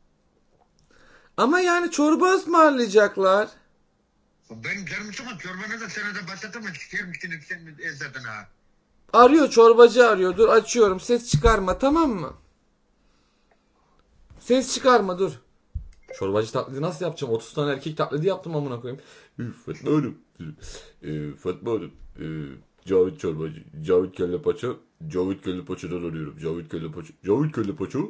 Ama yani çorba ısmarlayacaklar. Benim canım sıkmaz. Çorbanı da sana da başlatırım. Sikerim içini senin ezzatın ha. Arıyor çorbacı arıyor. Dur açıyorum. Ses çıkarma tamam mı? Ses çıkarma dur. Çorbacı taklidi nasıl yapacağım? 30 tane erkek taklidi yaptım amına koyayım. Fatma Hanım. Fatma Hanım. Cavit Çorbacı. Cavit Kelle Paça. Cavit Kelle Paça'dan arıyorum. Cavit Kelle Paça. Cavit Kelle Paça.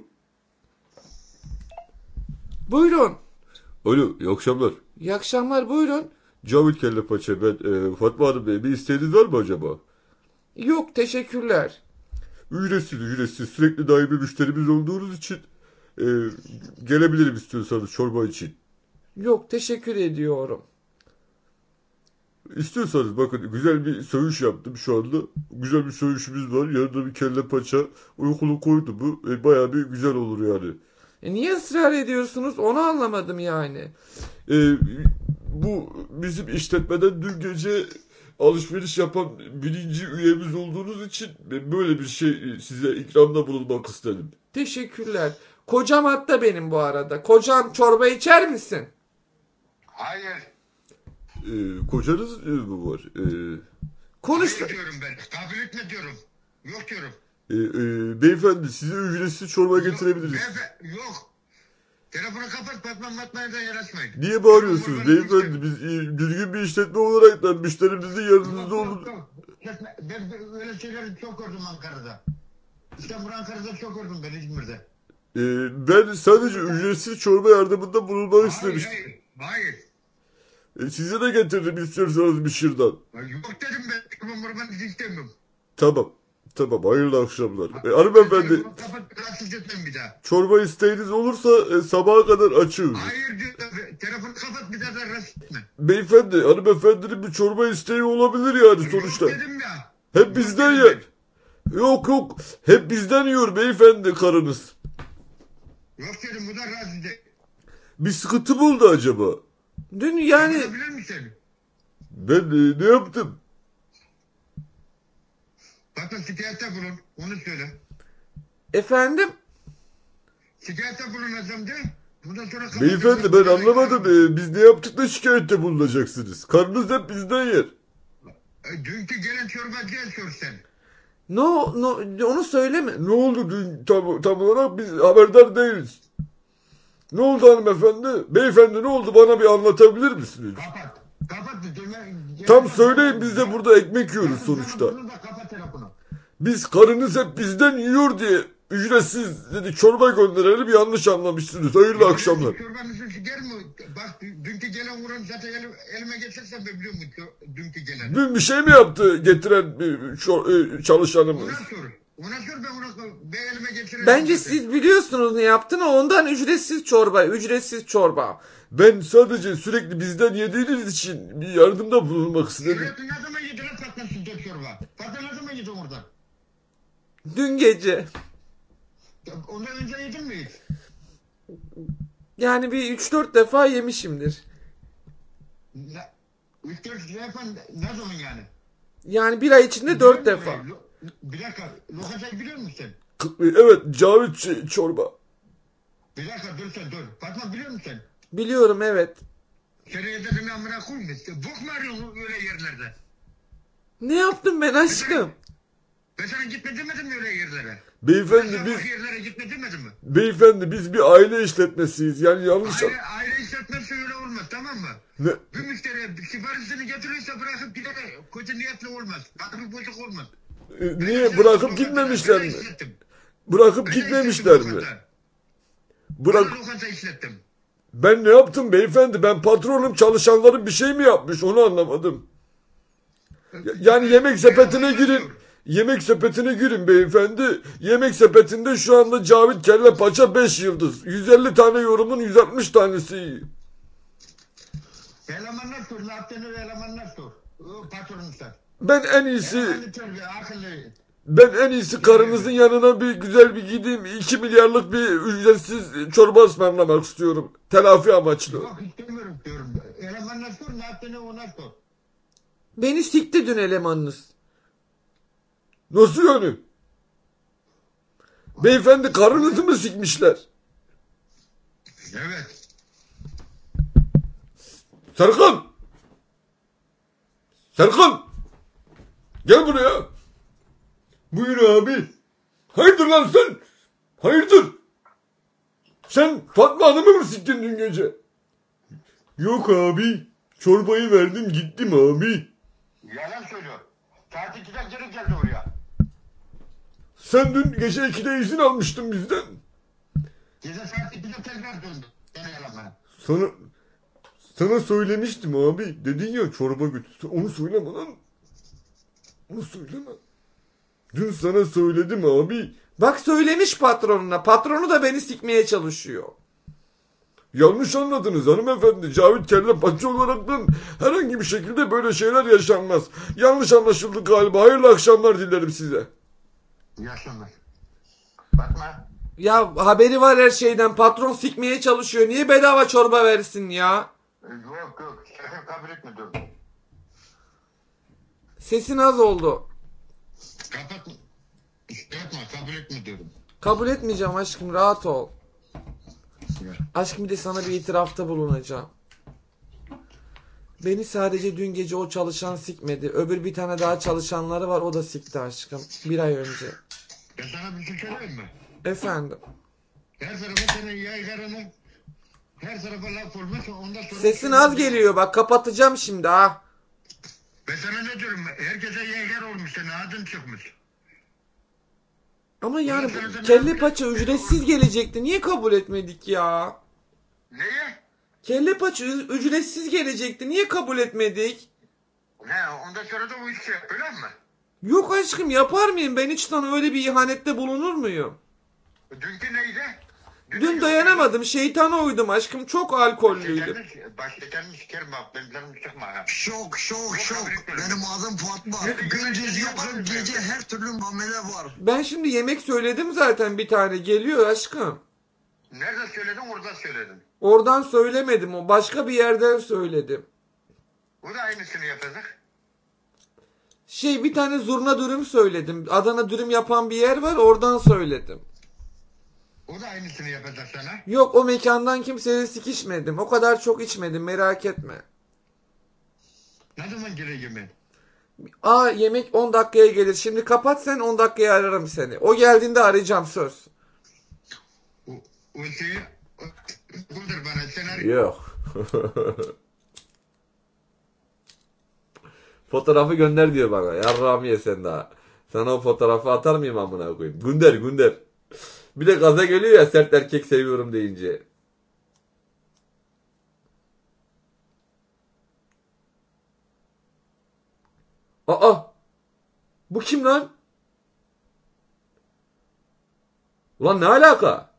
Buyurun. Alo, iyi akşamlar. İyi akşamlar buyurun. Cavit Kelle Paça. Ben Fatma Hanım Bey. Bir isteğiniz var mı acaba? Yok teşekkürler. Ücretsiz. Sürekli daimi müşterimiz olduğunuz için gelebilirim istiyorsanız çorba için. Yok teşekkür ediyorum. İstiyorsanız bakın güzel bir söğüş yaptım şu anda. Güzel bir söğüşümüz var. Yanında bir kelle paça. Uykulu koydu mu bayağı bir güzel olur yani. Niye ısrar ediyorsunuz onu anlamadım yani. Bu bizim işletmeden dün gece alışveriş yapan birinci üyemiz olduğunuz için böyle bir şey size ikramda bulunmak istedim. Teşekkürler. Kocam hatta benim bu arada. Kocam çorba içer misin? Hayır. Kocanız mı var? Konuş. Hayır diyorum ben. Kabul etme diyorum. Yok diyorum. Beyefendi size ücretsiz çorba getirebiliriz. Yok. Telefonu kapat, patman matmaya da yaraşmayın. Niye bağırıyorsunuz beyefendi? Biz düzgün bir işletme olarak da müşterimizin yanınızda olun. Ben öyle şeyleri çok gördüm Ankara'da. İstanbul, Ankara'da çok gördüm ben İzmir'de. Ben sadece ücretsiz çorba yardımında bulunmak istemiştim. Hayır. Size de getiririm istiyorsanız bir şırdan. Yok dedim ben. Çorba istemiyorum. Tamam hayırlı akşamlar. Hanımefendi çorba isteğiniz olursa sabaha kadar açığız. Hayır diyor. Telefonu kapat bir daha da rahatsız etme. Beyefendi hanımefendinin bir çorba isteği olabilir yani sonuçta. Yok dedim ya. Hep bizden yer. Yok. Hep bizden yiyor beyefendi karınız. Yok dedim bu da rahatsız et. Bir sıkıntı mı oldu acaba? Dün yani... Yapabilir misin? Ben ne yaptım? Bakın şikayette bulun. Onu söyle. Efendim? Şikayette bulunacağım de. Bundan sonra... Beyefendi ben anlamadım. Biz ne yaptık da şikayette bulunacaksınız? Karnınız hep bizden yer. Dünkü gelen çorbacıya sor sen. No, onu söyleme. Ne oldu dün tam olarak biz haberdar değiliz. Ne oldu hanımefendi? Beyefendi ne oldu bana bir anlatabilir misiniz? Kapat. Tam söyleyin biz de burada ekmek yiyoruz sonuçta. Biz karınız hep bizden yiyor diye ücretsiz dedi çorba gönderelim yanlış anlamışsınız. Hayırlı akşamlar. Çorbanızı siker mi? Bak dünkü gelen vuran zaten elime geçersen ben biliyor musun dünkü gelen? Dün bir şey mi yaptı getiren çalışanımız? Ona sor ben elime geçirelim. Bence siz biliyorsunuz ne yaptığını ondan ücretsiz çorba. Ben sadece sürekli bizden yediğiniz için bir yardımda bulunmak istedim. Sürekli ne zaman yedin patlasın dört çorba? Patla ne zaman yedin oradan? Dün gece. Ondan önce yedin mi hiç? Yani bir 3-4 defa yemişimdir. 3-4 defa ne zaman yani? Yani bir ay içinde 4 defa. Bir dakika lokantayı biliyor musun sen? Evet Cavit çorba. Bir dakika dur sen dur. Fatma biliyor musun sen? Biliyorum evet. Seneye dedim amına koyayım. Bok mu arıyorsun öyle yerlerde? Ne yaptım ben aşkım? Ben sana gitme demedim mi öyle yerlere? Beyefendi Ben biz sana yerlere gitme demedim mi? beyefendi biz bir aile işletmesiyiz. Yani yanlış Aile işletmesi öyle olmaz, tamam mı? ne? Bir müşteri siparişini getirirse bırakıp gider, kötü niyetli olmaz. Kalbi bozuk olmaz. Niye bırakıp gitmemişler mi? Bırakıp Ben de gitmemişler işlettim mi? lokanta. Bırak Ben de lokanta işlettim. ben ne yaptım beyefendi? Ben patronum, çalışanların bir şey mi yapmış? Onu anlamadım. Yani yemek sepetine girin. Yemek sepetine girin beyefendi. Yemek sepetinde şu anda Cavit Kelle Paça 5 yıldız. 150 tane yorumun 160 tanesi iyi. Elemanlar sor, ne yaptığını elemanlar sor. Patronun sen. Ben en iyisi Elemanlı terbiye, akıllı. Ben en iyisi karınızın yanına bir güzel bir gideyim. 2 milyarlık bir ücretsiz çorba ısmarlamak istiyorum. Telafi amaçlı. Yok istemiyorum diyorum. Elemanlar sor, ne yaptığını ona sor. Beni sikti dün elemanınız. Nasıl yani? Beyefendi karınızı mı sikmişler? Evet. Serkan! Serkan! Gel buraya. Buyur abi. Hayırdır lan sen? Hayırdır? Sen Fatma Hanım'ı mı siktin dün gece? Yok abi. Çorbayı verdim gittim abi. Yalan söylüyor. Saat 2'den geri geldi oraya. Sen dün gece 2'de izin almıştın bizden. Gece saat 2'de tekrar döndü. Gene yalan bana. Sana söylemiştim abi. Dedin ya çorba götür. Onu söyleme lan. Onu söyleme. Dün sana söyledim abi. Bak söylemiş patronuna. Patronu da beni sikmeye çalışıyor. Yanlış anladınız hanımefendi. Cavit Kelle Paça olaraktan herhangi bir şekilde böyle şeyler yaşanmaz. Yanlış anlaşıldı galiba. Hayırlı akşamlar dilerim size. İyi akşamlar. Bakma. Ya haberi var her şeyden. Patron sikmeye çalışıyor. Niye bedava çorba versin ya? Yok. Şaka kabul etmiyorum. Sesin az oldu. Kapat. Yapma, kabul etmiyorum. Kabul etmeyeceğim aşkım, rahat ol. Aşkım bir de sana bir itirafta bulunacağım. Beni sadece dün gece o çalışan sikmedi. Öbür bir tane daha çalışanları var, o da sikti aşkım. Bir ay önce. Ben sana bir şey söyleyeyim mi? Efendim. Her tarafa senin yaygarını, her tarafa laf olmaz. Ondan sonra... Sesin az geliyor bak, kapatacağım şimdi ha. Ben sana ne diyorum? Herkese yaygar olmuş, senin adın çıkmış. Ama yani kelle paça ücretsiz gelecekti. Niye kabul etmedik ya? Neye? Kelle paça ücretsiz gelecekti. Niye kabul etmedik? He, ondan sonra da bu işi yap, öyle mi? Yok aşkım, yapar mıyım? Ben hiç sana öyle bir ihanette bulunur muyum? Dünkü neydi? Dün dayanamadım. Şeytana uydum aşkım. Çok alkollüydüm. Başlayanı sikerim bak. Ben canım çıkma ha. Şok. Benim adım Fatma. Gündüz yokum, gece her türlü muamele var. Ben şimdi yemek söyledim zaten, bir tane geliyor aşkım. Nerede söyledin, orada söyledin. Oradan söylemedim, o başka bir yerden söyledim. O da aynısını yapacak. Bir tane zurna dürüm söyledim. Adana dürüm yapan bir yer var, oradan söyledim. O da aynısını yapacak sana. Yok, o mekandan kimseye sikişmedim. O kadar çok içmedim, merak etme. Ne zaman geleceğim ben? Yemek 10 dakikaya gelir. Şimdi kapat sen, 10 dakikaya ararım seni. O geldiğinde arayacağım, söz. O şeyi buldur bana. Sen Yok. Fotoğrafı gönder diyor bana. Yarrağımı ye sen daha. Sana o fotoğrafı atar mıyım amına koyayım? Gönder. Bir de gaza geliyor ya, sert erkek seviyorum deyince. Bu kim lan? Ulan ne alaka?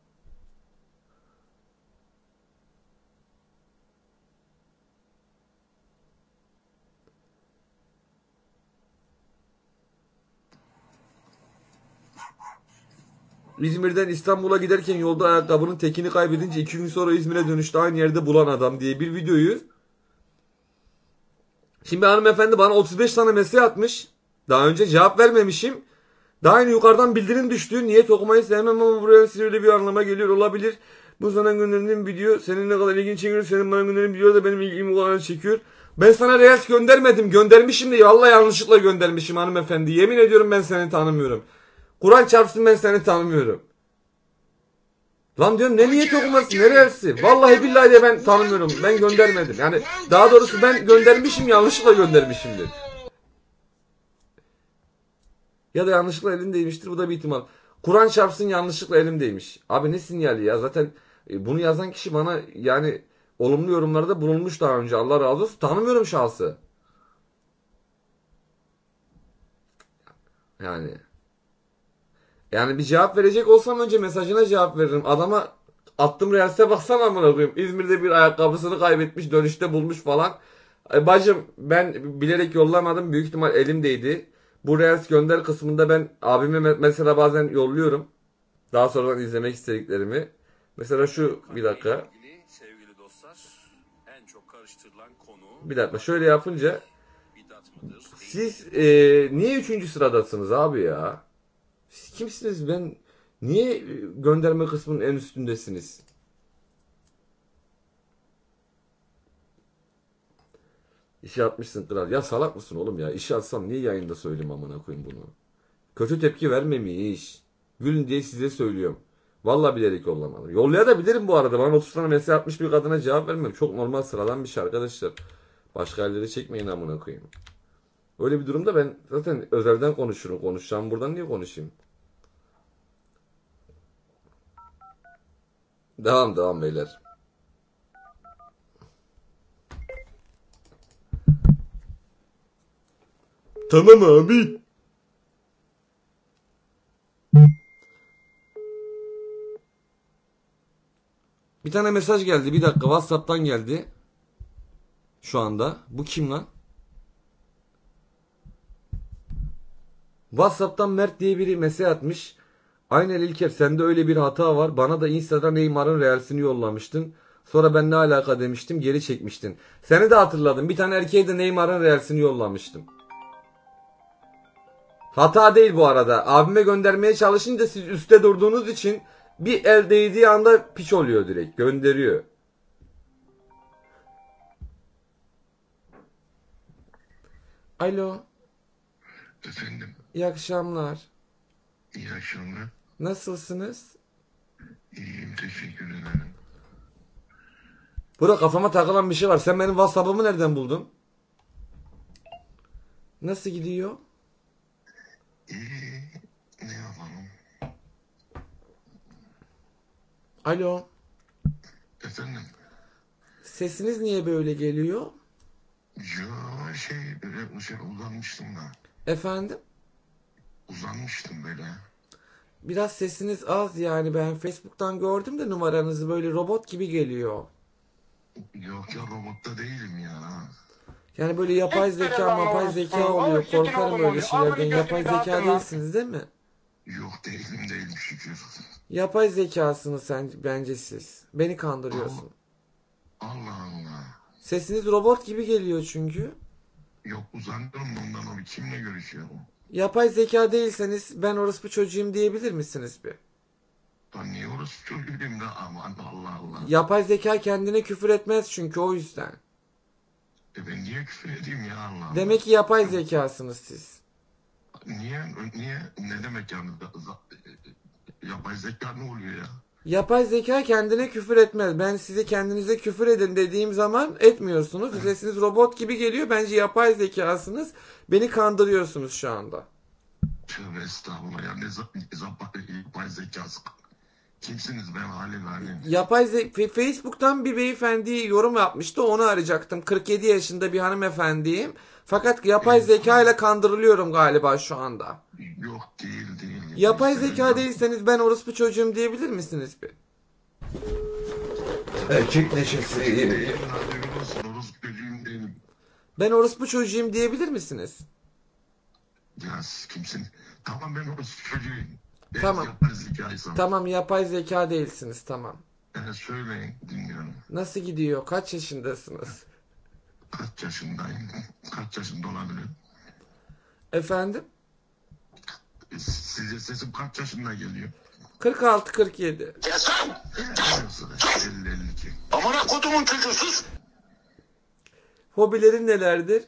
İzmir'den İstanbul'a giderken yolda ayakkabının tekini kaybedince 2 gün sonra İzmir'e dönüşte aynı yerde bulan adam diye bir videoyu. Şimdi hanımefendi bana 35 tane mesaj atmış. Daha önce cevap vermemişim. Daha yeni yukarıdan bildirim düştü. Niyet okumayı sevmem ama buraya öyle bir anlama geliyor olabilir. Bu sana gönderdiğim video senin ne kadar ilgini çekiyor. Senin bana gönderdiğin video da benim ilgimi o kadar çekiyor. Ben sana reels göndermedim. Göndermişim de vallahi yanlışlıkla göndermişim hanımefendi. Yemin ediyorum ben seni tanımıyorum. Kur'an çarpsın ben seni tanımıyorum. Lan diyorum ne niyet okuması ne reelsi. Vallahi billahi de ben tanımıyorum. Ben göndermedim. Yani daha doğrusu ben göndermişim yanlışlıkla göndermişimdir. Ya da yanlışlıkla elindeymiştir. Bu da bir ihtimal. Kur'an çarpsın yanlışlıkla elimdeymiş. Abi ne sinyali ya? Zaten bunu yazan kişi bana yani olumlu yorumlarda bulunmuş daha önce. Allah razı olsun. Tanımıyorum şahsı. Yani bir cevap verecek olsam önce mesajına cevap veririm. Adama attım reels'e baksana amına koyayım. İzmir'de bir ayakkabısını kaybetmiş, dönüşte bulmuş falan. Bacım ben bilerek yollamadım. Büyük ihtimal elimdeydi. Bu reels gönder kısmında ben abime mesela bazen yolluyorum. Daha sonradan izlemek istediklerimi. Mesela şu bir dakika. Sevgili dostlar, en çok karıştırılan konu. Bir dakika şöyle yapınca siz niye 3. sıradasınız abi ya? Siz kimsiniz? Ben niye gönderme kısmının en üstündesiniz? İşe atmışsın kral. Ya salak mısın oğlum ya? İşe atsam niye yayında söyleyeyim amına koyayım bunu? Kötü tepki vermemiş. Gülün diye size söylüyorum. Vallahi bilerek yollamadım. Yollayabilirim bu arada. Bana 30 tane mesaj atmış bir kadına cevap vermem. Çok normal sıradan bir şey arkadaşlar. Başka yerleri çekmeyin amına koyayım. Öyle bir durumda ben zaten özelden konuşurum. Konuşacağım buradan niye konuşayım? Devam beyler. Tamam abi. Bir tane mesaj geldi. Bir dakika WhatsApp'tan geldi. Şu anda. Bu kim lan? WhatsApp'tan Mert diye biri mesaj atmış. Aynen İlker sende öyle bir hata var. Bana da Insta'da Neymar'ın reelsini yollamıştın. Sonra ben ne alaka demiştim geri çekmiştin. Seni de hatırladım. Bir tane erkeğe de Neymar'ın reelsini yollamıştım. Hata değil bu arada. Abime göndermeye çalışınca siz üstte durduğunuz için bir el değdiği anda piç oluyor direkt. Gönderiyor. Alo. Efendim. İyi akşamlar. İyi akşamlar. Nasılsınız? İyiyim teşekkür ederim. Burada kafama takılan bir şey var. Sen benim WhatsApp'ımı nereden buldun? Nasıl gidiyor? İyi. Ne yapalım? Alo. Efendim. Sesiniz niye böyle geliyor? Böyle uzanmıştım da. Efendim? Uzanmıştım böyle. Biraz sesiniz az yani ben Facebook'tan gördüm de numaranızı böyle robot gibi geliyor. Yok ya robotta değilim ya. Yani böyle yapay zeka mapay zeka oluyor. Korkarım öyle şeylerden. Yapay zeka değilsiniz değil mi? Yok değilim şükür. Yapay zekasınız sen bence siz. Beni kandırıyorsun. Allah Allah. Sesiniz robot gibi geliyor çünkü. Yok uzandım ondan o kimle görüşüyor? Yapay zeka değilseniz ben orospu çocuğum diyebilir misiniz bir? Ben niye orası çocuğuyum da aman Allah Allah. Yapay zeka kendine küfür etmez çünkü o yüzden. Ben niye küfür edeyim ya Allah Allah. Demek ki yapay zekasınız siz. Niye ne demek yani yapay zeka ne oluyor ya? Yapay zeka kendine küfür etmez. Ben size kendinize küfür edin dediğim zaman etmiyorsunuz. Sesiniz robot gibi geliyor. Bence yapay zekasınız. Beni kandırıyorsunuz şu anda. Tövbe estağfurullah ya yapay zekası. Kimsiniz ben halim? Facebook'tan bir beyefendi yorum yapmıştı. Onu arayacaktım. 47 yaşında bir hanımefendiyim. Fakat yapay zeka ile kandırılıyorum galiba şu anda. Yok değil. Yapay zeka değilseniz ben orospu çocuğum diyebilir misiniz bir? Erkek neşesi. Ben orospu çocuğum diyebilir misiniz? Ya siz kimsin? Tamam ben orospu çocuğuyum. Tamam. Yapay zekaysam. Tamam yapay zeka değilsiniz tamam. Söyleyin dinliyorum. Nasıl gidiyor? Kaç yaşındasınız? Kaç yaşındayım? Kaç yaşında olabilirim? Efendim? Size sesim kaç yaşında geliyor? 46-47. Sen! 50-52. Amına kodumun çocuğusuz. Hobilerin nelerdir?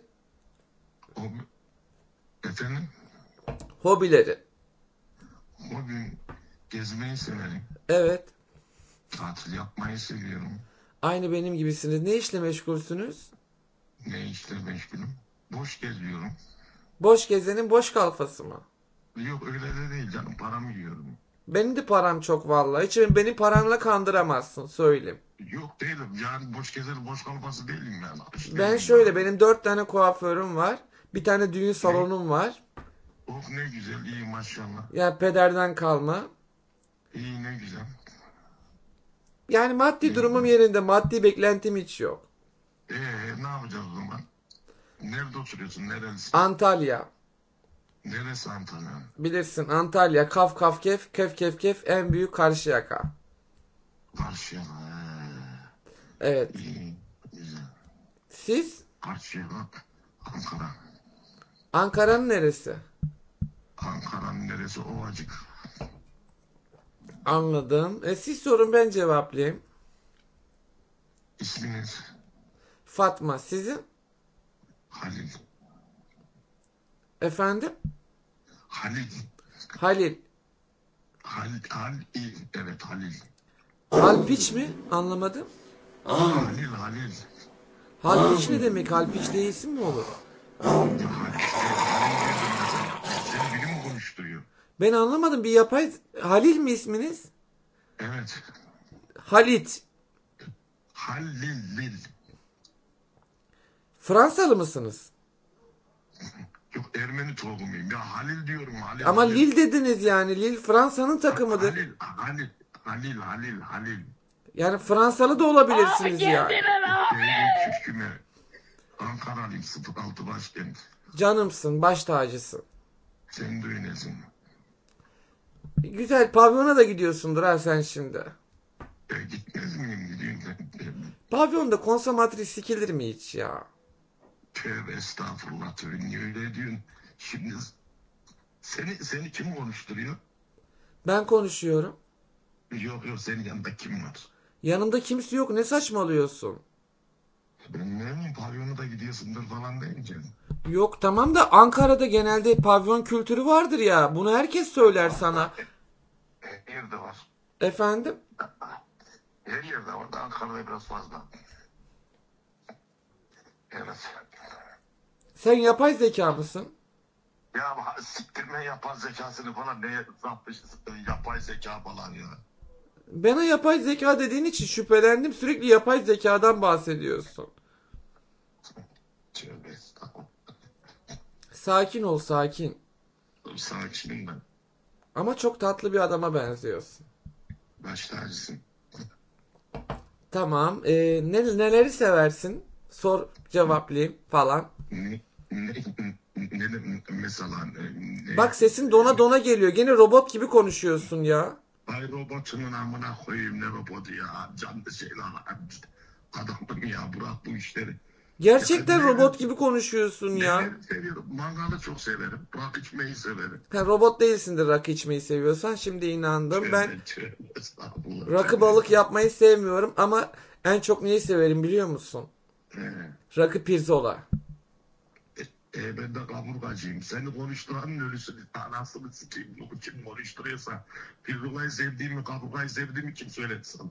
Efendim? Hobileri. Hobim gezmeyi severim. Evet. Tatil yapmayı seviyorum. Aynı benim gibisiniz. Ne işle meşgulsünüz? Ne işle meşgulüm? Boş geziyorum. Boş gezenin boş kalfası mı? Yok öyle de değil canım. Paramı yiyorum. Benim de param çok vallahi. Hiç beni paranla kandıramazsın söyleyeyim. Yok değilim. Yani boş gezer boş kalması değilim yani. Ben şöyle, benim 4 tane kuaförüm var. Bir tane düğün salonum var. Oh ne güzel, iyi maşallah. Yani pederden kalma. İyi ne güzel. Yani maddi durumum yerinde. Maddi beklentim hiç yok. Ne yapacağız o zaman? Nerede oturuyorsun? Nerelisin? Antalya. Neresi Antalya? Bilirsin Antalya. Kaf kaf kef. Kef kef kef. En büyük Karşıyaka. Karşıyaka. Evet. İyi. Güzel. Siz? Karşıyaka. Ankara. Ankara'nın neresi? Ankara'nın neresi? Ovacık. Anladım. Siz sorun, ben cevaplayayım. İsminiz? Fatma. Sizin? Halil. Efendim? Halil. Halil. Halil. Evet Halil. Halpiç mi? Anlamadım. Halil. Halpiç ne demek? Halpiç diye isim mi olur? Halil seni biri mi konuşturuyor? Ben anlamadım. Bir yapay... Halil mi isminiz? Evet. Halit. Halil. Fransalı mısınız? Yok Ermeni tohumuyum. Ya Halil diyorum. Halil. Ama Halil. Lille dediniz yani. Lille Fransa'nın takımıdır. Halil. Yani Fransalı da olabilirsiniz yani. Küsküme. Ankara'lıyım 06 başkent. Canımsın, baş tacısın. Sen de öylesin. Güzel, pavyona da gidiyorsundur ha sen şimdi. Gitmez miyim? Gidiyorum. Pavyonda konsomatris sikilir mi hiç ya? Tövbe estağfurullah. Tövbe niye öyle diyorsun? Şimdi seni kim konuşturuyor? Ben konuşuyorum. Yok senin yanında kim var? Yanımda kimse yok, ne saçmalıyorsun? Ben ne bileyim pavyona da gidiyorsundur falan deyince. Yok tamam da Ankara'da genelde pavyon kültürü vardır ya. Bunu herkes söyler sana. Her yerde var. Efendim? Her yerde var da Ankara'da biraz fazla. Evet. Sen yapay zeka mısın? Ya siktirme yapay zekasını falan ne yapmışsın yapay zeka falan ya. Bana yapay zeka dediğin için şüphelendim. Sürekli yapay zekadan bahsediyorsun. Tövbe estağfurullah. Sakin ol, sakin. Sakinim ben. Ama çok tatlı bir adama benziyorsun. Baş tacısın. Tamam. Neleri seversin? Sor, cevaplayayım falan. Ne mesela Bak sesin dona dona geliyor. Gene robot gibi konuşuyorsun ya. Ay robotunun amına koyayım ne robotu ya. Canlı şeyler. Adamım ya bırak bu işleri. Gerçekten Ya, robot gibi konuşuyorsun ya. Neleri seviyorum? Mangalı çok severim. Rock içmeyi severim. Ha, robot değilsindir rakı içmeyi seviyorsan. Şimdi inandım. Ben rakı balık yapmayı sevmiyorum ama en çok neyi severim biliyor musun? Rakı pirzola. Ben de kaburgacıyım. Seni konuşturanın ölüsünü anasını sikeyim. Bu kim konuşturuyorsa pirzolayı sevdiğimi, kaburgayı sevdiğimi kim söyledi sana?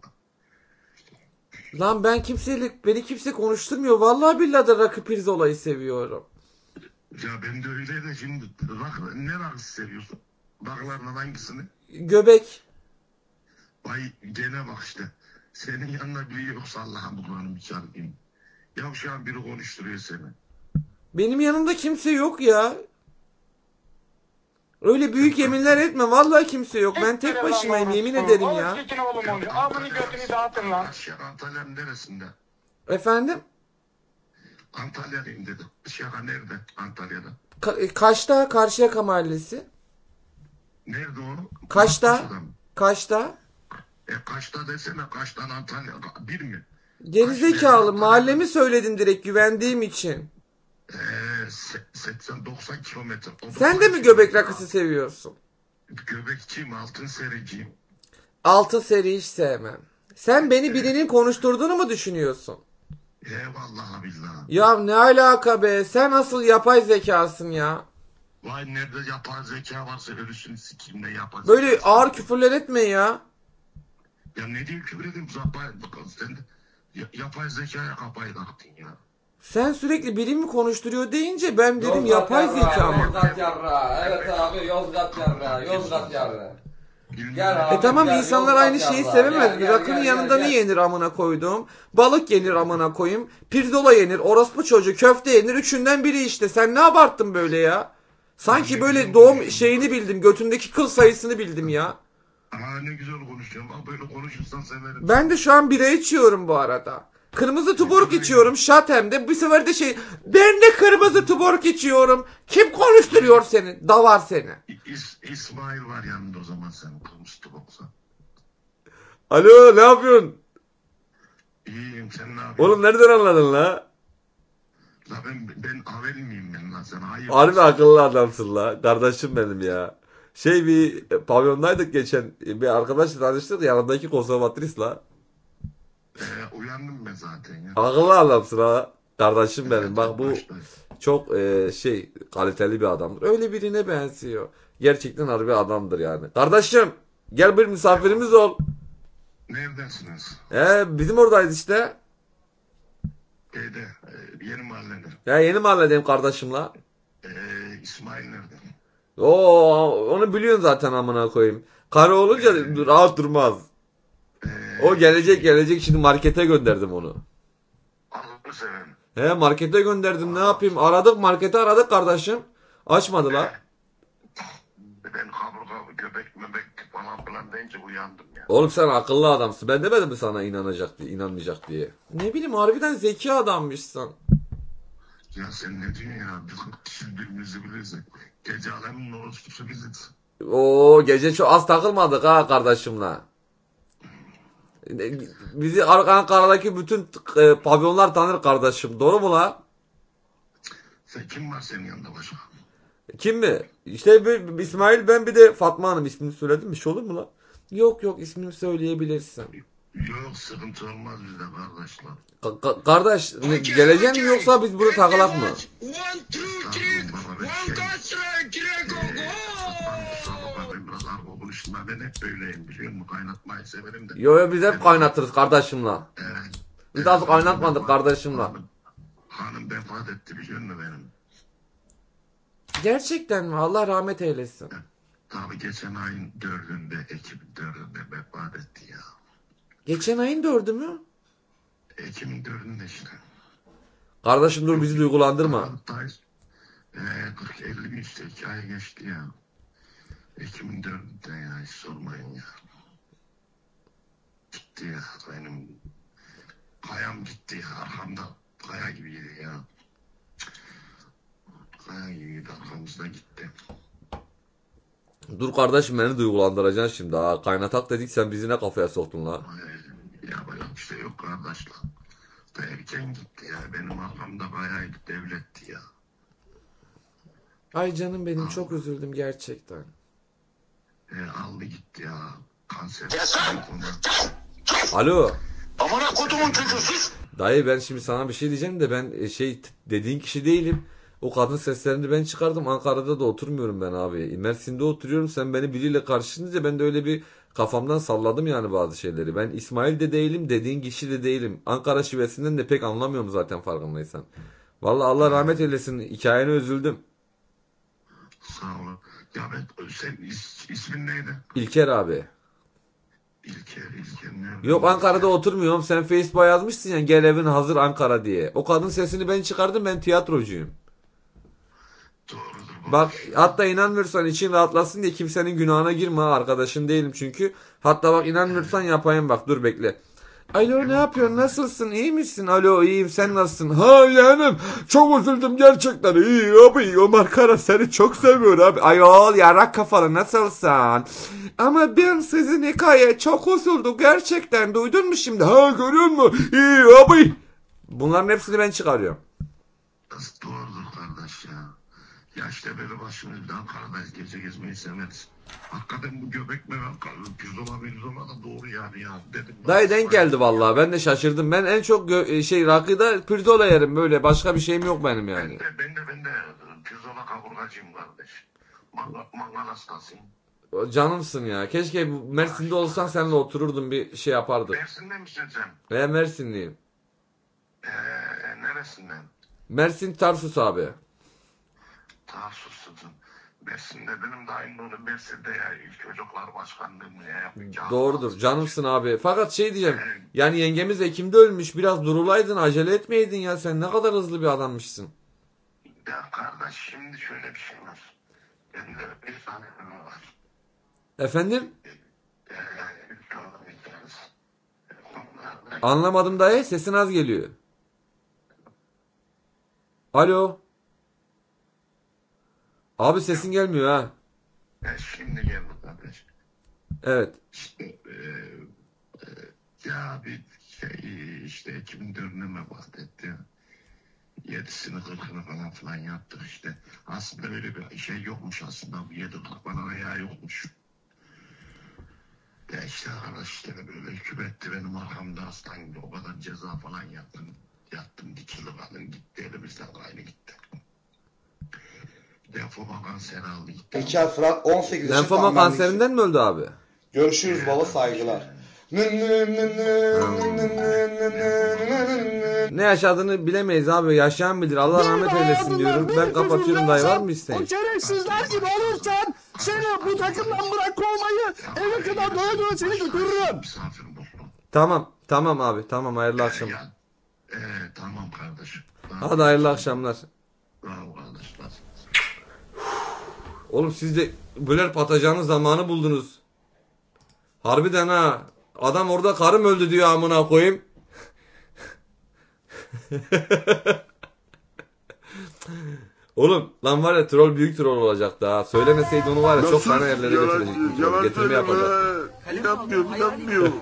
Lan beni kimse konuşturmuyor. Vallahi billahi de rakı pirzolayı seviyorum. Ya ben de öyle de şimdi ne rakısı seviyorsun? Rakılarından hangisini? Göbek. Vay gene bak işte. Senin yanında biri yoksa Allah'ım Kur'an'ı bir çarpayım. Ya şu an biri konuşturuyor seni. Benim yanımda kimse yok ya. Öyle büyük yeminler etme. Vallahi kimse yok. Ben tek başımayım, yemin ederim ya. Alın sikin oğlum onu. Amını götünü dağıtın lan. Antalya'nın neresinde? Efendim? Antalya'dayım dedim. Şaka nerede Antalya'da? Kaş'ta, Karşıyaka Mahallesi. Nerede o? Kaş'ta. Kaş'ta. Kaş'ta desene Kaş'tan Antalya bir mi? Gerizekalı, mahallemi söyledim direkt güvendiğim için. 80-90 kilometre. Sen de mi göbek rakısı seviyorsun? Göbekçiyim, altın sericiyim. Altın seri hiç sevmem. Sen beni birinin konuşturduğunu mu düşünüyorsun? Eyvallah billahi. Ya ne alaka be? Sen nasıl yapay zekasın ya? Vay nerede yapay zeka varsa ölüsünü sikeyim de yapay Böyle zekası. ağır küfürler etme ya. Ya ne diyeyim küfür edeyim bakalım sen de yapay zekaya kafayı taktın ya. Sen sürekli biri mi konuşturuyor deyince ben dedim yapay zeka mı? Yozgat yarra. Evet abi Yozgat yarra. Yozgat yarra. Gel abi, Tamam gel, insanlar Yozgat aynı şeyi yarra. sevemez. Gel, Rakının gel, yanında gel, ne gel. yenir amına koyduğum? Balık yenir amına koyayım. Pirzola yenir. Orospu çocuğu köfte yenir. Üçünden biri işte. Sen ne abarttın böyle ya? Sanki böyle doğum şeyini bildim. Götündeki kıl sayısını bildim ya. Ne güzel konuşuyorum. Ama böyle konuşursan severim. Ben de şu an bira içiyorum bu arada. Kırmızı tuborg içiyorum şatemde. Bir sefer de ben de kırmızı tuborg içiyorum. Kim konuşturuyor seni? Davar seni. İsmail var yanında o zaman sen konuştu boksa. Alo ne yapıyorsun? İyiyim sen ne yapıyorsun? Oğlum nereden anladın la? La ben haberli miyim ben lan sen? Hayır. Harbi akıllı adamsın la. Kardeşim benim ya. Bir pavyondaydık geçen. Bir arkadaşla tanıştık. Yanındaki konservatrist la. Uyandım ben zaten ya. Akıllı adamsın ha. Kardeşim benim. Bak bu çok kaliteli bir adamdır. Öyle birine benziyor. Gerçekten harbi adamdır yani. Kardeşim gel bir misafirimiz ol. Neredesiniz? Bizim oradayız işte. Yeni mahallede. Ya yeni mahalledeyim kardeşimle. İsmail nerede? Onu biliyorsun zaten amına koyayım. Karı olunca rahat durmaz. O gelecek şimdi markete gönderdim onu. Allah'ını severim. Markete gönderdim ne yapayım? Markete aradık kardeşim. Açmadılar. Ben kaburga göbek möbek falan filan deyince uyandım ya. Oğlum sen akıllı adamsın. Ben demedim mi sana inanmayacak diye. Ne bileyim harbiden zeki adammışsın. Ya sen ne diyorsun ya? Biz birbirimizi biliriz. Gece alemin orospusu biziz. Gece çok az takılmadık ha kardeşimle. Bizi Ankara'daki bütün pavyonlar tanır kardeşim. Doğru mu la? Sen kim var senin yanında başka? Kim mi? İşte bir İsmail ben bir de Fatma Hanım ismini söyledim. Bir şey olur mu la? Yok ismini söyleyebilirsin. Yok sıkıntı olmaz bizde kardeşler. Kardeş geleceksin mi yoksa biz burada takılak mı? Ben hep böyleyim biliyor musun? Kaynatmayı severim de. Yo biz hep kaynatırız kardeşimle. Biz az kaynatmadık kardeşimle. Hanım vefat etti biliyor musun benim? Gerçekten mi? Allah rahmet eylesin. Tabii geçen ayın 4'ünde, Ekim'in 4'ünde vefat etti ya. Geçen ayın 4'ü mü? Ekim'in 4'ünde işte. Kardeşim dur bizi duygulandırma. 40-50 gün işte 2 ay geçti ya. Ekim'in 4'ünde ya hiç sormayın ya. Gitti ya benim. Kayam gitti ya arkamda kaya gibiydi ya. Kaya gibiydi arkamızda gitti. Dur kardeşim beni duygulandıracaksın şimdi ha. Kaynatak dedik sen bizi ne kafaya soktun la? Ya böyle bir şey yok kardeşler. Erken gitti ya. Benim arkamda kayaydı devletti ya. Ay canım benim çok üzüldüm gerçekten. Aldı gitti ya. Kanser. Alo. Amına kodumun çocuğu. Dayı ben şimdi sana bir şey diyeceğim de ben dediğin kişi değilim. O kadın seslerini ben çıkardım. Ankara'da da oturmuyorum ben abi. Mersin'de oturuyorum. Sen beni biriyle karşılayınca ben de öyle bir kafamdan salladım yani bazı şeyleri. Ben İsmail de değilim, dediğin kişi de değilim. Ankara şivesinden de pek anlamıyorum zaten farkındaysan. Vallahi Allah rahmet eylesin. Hikayene üzüldüm. Sağ olun. Ya sen ismin neydi? İlker abi. İlker nerede? Yok Ankara'da oturmuyorum. Sen Facebook'a yazmışsın ya gel evin hazır Ankara diye. O kadın sesini ben çıkardım. Ben tiyatrocuyum. Bak hatta inanmıyorsan için rahatlasın diye kimsenin günahına girme ha. Arkadaşın değilim çünkü. Hatta bak inanmıyorsan yapayım bak dur bekle. Alo ne yapıyorsun nasılsın iyi misin? Alo iyiyim sen nasılsın? Ha yeğenim çok üzüldüm gerçekten. İyi abi Omar Kara seni çok seviyor abi. Ayol yarak kafalı nasılsın? Ama ben sizin hikaye çok üzüldüm gerçekten duydun mu şimdi? Ha görüyor musun? İyi abi. Bunların hepsini ben çıkarıyorum. Doğrudur kardeş ya. Ya işte böyle başımız bir Ankara'dayız gece gezmeyi severiz. Hakikaten bu göbek mi? Pirzola da doğru yani ya. Dedim, Dayı denk geldi vallahi. Ben de şaşırdım. Ben en çok rakıda pirzola yerim böyle. Başka bir şeyim yok benim yani. Ben de pirzola kaburgacıyım kardeş. Mangal hastasıyım. Canımsın ya. Keşke Mersin'de olsan seninle otururdum bir şey yapardık. Mersin'de misin sen? Mersinliyim. Neresinden? Mersin Tarsus abi. Tarsus'sun. Mersin'de benim dayım onu Mersin'de ya çocuklar başkanlığını yapınca. Doğrudur. Canımsın abi. Fakat şey diyeceğim. Yani yengemiz Ekim'de ölmüş. Biraz durulaydın. Acele etmeydin ya. Sen ne kadar hızlı bir adammışsın. Ya kardeş şimdi şöyle bir şey var. Bende 5 tane var. Efendim? Anlamadım dayı. Sesin az geliyor. Alo. Abi sesin gelmiyor ha. Şimdi geldi kardeş. Evet. İşte ya bir şey işte Ekim döneme bahsetti. 7'sini 40'ını falan yaptık işte. Aslında öyle bir şey yokmuş aslında. Bu 7-40 bana ayağı yokmuş. Ya işte arkadaş işte böyle hükümetti benim arkamda aslan gibi. O kadar ceza falan yattım dikili kadın gitti elimizden aynı gitti. Lenfoma kanseri aldı gitti. İlker Fırat 18 yaşında. Lenfoma kanserinden mi öldü abi? Görüşürüz baba, saygılar. Ne yaşadığını bilemeyiz abi. Yaşayan bilir. Allah rahmet eylesin diyorum. Ben kapatıyorum dayı, var mı isteğin? O şerefsizler gibi olursan seni bu takımdan bırak olmayı eve kadar doya doya seni götürürüm. Tamam abi. Tamam, hayırlı akşamlar. Tamam kardeşim. Hadi hayırlı akşamlar. Bravo kardeşler. Oğlum siz de böyle patacağınız zamanı buldunuz. Harbiden ha. Adam orada karım öldü diyor amına koyayım. Oğlum lan var ya, troll büyük troll olacaktı ha. Söylemeseydi onu var ya çok fena yerlere götürecektim. Getirme yapacaktım. İnanmıyor.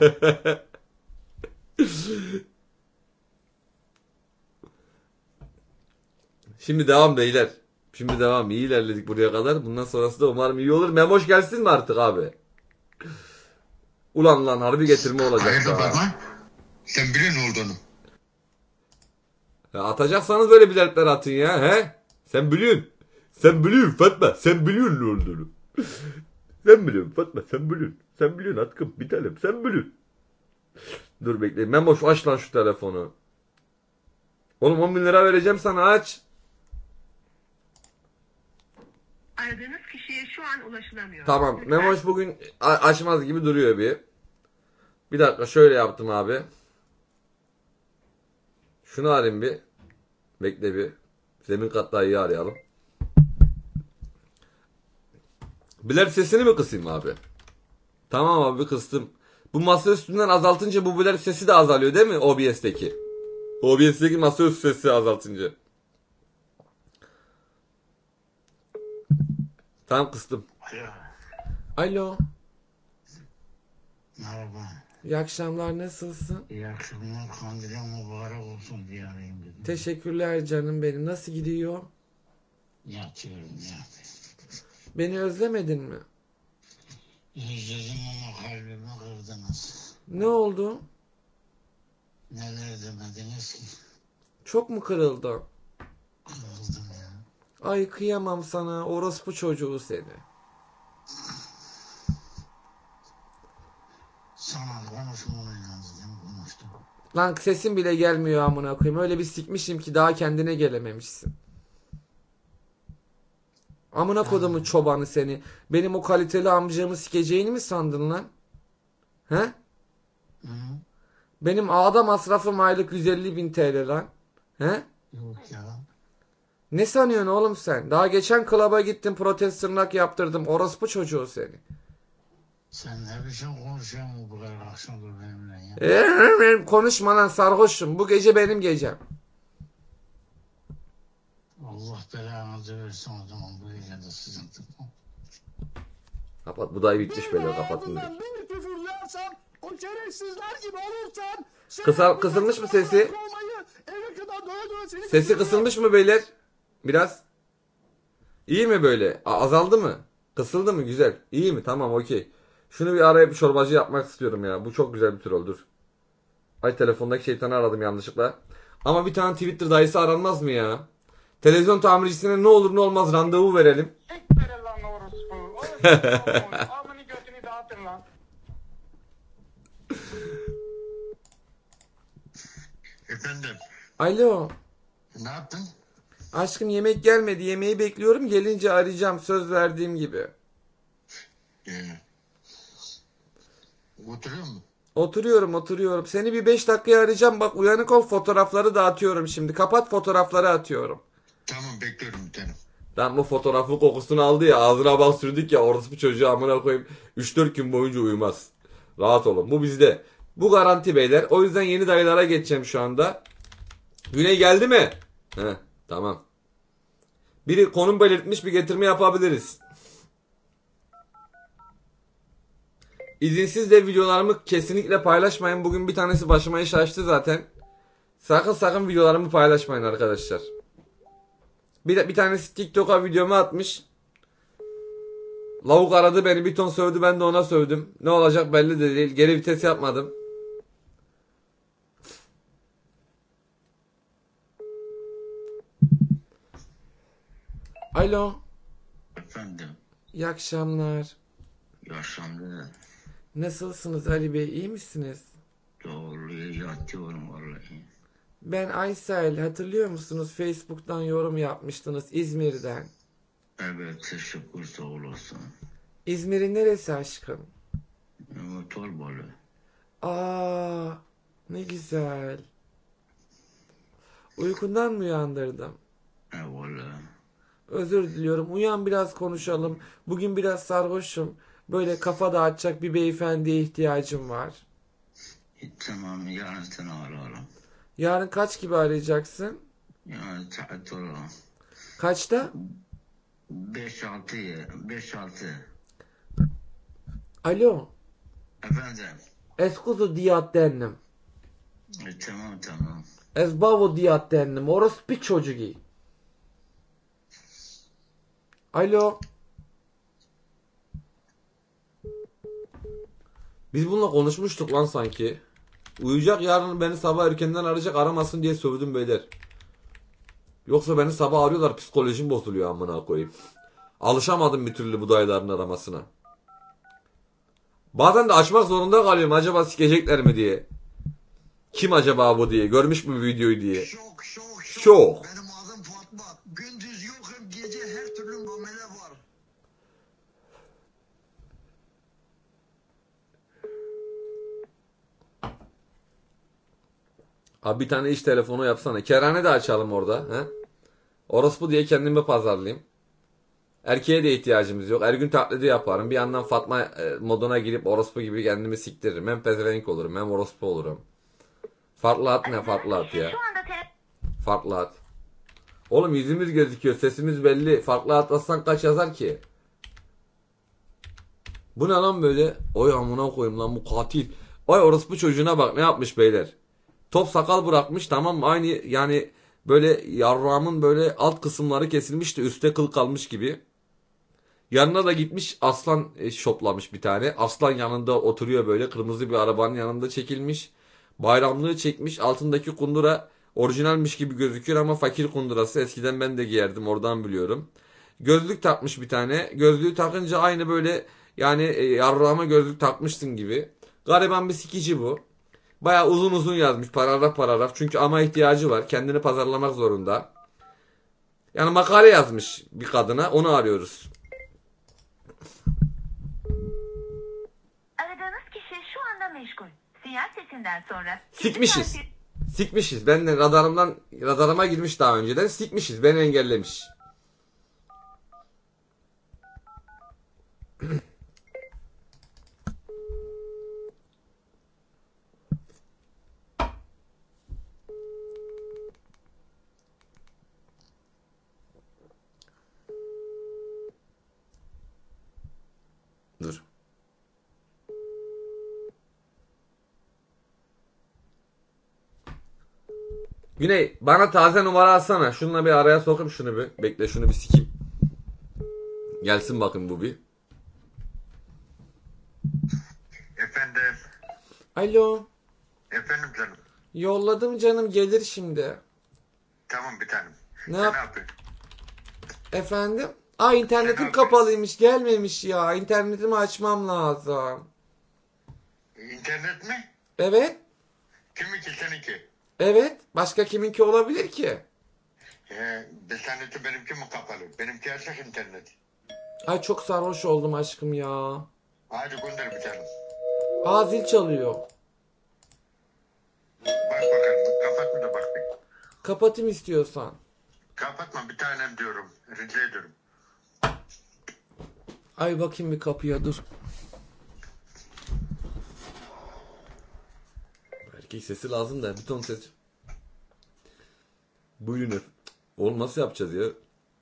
Şimdi devam beyler. Şimdi devam. İyi ilerledik buraya kadar. Bundan sonrası da umarım iyi olur. Memoş gelsin mi artık abi? Ulan lan harbi getirme olacak. Hayırdır baba? Sen biliyor ne olduğunu? Ya atacaksanız böyle biletler atın ya. He? Sen biliyorsun. Sen biliyorsun Fatma. Sen biliyorsun ne olduğunu. Sen biliyorsun Fatma. Sen biliyorsun. Sen biliyorsun atkım. Bir tanem. Sen biliyorsun. Dur bekleyin. Memoş aç lan şu telefonu. Oğlum 10.000 lira vereceğim sana, aç. Aradığınız kişiye şu an ulaşılamıyor. Tamam. Lütfen. Memoş bugün açmaz gibi duruyor bir. Bir dakika şöyle yaptım abi. Şunu arayayım bir. Bekle bir. Zemin kat dayıyı arayalım. Bilet sesini mi kısayım abi? Tamam abi, kıstım. Bu masa üstünden azaltınca bu bilet sesi de azalıyor değil mi OBS'teki? OBS'teki masa üstü sesi azaltınca. Tamam, kıstım. Alo. Merhaba. İyi akşamlar, nasılsın? İyi akşamlar. Kandilin mübarek olsun diye arayayım dedim. Teşekkürler canım benim. Nasıl gidiyor? Yatıyorum ya. Beni özlemedin mi? Özledim ama kalbimi kırdınız. Ne oldu? Neler demediniz ki? Çok mu kırıldın? Kırıldım ya. Ay kıyamam sana, orospu çocuğu seni. Sana konuşmamayla konuştum. Lan sesin bile gelmiyor amına koyayım. Öyle bir sikmişim ki daha kendine gelememişsin. Amına kodumun çobanı seni. Benim o kaliteli amcamı sikeceğini mi sandın lan? He? Hı? Benim ağda masrafım aylık 150.000 TL lan. He? Yok ya. Ne sanıyorsun oğlum sen? Daha geçen klaba gittim, protez tırnak yaptırdım. Orospu çocuğu seni. Sen ne biçim konuşuyorsun bu kadar akşamdır benimle ya? Konuşma lan, sarhoşum. Bu gece benim gecem. Allah belanızı versin o zaman bu gecede sizin tıkkım. Kapat, bu da bitmiş böyle, kapatın direkt. Bir küfürlersen o şerefsizler gibi olursan Kısılmış mı sesi? eve kadar doya doya seni Sesi kısılmış mı beyler? Biraz. İyi mi böyle? Azaldı mı? Kısıldı mı? Güzel. İyi mi? Tamam, okey. Şunu bir arayıp çorbacı yapmak istiyorum ya. Bu çok güzel bir tür oldu. Ay, telefondaki şeytanı aradım yanlışlıkla. Ama bir tane Twitter dayısı aranmaz mı ya? Televizyon tamircisine ne olur ne olmaz randevu verelim. Siktir lan orospu. Oğlum siktir oğlum onu. Amını götünü dağıtın lan. Efendim, Alo. ne yaptın? Aşkım yemek gelmedi. Yemeği bekliyorum. Gelince arayacağım. Söz verdiğim gibi. Oturuyor musun? Oturuyorum. Seni bir 5 dakikaya arayacağım. Bak uyanık ol, fotoğrafları dağıtıyorum şimdi. Kapat, fotoğrafları atıyorum. Tamam, bekliyorum bir tanem. Ben bu fotoğrafın kokusunu aldı ya, ağzına bak sürdük ya, orası bir çocuğu amına koyayım 3-4 gün boyunca uyumaz. Rahat olun, bu bizde. Bu garanti beyler. O yüzden yeni dayılara geçeceğim şu anda. Güney geldi mi? Heh, tamam. Biri konum belirtmiş, bir getirme yapabiliriz. İzinsiz de videolarımı kesinlikle paylaşmayın. Bugün bir tanesi başıma iş açtı zaten. Sakın videolarımı paylaşmayın arkadaşlar. Bir tanesi TikTok'a videomu atmış. Lavuk aradı beni, bir ton sövdü, ben de ona sövdüm. Ne olacak belli de değil. Geri vites yapmadım. Alo. Efendim, İyi akşamlar. yaşamda Nasılsınız Ali Bey, iyi misiniz? doğru yatıyorum vallahi. Ben Aysel, hatırlıyor musunuz? Facebook'tan yorum yapmıştınız İzmir'den. Evet, teşekkür sağ olasın. İzmir'in neresi aşkım? Torbalı. Aa, ne güzel. Uykundan mı uyandırdım? Vallahi. Özür diliyorum. Uyan, biraz konuşalım. Bugün biraz sarhoşum. Böyle kafa dağıtacak bir beyefendiye ihtiyacım var. Tamam, yarın seni ararım. Yarın kaç gibi arayacaksın? Yani saat olur. Kaçta? 5-6. Alo. Efendim. Eskuzu diyattennim. Tamam. Esbavo diyattennim. Orası bir çocuğu. Alo. Biz bununla konuşmuştuk lan sanki. Uyuyacak, yarın beni sabah erkenden arayacak, aramasın diye sövdüm beyler. Yoksa beni sabah arıyorlar, psikolojim bozuluyor amına koyayım. Alışamadım bir türlü bu dayıların aramasına. Bazen de açmak zorunda kalıyorum, acaba sikecekler mi diye. Kim acaba bu diye, görmüş mü videoyu diye. Şok. Benim adım Fatma. Gündüz yokum, gece her türlü muamele var. Abi bir tane iş telefonu yapsana. Kerane de açalım orada. He? Orospu diye kendimi pazarlayayım. Erkeğe de ihtiyacımız yok. Her gün taklidi yaparım. Bir yandan Fatma moduna girip orospu gibi kendimi siktiririm. Hem pezevenk olurum hem orospu olurum. Farklı at ne farklı at ya. Farklı at. Oğlum yüzümüz gözüküyor. Sesimiz belli. Farklı at atsan kaç yazar ki? Bu ne lan böyle? Oy amına koyayım lan, bu katil. Oy orospu çocuğuna bak ne yapmış beyler. Top sakal bırakmış, tamam mı? Aynı yani böyle yarrağımın böyle alt kısımları kesilmiş de üstte kıl kalmış gibi. Yanına da gitmiş aslan şoplamış bir tane. Aslan yanında oturuyor böyle, kırmızı bir arabanın yanında çekilmiş. Bayramlığı çekmiş, altındaki kundura orijinalmiş gibi gözüküyor ama fakir kundurası. Eskiden ben de giyerdim, oradan biliyorum. Gözlük takmış bir tane. Gözlüğü takınca aynı böyle yani yarrağıma gözlük takmışsın gibi. Gariban bir sikici bu. Bayağı uzun yazmış, paragraf. Çünkü ama ihtiyacı var. Kendini pazarlamak zorunda. Yani makale yazmış bir kadına. Onu arıyoruz. Aradığınız kişi şu anda meşgul. Sinyal sesinden sonra... Sikmişiz. Ben de radarıma girmiş daha önceden. Sikmişiz. Beni engellemiş. Dur. Güney bana taze numara alsana. Şununla bir araya sokayım şunu bir. Bekle şunu bir sikeyim. Gelsin bakın bu bir. Alo. Efendim canım. Yolladım canım, gelir şimdi. Tamam bir tanem. Ne Sen yap? ne yapıyorsun? Efendim? Aa, internetim kapalıymış, gelmemiş ya. İnternetimi açmam lazım. İnternet mi? Evet. Kiminki seninki? Evet. Başka kiminki olabilir ki? İnterneti benimki mi kapalı? Benimki açık internet. Ay çok sarhoş oldum aşkım ya. Hadi gönder bir tanem. Aa, zil çalıyor. Bak bakalım. Kapatma da bak bir. Kapatayım istiyorsan. Kapatma bir tanem diyorum. Rica ediyorum. Ay bakayım bir kapıya, dur. Erkek sesi lazım da bir ton ses. Buyurun efendim. Oğlum nasıl yapacağız ya?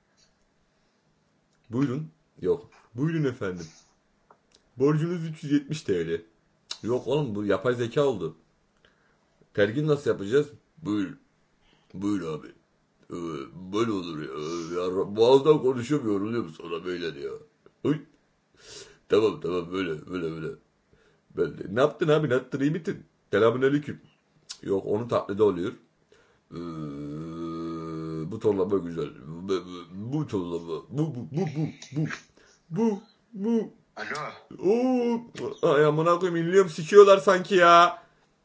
Buyurun. Yok. Buyurun efendim. Borcunuz 370 TL. Yok oğlum, bu yapay zeka oldu. Tergin nasıl yapacağız? Buyur. Buyur abi. Böyle olur ya. Ya boğazdan konuşamıyorum değil mi? Sonra böyle diyor. Uy. Tamam böyle. Ne yaptın abi? Ne yaptın? İyi misin? Selamünaleyküm. Yok, onun taklidi oluyor. Bu tonlama güzel. Bu tonlama. Bu. Alo. Oo. Ay amına koyayım, inliyorum, sikiyorlar sanki ya.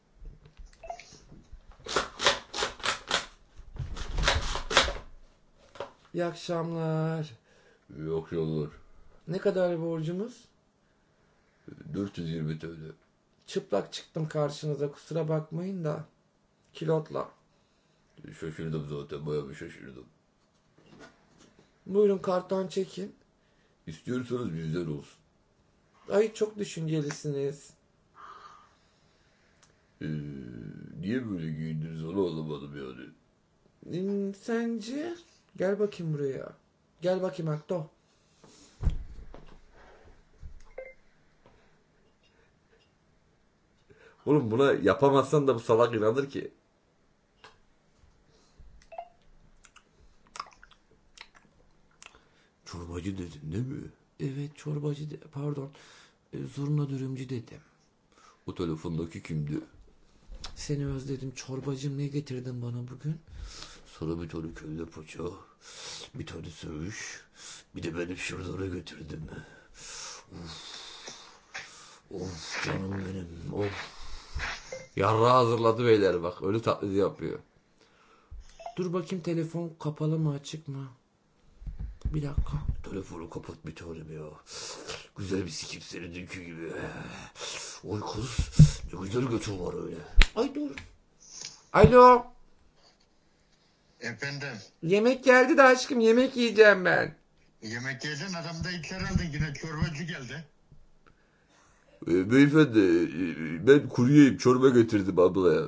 İyi akşamlar. İyi akşamlar. Ne kadar borcumuz? 420 TL. Çıplak çıktım karşınıza, kusura bakmayın da. Kilotla. Şaşırdım zaten, bayağı bir şaşırdım. Buyurun, karttan çekin. İstiyorsanız bizden olsun. Ay çok düşüncelisiniz. Niye böyle giyindiniz onu anlamadım yani. Sence? Gel bakayım buraya. Gel bakayım Akto. Oğlum buna yapamazsan da bu salak inanır ki. Çorbacı dedin değil mi? Evet, çorbacı pardon. Zurna dürümcü dedim. O telefondaki kimdi? Seni özledim çorbacım, ne getirdin bana bugün? Sana bir tane kelle paça, bir tane söğüş, bir de benim şuralara götürdüm. Of canım benim, of. Yarra hazırladı beyler, bak ölü taklidi yapıyor. Dur bakayım, telefon kapalı mı açık mı? Bir dakika. Telefonu kapat bir tanem ya. Güzel bir sikim senin dünkü gibi. Oy kız, ne güzel götün var öyle. Ay dur. Alo. Efendim. Yemek geldi de aşkım, yemek yiyeceğim ben. Yemek yedin, adam da içeri aldın, yine çorbacı geldi. Beyefendi, ben kuryeyim, çorba getirdim ablaya.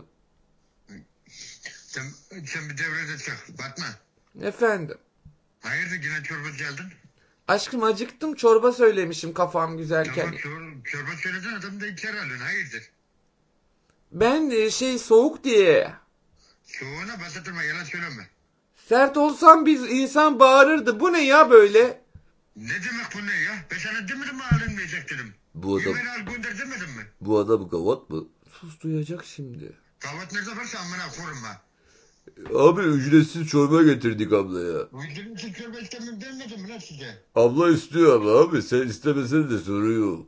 Sen bir devrede çık, Fatma. Efendim. Hayırdır yine çorbacı geldin? Aşkım acıktım, çorba söylemişim kafam güzelken. Tamam, çorba söyledin, adam da içeri aldın, hayırdır? Ben soğuk diye. Soğuğuna batırma, yalan söyleme. Sert olsam biz insan bağırırdı. Bu ne ya böyle? Ne demek bu ne ya? Ben sana demedim mi alınmayacak dedim. Bu adam... Yemeğini al gönder demedim mi? Bu adam gavat mı? Sus, duyacak şimdi. Gavat nerede varsa amına korum ha. Abi ücretsiz çorba getirdik ablaya. Ücretsiz çorba istemem demedim mi lan size? Abla istiyor ama abi, sen istemesen de soruyor.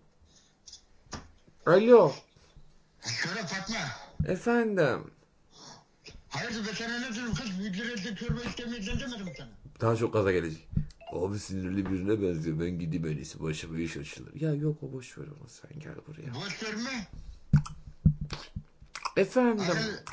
Alo. Söyle Fatma. Efendim. Hayırdır ben sana ne dedim kız? Ücretsiz çorba istemeyeceğim demedim sana. Daha çok gaza gelecek. Abi sinirli birine benziyor. Ben gideyim en iyisi. Başıma iş açılır. Ya yok, o boş ver onu, sen gel buraya. Boş verme. Efendim.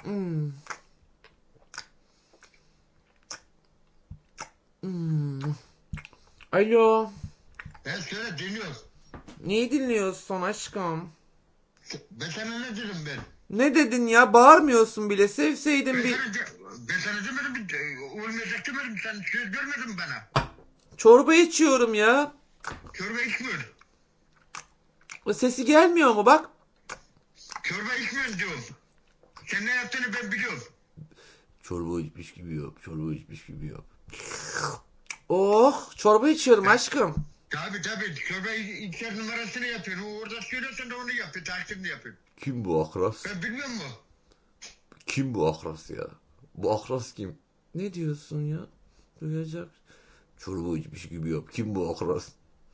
Alo. Ben söyle dinliyorum. Neyi dinliyorsun aşkım? Ben sana ne dedim ben? Ne dedin ya? Bağırmıyorsun bile. Sevseydin bir... Ben sana demedim olmayacak demedim. Sen söz görmedin bana. Çorba içiyorum ya. Çorba içmiyor. O sesi gelmiyor mu bak? Çorba içmiyorsun diyorum. Sen ne yaptığını ben biliyorum. Çorba içmiş gibi yap. Çorba içmiş gibi yap. Oh, çorba içiyorum aşkım. Tabii. Çorba içer numarasını yapıyorsun. Orada söylüyorsan da onu yapıyor. Taksimde yapıyor. Kim bu Akras? Ben bilmiyor musun? Kim bu Akras ya? Bu Akras kim? Ne diyorsun ya? Duyacak. Çorba içmiş gibi yap. Kim bu Akras?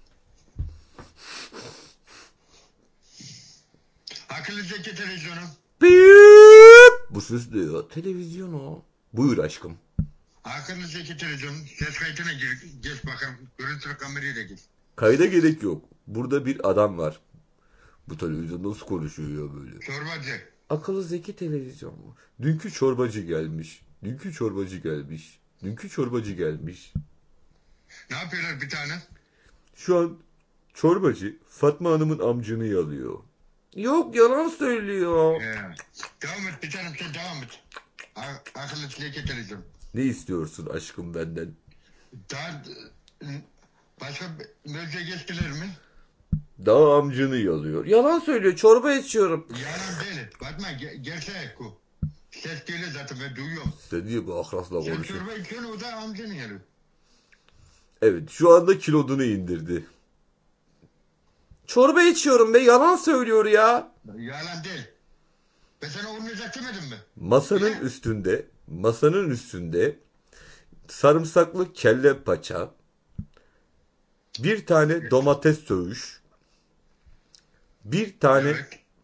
Akıllı zeki televizyonu. Bu ses ne ya? Televizyon o. Buyur aşkım. Akıllı zeki televizyon. Ses kaydına geç bakalım. Görüntülü kamerayı da geç. Kayda gerek yok. Burada bir adam var. Bu televizyon nasıl konuşuyor ya böyle? Çorbacı. Akıllı zeki televizyon mu? Dünkü çorbacı gelmiş. Dünkü çorbacı gelmiş. Dünkü çorbacı gelmiş. Ne yapıyorlar bir tane? Şu an çorbacı Fatma Hanım'ın amcını yalıyor. Yok yalan söylüyor. Devam et bir tanem sen devam et. Akıllı zeki televizyon. Ne istiyorsun aşkım benden? Daha başka mevzuya geçtiler mi? Daha amcını yalıyor. Yalan söylüyor. Çorba içiyorum. Yalan değil. Fatma gerçek bu. Ses geliyor zaten ben duyuyorum. Sen niye bu Akras'la Sen konuşuyorsun? çorba içiyorsun o da amcanın yarı. Evet şu anda kilodunu indirdi. Çorba içiyorum be yalan söylüyor ya. Yalan değil. Ben sana olmayacak demedim mi? Masanın üstünde sarımsaklı kelle paça, bir tane domates söğüş, bir tane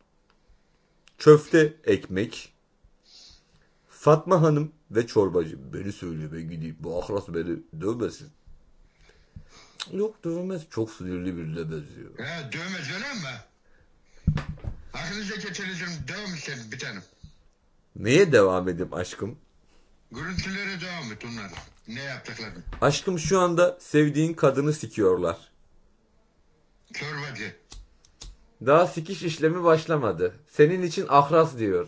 köfte ekmek, Fatma Hanım ve çorbacı. Beni söylüyor ben gideyim. Bu Akras beni dövmesin. Yok dövmez. Çok sinirli birine benziyor. Dövmez öyle mi? Aklınızdaki televizyon devam et sen bir tanem. Neye devam edeyim aşkım? Görüntülere devam et onlar. Ne yaptıklarını. Aşkım şu anda sevdiğin kadını sikiyorlar. Çorbacı. Daha sikiş işlemi başlamadı. Senin için Akras diyor.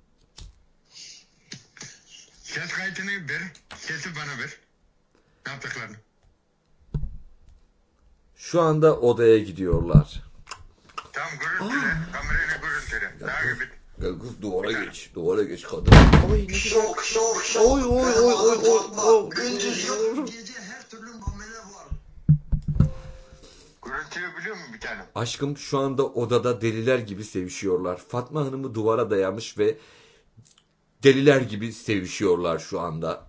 Ses kaydını ver. Sesi bana ver. Ne yaptıklarını. Şu anda odaya gidiyorlar. Tamam görüntüle. Kamerayla görüntüle. Takip et. Gel kız duvara geç. Duvara geç kadın. Oy ne Şok. Oy. Gündüz yok. Gece her türlü muamele var. Görüntüyü biliyor musun bir tanem? Aşkım şu anda odada deliler gibi sevişiyorlar. Fatma Hanım'ı duvara dayamış ve deliler gibi sevişiyorlar şu anda.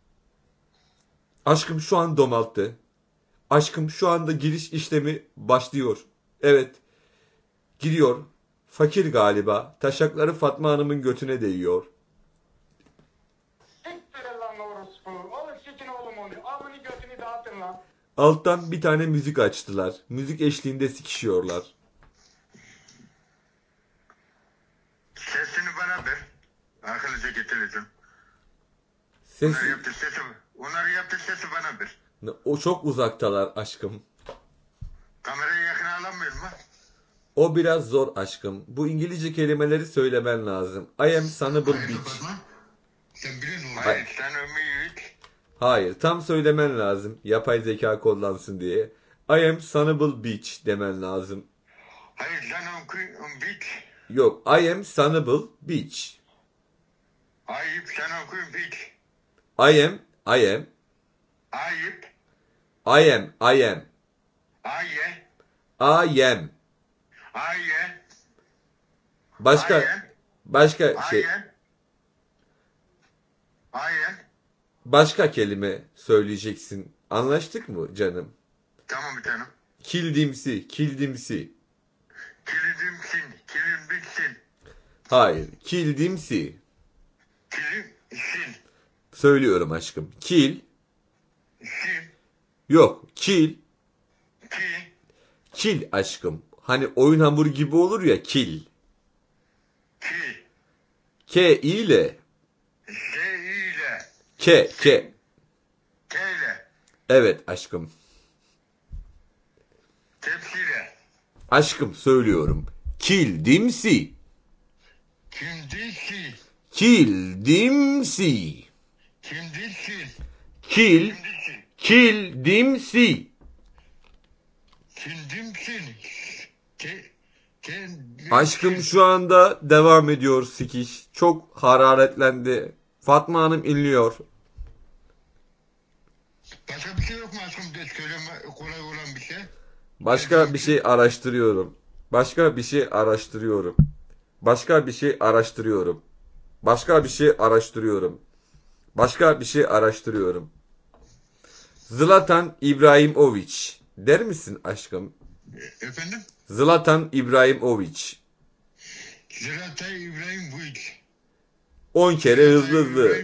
Aşkım şu an domalttı. Aşkım şu anda giriş işlemi başlıyor. Evet. Giriyor. Fakir galiba. Taşakları Fatma Hanım'ın götüne değiyor. Siktir lan orospu. Alın sikin oğlum onu. Amını götünü dağıtın lan. Alttan bir tane müzik açtılar. Müzik eşliğinde sikişiyorlar. Sesini bana ver. Akıllıca getireceğim. Sesi... Onları yaptı sesi bana ver. O çok uzaktalar aşkım. Kamerayı yakına alamıyor mu? O biraz zor aşkım. Bu İngilizce kelimeleri söylemen lazım. I am Sanable Beach. Sen biliyorsun onu. Hayır sen ümit. Hayır tam söylemen lazım. Yapay zeka kullansın diye. I am Sanable Beach demen lazım. Hayır sen beach. Yok I am Sanable Beach. Ayıp sen beach. I am. Ayıp. I am. Aye. I am. Aye. Başka şey. Aye. Başka kelime söyleyeceksin. Anlaştık mı canım? Tamam bir tanem. Kildimsi. Kilidimsin. Hayır. Kildimsi. Kilimsin. Söylüyorum aşkım. Kil. Sin. Yok. Kil. Ki. Kil aşkım. Hani oyun hamuru gibi olur ya kil. Ki. K ile. Şey ile. K. K ile. Evet aşkım. Tepsiyle. Aşkım söylüyorum. Kildimsi. Kimdisi. Kildimsi. Kimdisin. Kildimsi. Kimdimsin. Aşkım şu anda devam ediyor sikiş. Çok hararetlendi. Fatma Hanım inliyor. Başka bir şey yok mu aşkım? Söyleme kolay olan bir şey. Başka bir şey araştırıyorum. Başka bir şey araştırıyorum. Başka bir şey araştırıyorum. Başka bir şey araştırıyorum. Başka bir şey araştırıyorum. Zlatan İbrahimovic. Der misin aşkım? Efendim? Zlatan İbrahimovic. Zlatan İbrahimovic. 10 kere hızlı.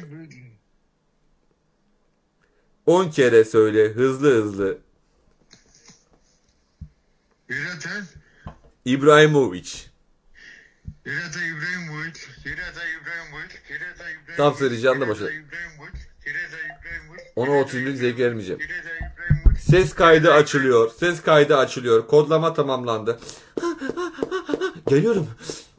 10 kere söyle hızlı. Zlatan İbrahimovic. Zlatan İbrahimovic. Tam söyleyeceğim de başla. Ona 30'luk zevk vermeyeceğim. Ses kaydı açılıyor. Ses kaydı açılıyor. Kodlama tamamlandı. Geliyorum.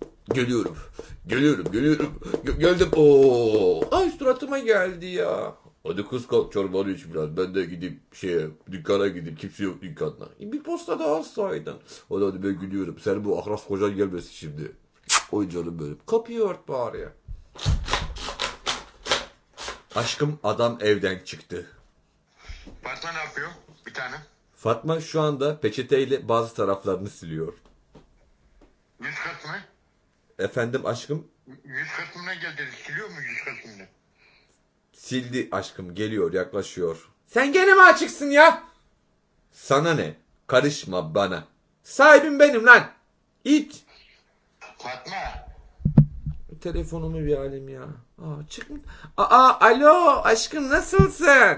Geldim. Oo. Ay suratıma geldi ya. Hadi kız kalk çorbanı iç biraz. Ben de gideyim dükkana gideyim. Kimse yok dükkanda. Bir posta daha alsaydın. Hadi ben gidiyorum. Sen bu ahras kocan gelmesin şimdi. Oy canım benim. Kapıyı ört bari. Aşkım adam evden çıktı. Fatma ne yapıyor? Bir tane. Fatma şu anda peçeteyle bazı taraflarını siliyor. Yüz kısmı? Efendim aşkım? Yüz kısmına geldi. Siliyor mu yüz kısmını? Sildi aşkım. Geliyor, yaklaşıyor. Sen gene mi açıksın ya? Sana ne? Karışma bana. Sahibim benim lan. İt. Fatma. Telefonumu bir alayım ya. Alo aşkım nasılsın?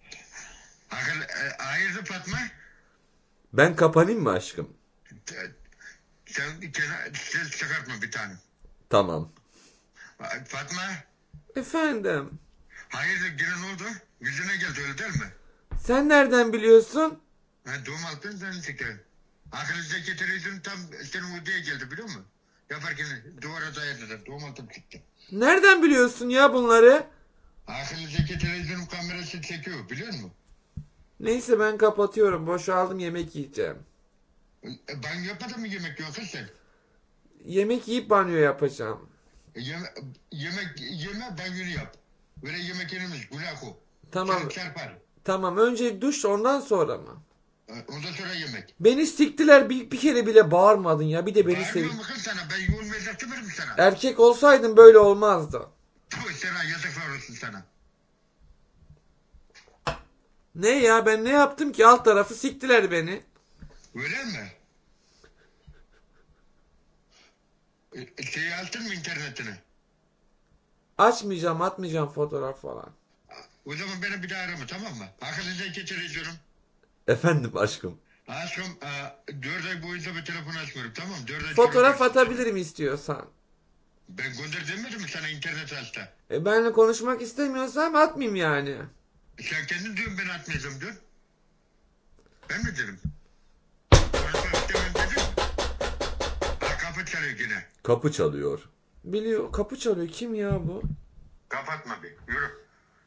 Hayırdır Fatma? Ben kapanayım mı aşkım? Sen ses çıkartma bir tane. Tamam. Fatma. Efendim? Hayırdır gene ne oldu? Yüzüne geldi öyle değil mi? Sen nereden biliyorsun? Doğum altın sen çıktı. Aklınızdaki televizyon tam senin odaya geldi biliyor musun? Yaparken duvara dayadılar. Doğum altın çıktı. Nereden biliyorsun ya bunları? Aklınızdaki televizyonun kamerası çekiyor biliyor musun? Neyse ben kapatıyorum. Boşaldım yemek yiyeceğim. Banyo yapmadın mı yemek yoksa sen? Yemek yiyip banyo yapacağım. Yeme banyonu yap. Böyle yemek yenilmiş günah o. Tamam. Çarpar. Tamam önce duş ondan sonra mı? Ondan sonra yemek. Beni siktiler bir kere bile bağırmadın ya. Bir de beni Bağırmıyorum kız sana. Ben yol verecektim sana. Erkek olsaydın böyle olmazdı. Sana yazıklar olsun sana. Ne ya ben ne yaptım ki alt tarafı siktiler beni. Öyle mi? Attın mı internetine? Atmayacağım fotoğraf falan. O zaman beni bir daha arama tamam mı? Aklınızdaki televizyonum. Efendim aşkım. Aşkım 4 ay boyunca bir telefon açmıyorum tamam mı? 4 ay Fotoğraf atabilirim istiyorsan. Ben gönder demedim mi sana internet açta? Benimle konuşmak istemiyorsam atmayayım yani. Sen kendin diyorsun ben atmayacağım diyorsun. Ben mi dedim? Kapı çalıyor yine. Kapı çalıyor. Biliyor kapı çalıyor. Kim ya bu? Kapatma bir yürü.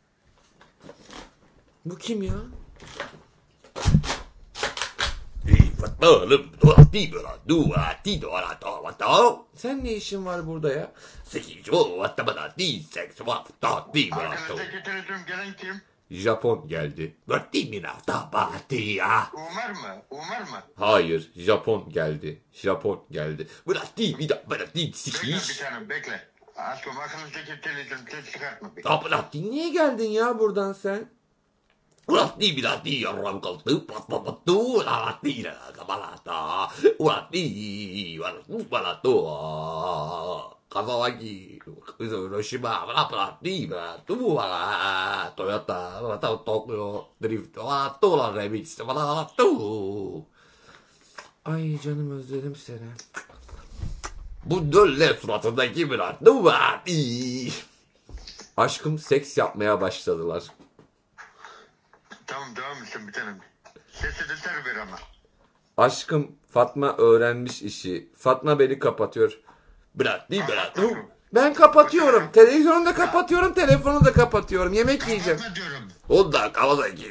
Bu kim ya? Sen ne işin var burada ya? Arkadaştaki televizyon gelen kim? Japon geldi. Umar mı? Hayır, Japon geldi. Bekle. Aşkım aklınızdaki televizyon ses çıkartma bir. Niye geldin ya buradan sen? Kawasaki, Hiroshima, Toyota, Tokyo, Drift, Remix, Ay canım özledim seni. Bu dölle suratındaki bir Aşkım seks yapmaya başladılar. Tamam devam etsin bir tanem. Sesi de ver ama. Aşkım Fatma öğrenmiş işi. Fatma beni kapatıyor. Ben kapatıyorum. Televizyonu da kapatıyorum, telefonu da kapatıyorum. Yemek yiyeceğim. Onda Kawasaki.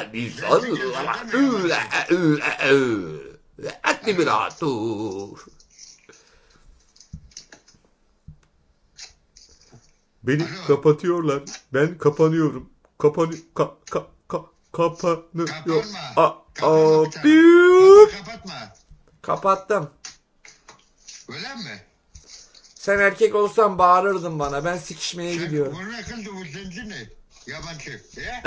Beni kapatıyorlar. Ben kapanıyorum. Kapanıyor. Kapatma. Kapattım. Öyle mi? Sen erkek olsan bağırırdın bana. Ben sikişmeye gidiyorum. Bunu kıldı bu zenci ne? Yabancı.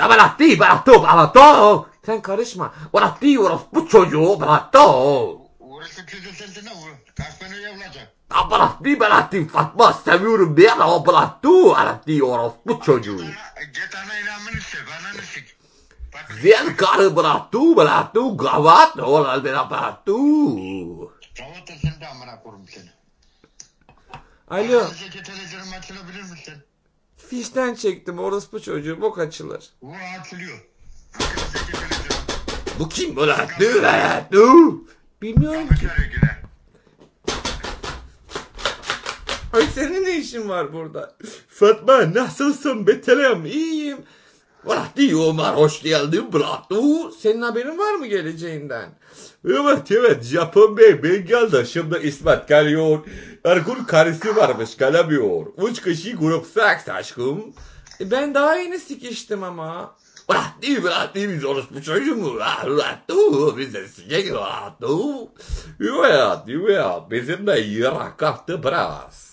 Sen karışma. Bu çocuğu Orası kızı sensin ne? Kalk beni evladı. Fatma seviyorum diye bu çocuğu. Git ana inanmanı sik. Ananı sik. Zel karı gavat Gavat da sen de amına korum seni. Alo. Sizdeki televizyonun açılabilir misin? Fişten çektim orospu çocuğu bok açılır. Bu açılıyor. Bu kim Bilmiyorum ki. Ay senin ne işin var burada? Fatma nasılsın betelim? İyiyim. Omar hoş geldin Blatu. Senin haberin var mı geleceğinden? Evet Japon Bey ben geldi. Şimdi İsmet geliyor. Ergun karısı varmış gelemiyor. 3 kişi grup seks aşkım. Ben daha yeni sikiştim ama. Biz orospu çocuğu mu? Biz de sikek Evet bizimle yara kalktı biraz.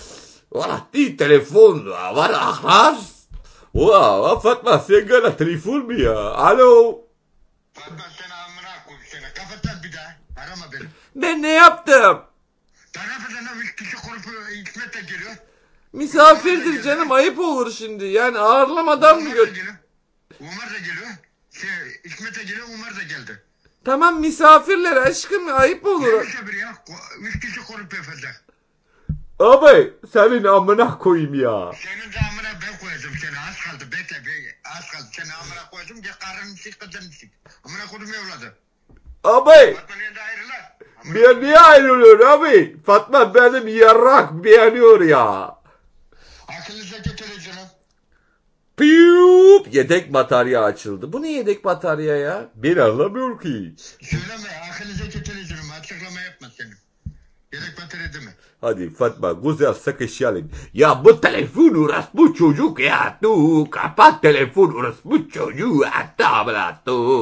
Telefon var ahrar. Fatma sen gene telefon mu ya? Alo. Fatma sen amına koyayım seni. Kapat lan bir daha. Arama beni. Ben ne yaptım? Tarafından 3 kişi grubu İsmet de geliyor. Misafirdir canım ayıp olur şimdi. Yani ağırlamadan mı Umar da geliyor. İsmet de geliyor, Umar da geldi. Tamam misafirler aşkım ayıp olur. Ne misafir ya? 3 kişi grup efendim. Abi senin amına koyayım ya. Senin de amına ben koyacağım seni. Az kaldı bekle. Az kaldı. Seni amına koyacağım. Gel karını sik kadını sik. Amına koydum evladı. Abi. Fatma nerede ayrılar? Ben niye ayrılıyor abi? Fatma benim yarrak beğeniyor ya. Akıllızdaki televizyonu. Piyup. Yedek batarya açıldı. Bu ne yedek batarya ya? Ben anlamıyorum ki. Söyleme akıllızdaki televizyonu. Açıklama yapma senin. Yedek batarya değil mi? Hadi Fatma güzel sıkışalım. Ya bu telefon uğraş bu çocuk ya. Tu kapat telefon uğraş bu çocuğu ya.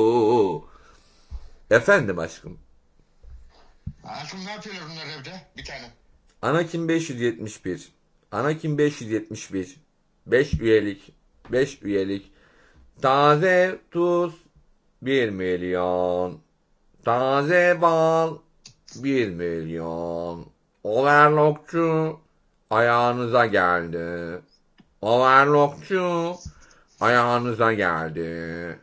Efendim aşkım. Aşkım ne yapıyorlar bunlar evde? Bir tane. Anakin 571. Anakin 571. 5 üyelik. 5 üyelik. Taze tuz 1 milyon. Taze bal 1 milyon. Overlockçu ayağınıza geldi. Overlockçu ayağınıza geldi.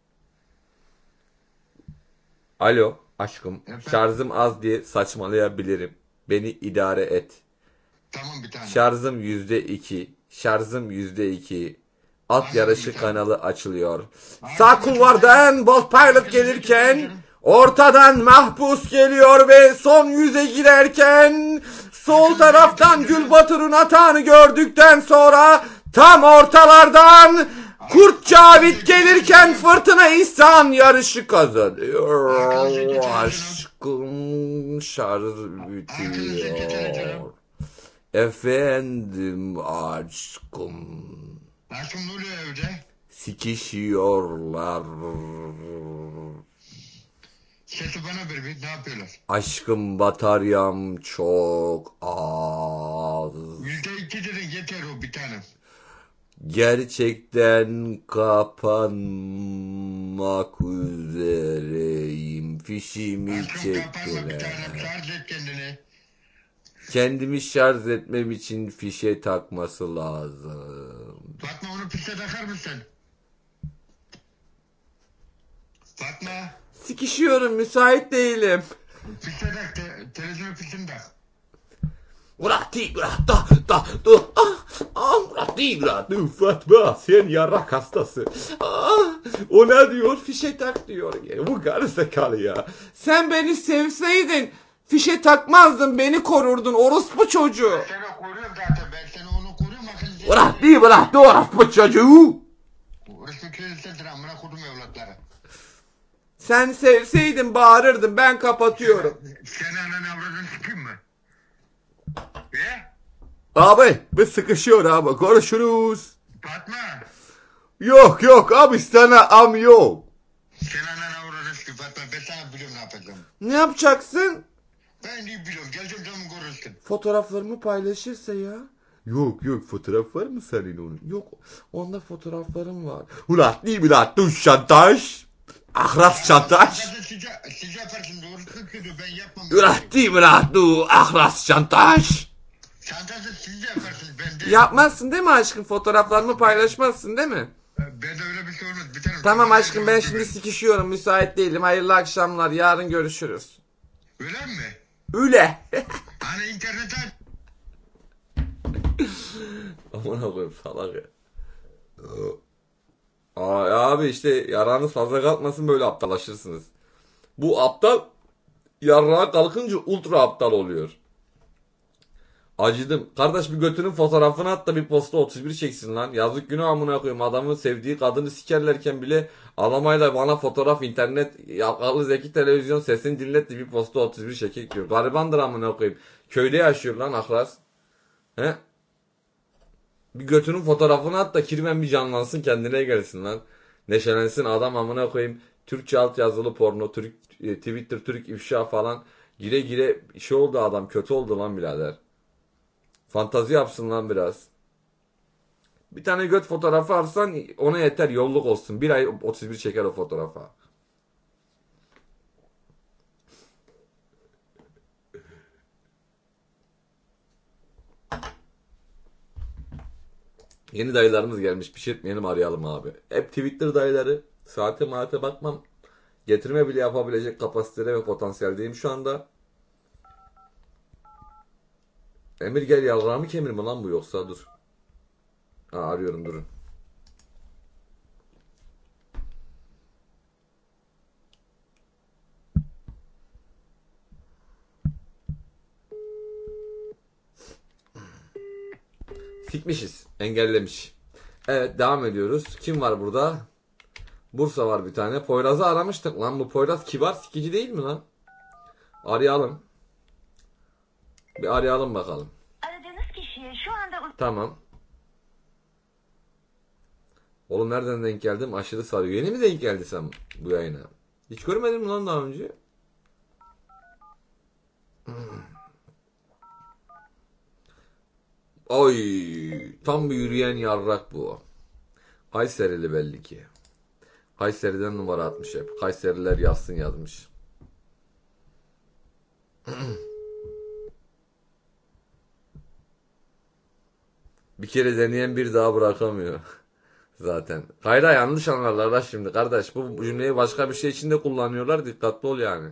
Alo aşkım. Şarjım az diye saçmalayabilirim. Beni idare et. Tamam bir tane. Şarjım %2. Şarjım %2. At yarışı kanalı açılıyor. Sağ kulvardan Bolt Pilot gelirken ortadan Mahpus geliyor ve son yüze girerken sol taraftan Gülbatur'un atağını gördükten sonra tam ortalardan Kurt Cavit gelirken Fırtına İhsan yarışı kazanıyor. Aşkım şarj bitiyor. Efendim aşkım. Aşkım ne oluyor evde? Sikişiyorlar. Sesi bana ver bir ne yapıyorlar? Aşkım bataryam çok az. %2 dedin yeter o bir tane. Gerçekten kapanmak üzereyim. Fişimi Aşkım kapanma bir tane şarj et kendini. Kendimi şarj etmem için fişe takması lazım. Fatma onu fişe takar mısın? Fatma. Sikişiyorum müsait değilim. Fişe tak televizyonu fişini tak. Fatma sen yarrak hastası. O ne diyor? Fişe tak diyor. Bu gerizekalı ya. Sen beni sevseydin fişe takmazdın beni korurdun orospu çocuğu. Ben seni koruyorum zaten ben seni onu koruyorum. Orospu çocuğu. Orospu çocuğu amına kodum evlatları. Sen sevseydin bağırırdın ben kapatıyorum. Sen ananı avradını sikeyim mi? Abi biz sıkışıyor abi konuşuruz. Fatma. Yok abi sana am yok. Sen ananı avradını sikeyim. sana biliyorum ne yapacağım. Ne yapacaksın? Ben iyi biliyorum. Geleceğim canım görürsün. Fotoğraflarımı paylaşırsa ya. Yok fotoğraf var mı senin onun? Yok, onda fotoğraflarım var. Ulan değil mi lan? Duş şantaj. Ahras şantaj. Siz yaparsın doğrusu kötü ben yapmam. Ulan değil mi lan? Du ahras şantaj. Şantajı siz yaparsınız ben de. Yapmazsın değil mi aşkım? Fotoğraflarımı paylaşmazsın değil mi? Ben de öyle bir şey olmaz. Biterim. Tamam aşkım, ben şimdi sikişiyorum, müsait değilim. Hayırlı akşamlar, yarın görüşürüz. Öyle mi? Öyle. Hani internete Aman koyayım salak ya. Abi işte yaranız fazla kalkmasın, böyle aptallaşırsınız. Bu aptal yarrağa kalkınca ultra aptal oluyor. Acıdım. Kardeş bir götünün fotoğrafını at da bir posta 31 çeksin lan. Yazık günah amına koyayım. Adamın sevdiği kadını sikerlerken bile alamayla bana fotoğraf, internet, akıllı zeki televizyon sesini dinlet de bir posta 31 çekik diyor. Garibandır amına koyayım. Köyde yaşıyor lan Ahraz. He? Bir götünün fotoğrafını at da kirmen bir canlansın, kendine gelsin lan. Neşelensin adam amına koyayım. Türkçe alt yazılı porno, Twitter, Türk ifşa falan. Gire gire şey oldu adam, kötü oldu lan birader. Fantazi yapsın lan biraz. Bir tane göt fotoğrafı atsan ona yeter, yolluk olsun. Bir ay 31 çeker o fotoğrafa. Yeni dayılarımız gelmiş. Pişirtmeyelim, arayalım abi. Hep Twitter dayıları. Saate maate bakmam. Getirme bile yapabilecek kapasitede ve potansiyeldeyim şu anda. Emir gel, yalvarımı kemirme lan bu yoksa, dur. Arıyorum, durun. Sikmişiz. Engellemiş. Evet, devam ediyoruz. Kim var burada? Bursa var bir tane. Poyraz'ı aramıştık lan. Bu Poyraz kibar sikici değil mi lan? Arayalım. Bir arayalım bakalım. Aradığınız kişiye şu anda... Tamam. Oğlum nereden denk geldim? Aşırı sarıyor. Yeni mi denk geldi sen bu yayına? Hiç görmedim mi lan daha önce? Oy, tam bir yürüyen yarrak bu. Kayserili belli ki. Kayseri'den numara atmış hep. Kayseriler yazsın yazmış. Bir kere deneyen bir daha bırakamıyor. Zaten. Kayra yanlış anlarlar da şimdi kardeş. Bu cümleyi başka bir şey için de kullanıyorlar. Dikkatli ol yani.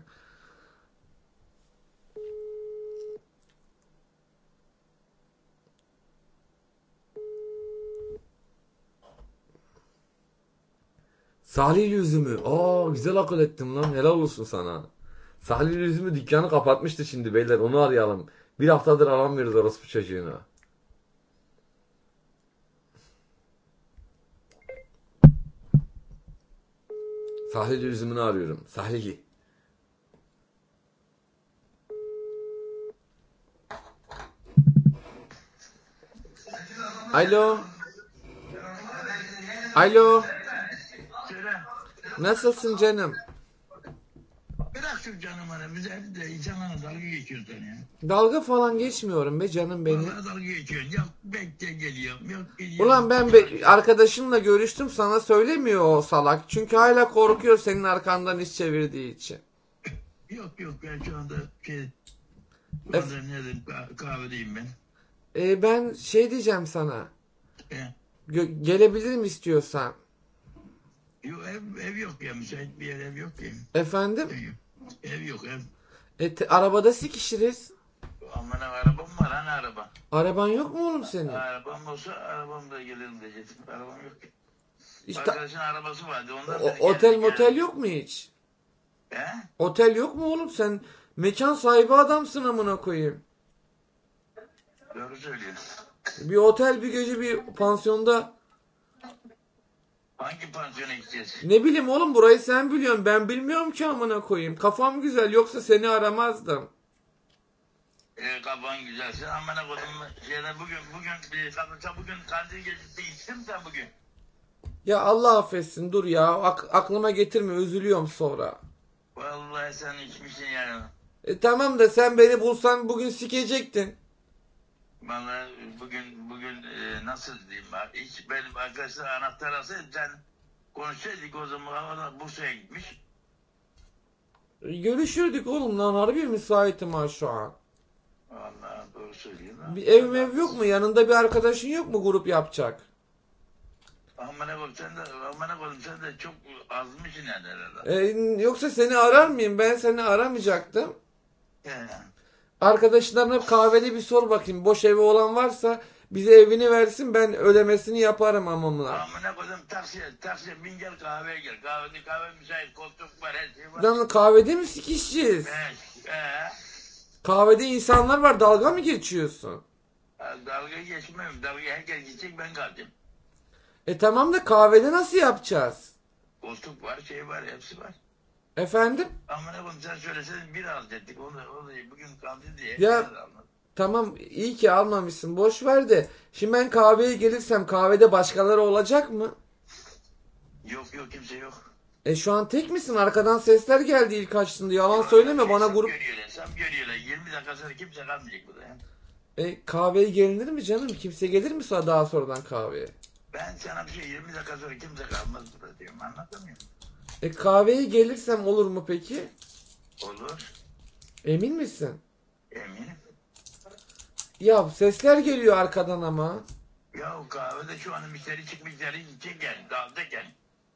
Salihli üzümü. Güzel akıl ettin lan. Helal olsun sana. Salihli üzümü dükkanı kapatmıştı şimdi beyler. Onu arayalım. Bir haftadır aramıyoruz orospu çocuğuna. Salihli üzümünü arıyorum. Salihli. Alo. Alo. Nasılsın canım? Bırak şu canım bana. Biz hep de insanlarla dalga geçiyorsun ya. Dalga falan geçmiyorum be canım benim. Vallahi dalga geçiyorsun. Yok bekle geliyorum. Yok geliyorum. Ulan ben arkadaşımla görüştüm, sana söylemiyor o salak. Çünkü hala korkuyor senin arkandan iş çevirdiği için. Yok ben şu anda nedir, kahvedeyim ben. Ben şey diyeceğim sana. Gelebilir mi istiyorsan? Yok ev yok ya, müsait bir yer ev yok ya. Efendim? Ev yok ev. Arabada sikişiriz. Aman arabam var, hani araba? Araban yok mu oğlum senin? Arabam olsa arabamla gelirim diyecektim. Arabam yok. İşte, arkadaşın arabası vardı. Ondan otel motel yok mu hiç? He? Otel yok mu oğlum? Sen mekan sahibi adamsın amına koyayım. Doğru söylüyorsun. Bir otel, bir gece bir pansiyonda. Hangi pansiyona gideceğiz? Ne bileyim oğlum, burayı sen biliyorsun. Ben bilmiyorum ki amına koyayım. Kafam güzel, yoksa seni aramazdım. Kafan güzelse amına koydum şeyden bugün kandil gecesi içtin mi sen bugün? Ya Allah affetsin, dur ya. Aklıma getirme, üzülüyorum sonra. Vallahi sen içmişsin yani. Tamam da sen beni bulsan bugün sikecektin. Vallahi bugün nasıl diyeyim bak. Hiç benim arkadaşlar anahtar alsaydı sen konuşsaydık o zaman Bursa'ya gitmiş. Görüşürdük oğlum lan, harbi müsaitim ha şu an. Vallahi doğru söylüyorsun. Bir ev yok mu? Yanında bir arkadaşın yok mu grup yapacak? Amına koyayım sen de çok azmışsın yani herhalde. Yoksa seni arar mıyım? Ben seni aramayacaktım. He. Arkadaşlarına kahvede bir sor bakayım. Boş evi olan varsa bize evini versin, ben ödemesini yaparım amımla. Amına koyayım taksiye bin gel kahveye gel. Kahve müsait, koltuk var, her şey var. Lan kahvede mi sikişeceğiz? Kahvede insanlar var, dalga mı geçiyorsun? Dalga geçmiyorum. Herkes gidecek, ben kaldım. Tamam da kahvede nasıl yapacağız? Koltuk var, şey var, hepsi var. Efendim? Amına koyayım sen söyleseydin bir alacaktık. Onu bugün kaldı diye. Ya tamam, iyi ki almamışsın, boş ver de. Şimdi ben kahveye gelirsem kahvede başkaları olacak mı? Yok kimse yok. Şu an tek misin? Arkadan sesler geldi ilk açtığında. Yalan söyleme bana grup. Sam görüyorlar. 20 dakika sonra kimse kalmayacak burada ya. Kahveye gelinir mi canım? Kimse gelir mi sonra daha sonradan kahveye? Ben sana bir 20 dakika sonra kimse kalmaz burada diyorum. Anlatamıyorum. Kahveye gelirsem olur mu peki? Olur. Emin misin? Eminim. Ya sesler geliyor arkadan ama. Ya kahvede şu an müşteri çıkmışlar. Gidecek yani. Dağılacak yani.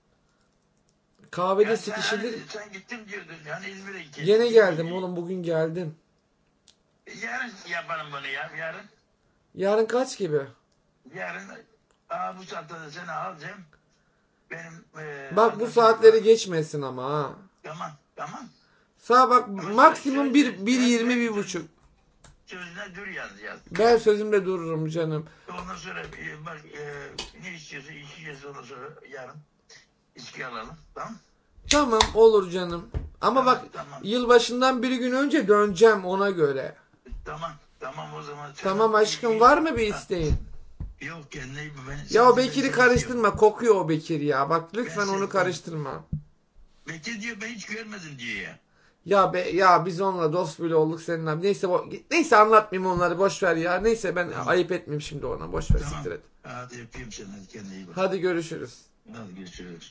Kahvede sıkışılır. Sen gittim diyordun. Yani İzmir'e gittin. Yine geldim oğlum, bugün geldim. Yarın yapalım bunu ya. Yarın. Yarın kaç gibi? Yarın bu saatte de seni alacağım. Benim bak bu saatleri geçmesin ama ha. Tamam. Sağ bak, maksimum 1.20 1.5. Sözüne dur yaz. Ben sözümde dururum canım. Ondan sonra bak ne istiyorsun? İçeceğiz ondan sonra yarın. İçki alalım. Tamam. Tamam olur canım. Ama bak yılbaşından bir gün önce döneceğim, ona göre. Tamam o zaman. Tamam aşkım, var mı bir isteğin? Yok kendine iyi. Ya o Bekir'i karıştırma, kokuyor o Bekir ya. Bak lütfen onu karıştırma. Bekir diyor ben hiç görmedim diyor ya. Ya biz onunla dost bile olduk seninle. Neyse anlatmayayım onları, boş ver ya. Neyse ben ayıp etmeyeyim şimdi ona, boş ver, siktir et. Hadi öpeyim seni, kendine iyi bak. Hadi görüşürüz. Hadi görüşürüz.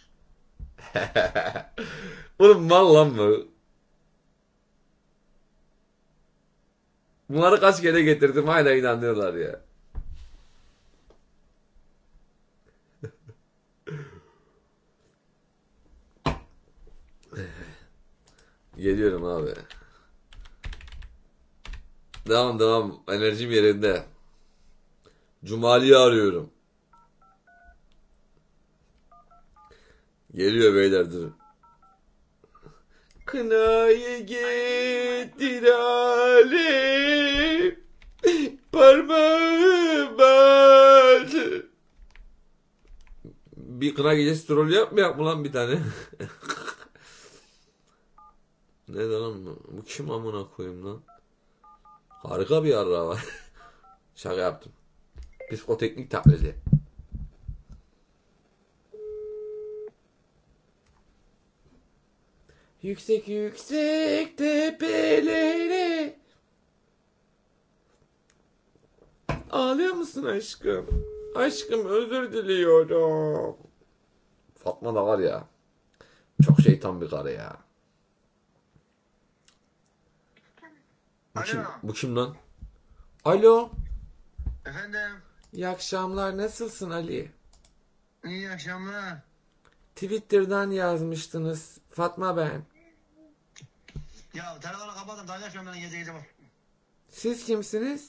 Oğlum mal lan bu. Bunları kaç kere getirdim, hala inanıyorlar ya. Geliyorum abi. Devam. Enerjim yerinde. Cumali'yi arıyorum. Geliyor beyler, durun. Kınayı getir Ali, parmağıma. Bir kına gecesi troll yapmayak mı lan bir tane? Ne lan bu kim amına koyayım lan? Harika bir yarrağı var. Şaka yaptım. Psikoteknik taklidi. Yüksek tepelere. Ağlıyor musun aşkım? Aşkım özür diliyorum. Fatma da var ya. Çok şeytan bir karı ya. Bu kim lan? Alo. Efendim. İyi akşamlar. Nasılsın Ali? İyi akşamlar. Twitter'dan yazmıştınız. Fatma ben. Ya telefonu kapattım. Daha yaşıyorum ben gece bak. Siz kimsiniz?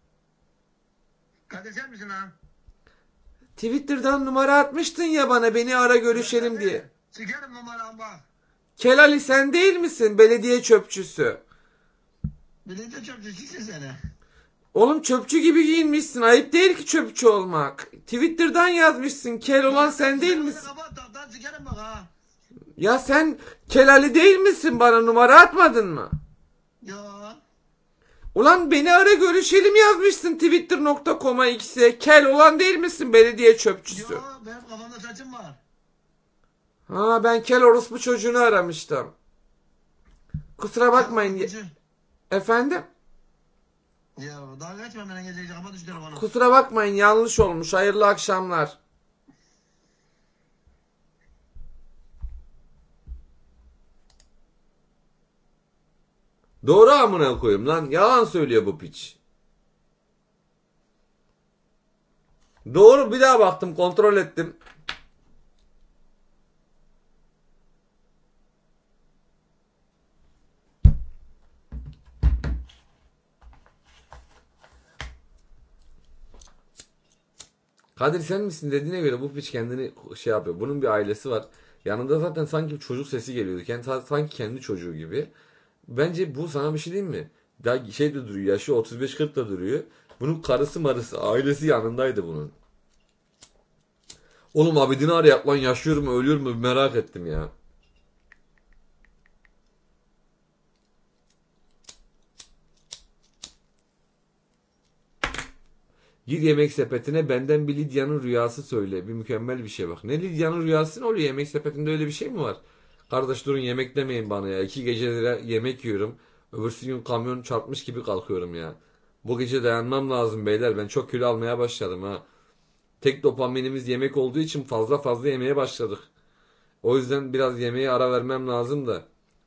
Kadir sen misin ha? Twitter'dan numara atmıştın ya bana, beni ara görüşelim diye. Sikerim numaramı bak. Kel Ali sen değil misin? Belediye çöpçüsü. Belediye çöpçüsü seni. Oğlum çöpçü gibi giyinmişsin. Ayıp değil ki çöpçü olmak. Twitter'dan yazmışsın. Kel olan sen değil misin? Sikerim bak ha. Ya sen Kel Ali değil misin? Bana numara atmadın mı? Ya. Ulan beni ara görüşelim yazmışsın Twitter.com'a X'e. Kel olan değil misin? Belediye çöpçüsü. Ya benim kafamda saçım var. Ha ben kel orospu çocuğunu aramıştım. Kusura bakmayın. Efendim? Ya dalga geçme bana gece gece kapat şu telefonu. Kusura bakmayın yanlış olmuş. Hayırlı akşamlar. Doğru amına koyayım lan. Yalan söylüyor bu piç. Doğru, bir daha baktım, kontrol ettim. Kadir sen misin dediğine göre bu piç kendini şey yapıyor. Bunun bir ailesi var. Yanında zaten sanki çocuk sesi geliyordu. Sanki kendi çocuğu gibi. Bence bu, sana bir şey diyeyim mi? Daha şey de duruyor. Yaşı 35-40 da duruyor. Bunun karısı marısı, ailesi yanındaydı bunun. Oğlum Abidin'i arayak lan, yaşıyor mu ölüyor mu merak ettim ya. Gir yemek sepetine, benden bir Lidya'nın rüyası söyle. Bir mükemmel bir şey bak. Ne Lidya'nın rüyası ne oluyor? Yemek sepetinde öyle bir şey mi var? Kardeş durun, yemek demeyin bana ya. 2 geceleri yemek yiyorum. Öbürsü gün kamyon çarpmış gibi kalkıyorum ya. Bu gece dayanmam lazım beyler. Ben çok kilo almaya başladım ha. Tek dopaminimiz yemek olduğu için fazla yemeye başladık. O yüzden biraz yemeğe ara vermem lazım da.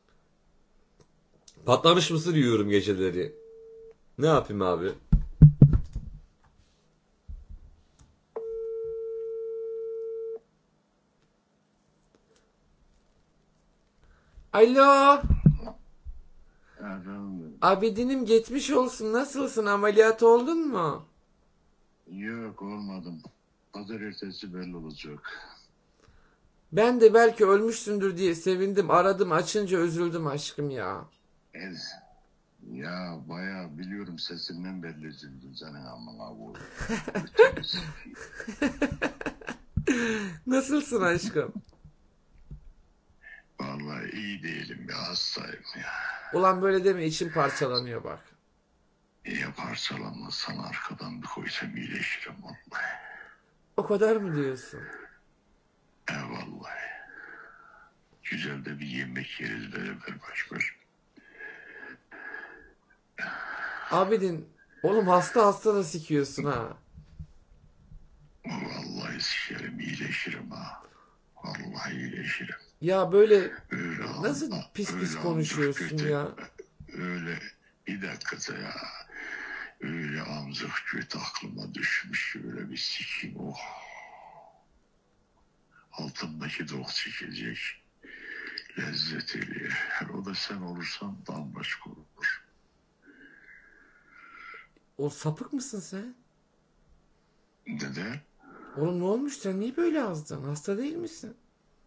Patlamış mısır yiyorum geceleri. Ne yapayım abi? Alo. Abidin'im geçmiş olsun. Nasılsın? Ameliyat oldun mu? Yok olmadım. Pazar ertesi belli olacak. Ben de belki ölmüşsündür diye sevindim. Aradım, açınca üzüldüm aşkım ya. Ya bayağı biliyorum, sesinden belli üzüldüm senin amına koyayım. Nasılsın aşkım? Vallahi iyi değilim ya, hastayım ya. Ulan böyle deme, içim parçalanıyor bak. Ya parçalanmasan arkadan bir koysam iyileşirim vallahi. O kadar mı diyorsun? Vallahi. Güzel de bir yemek yeriz beraber baş başa. Abidin, oğlum hasta da sikiyorsun ha. Vallahi sikerim, iyileşirim ha. Vallahi iyileşirim. Ya böyle Öyle nasıl pis konuşuyorsun ya? Öyle bir dakika ya. Öyle amcık kötü aklıma düşmüş, öyle bir sikim, oh. Altındaki dok çekecek. Lezzet ediyor. O da sen olursan bambaşka olur. O sapık mısın sen? Neden? Oğlum ne olmuş, sen niye böyle azdın? Hasta değil misin?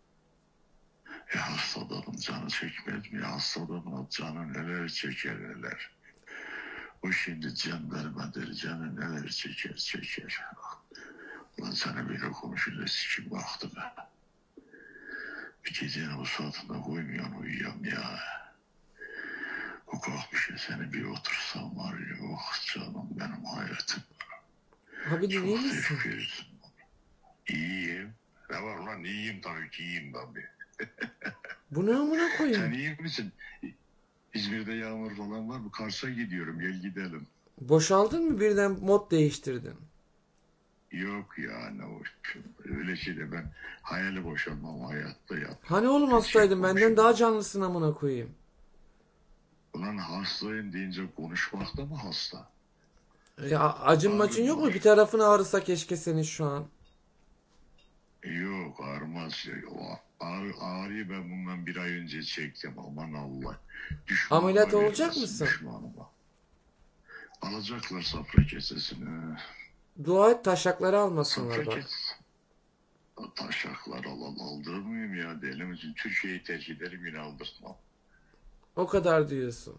Hasta adamın canı çekmez mi? Hasta adamın canı neler çeker neler. O şimdi can vermedir, canı neler çeker. Lan sana böyle konuşunca sikim baktı be. Bir gecenin o saatinde koymuyorsun, uyuyorum ya. O kalkmış ya, seni bir otursam var ya, oh canım benim hayatım. Abidin iyi misin? İyiyim. Ne var lan, iyiyim tabii ki, iyiyim tabii. Bu ne amına koyayım? Sen iyi misin? İzmir'de yağmur falan var mı? Kars'a gidiyorum, gel gidelim. Boşaldın mı, birden mod değiştirdin? Yok ya, ne hoş. Öyle şey de ben hayali boşalmam, hayatta ya. Hani oğlum hastaydın, benden daha canlısın amına koyayım. Ulan hastayım deyince konuşmak da mı hasta? Ya acın macın yok mu? Bir tarafın ağrısa keşke senin şu an. Yok, ağrımaz. Ağrıyı ben bundan bir ay önce çektim, aman Allah. Ameliyat olacak mısın? Düşmanıma. Alacaklar safra kesesini. Dua et taşakları almasınlar bak. Taşaklar aldırır mıyım ya, deli misin? Türkiye'yi tercih ederim, yine aldırtmam. O kadar diyorsun.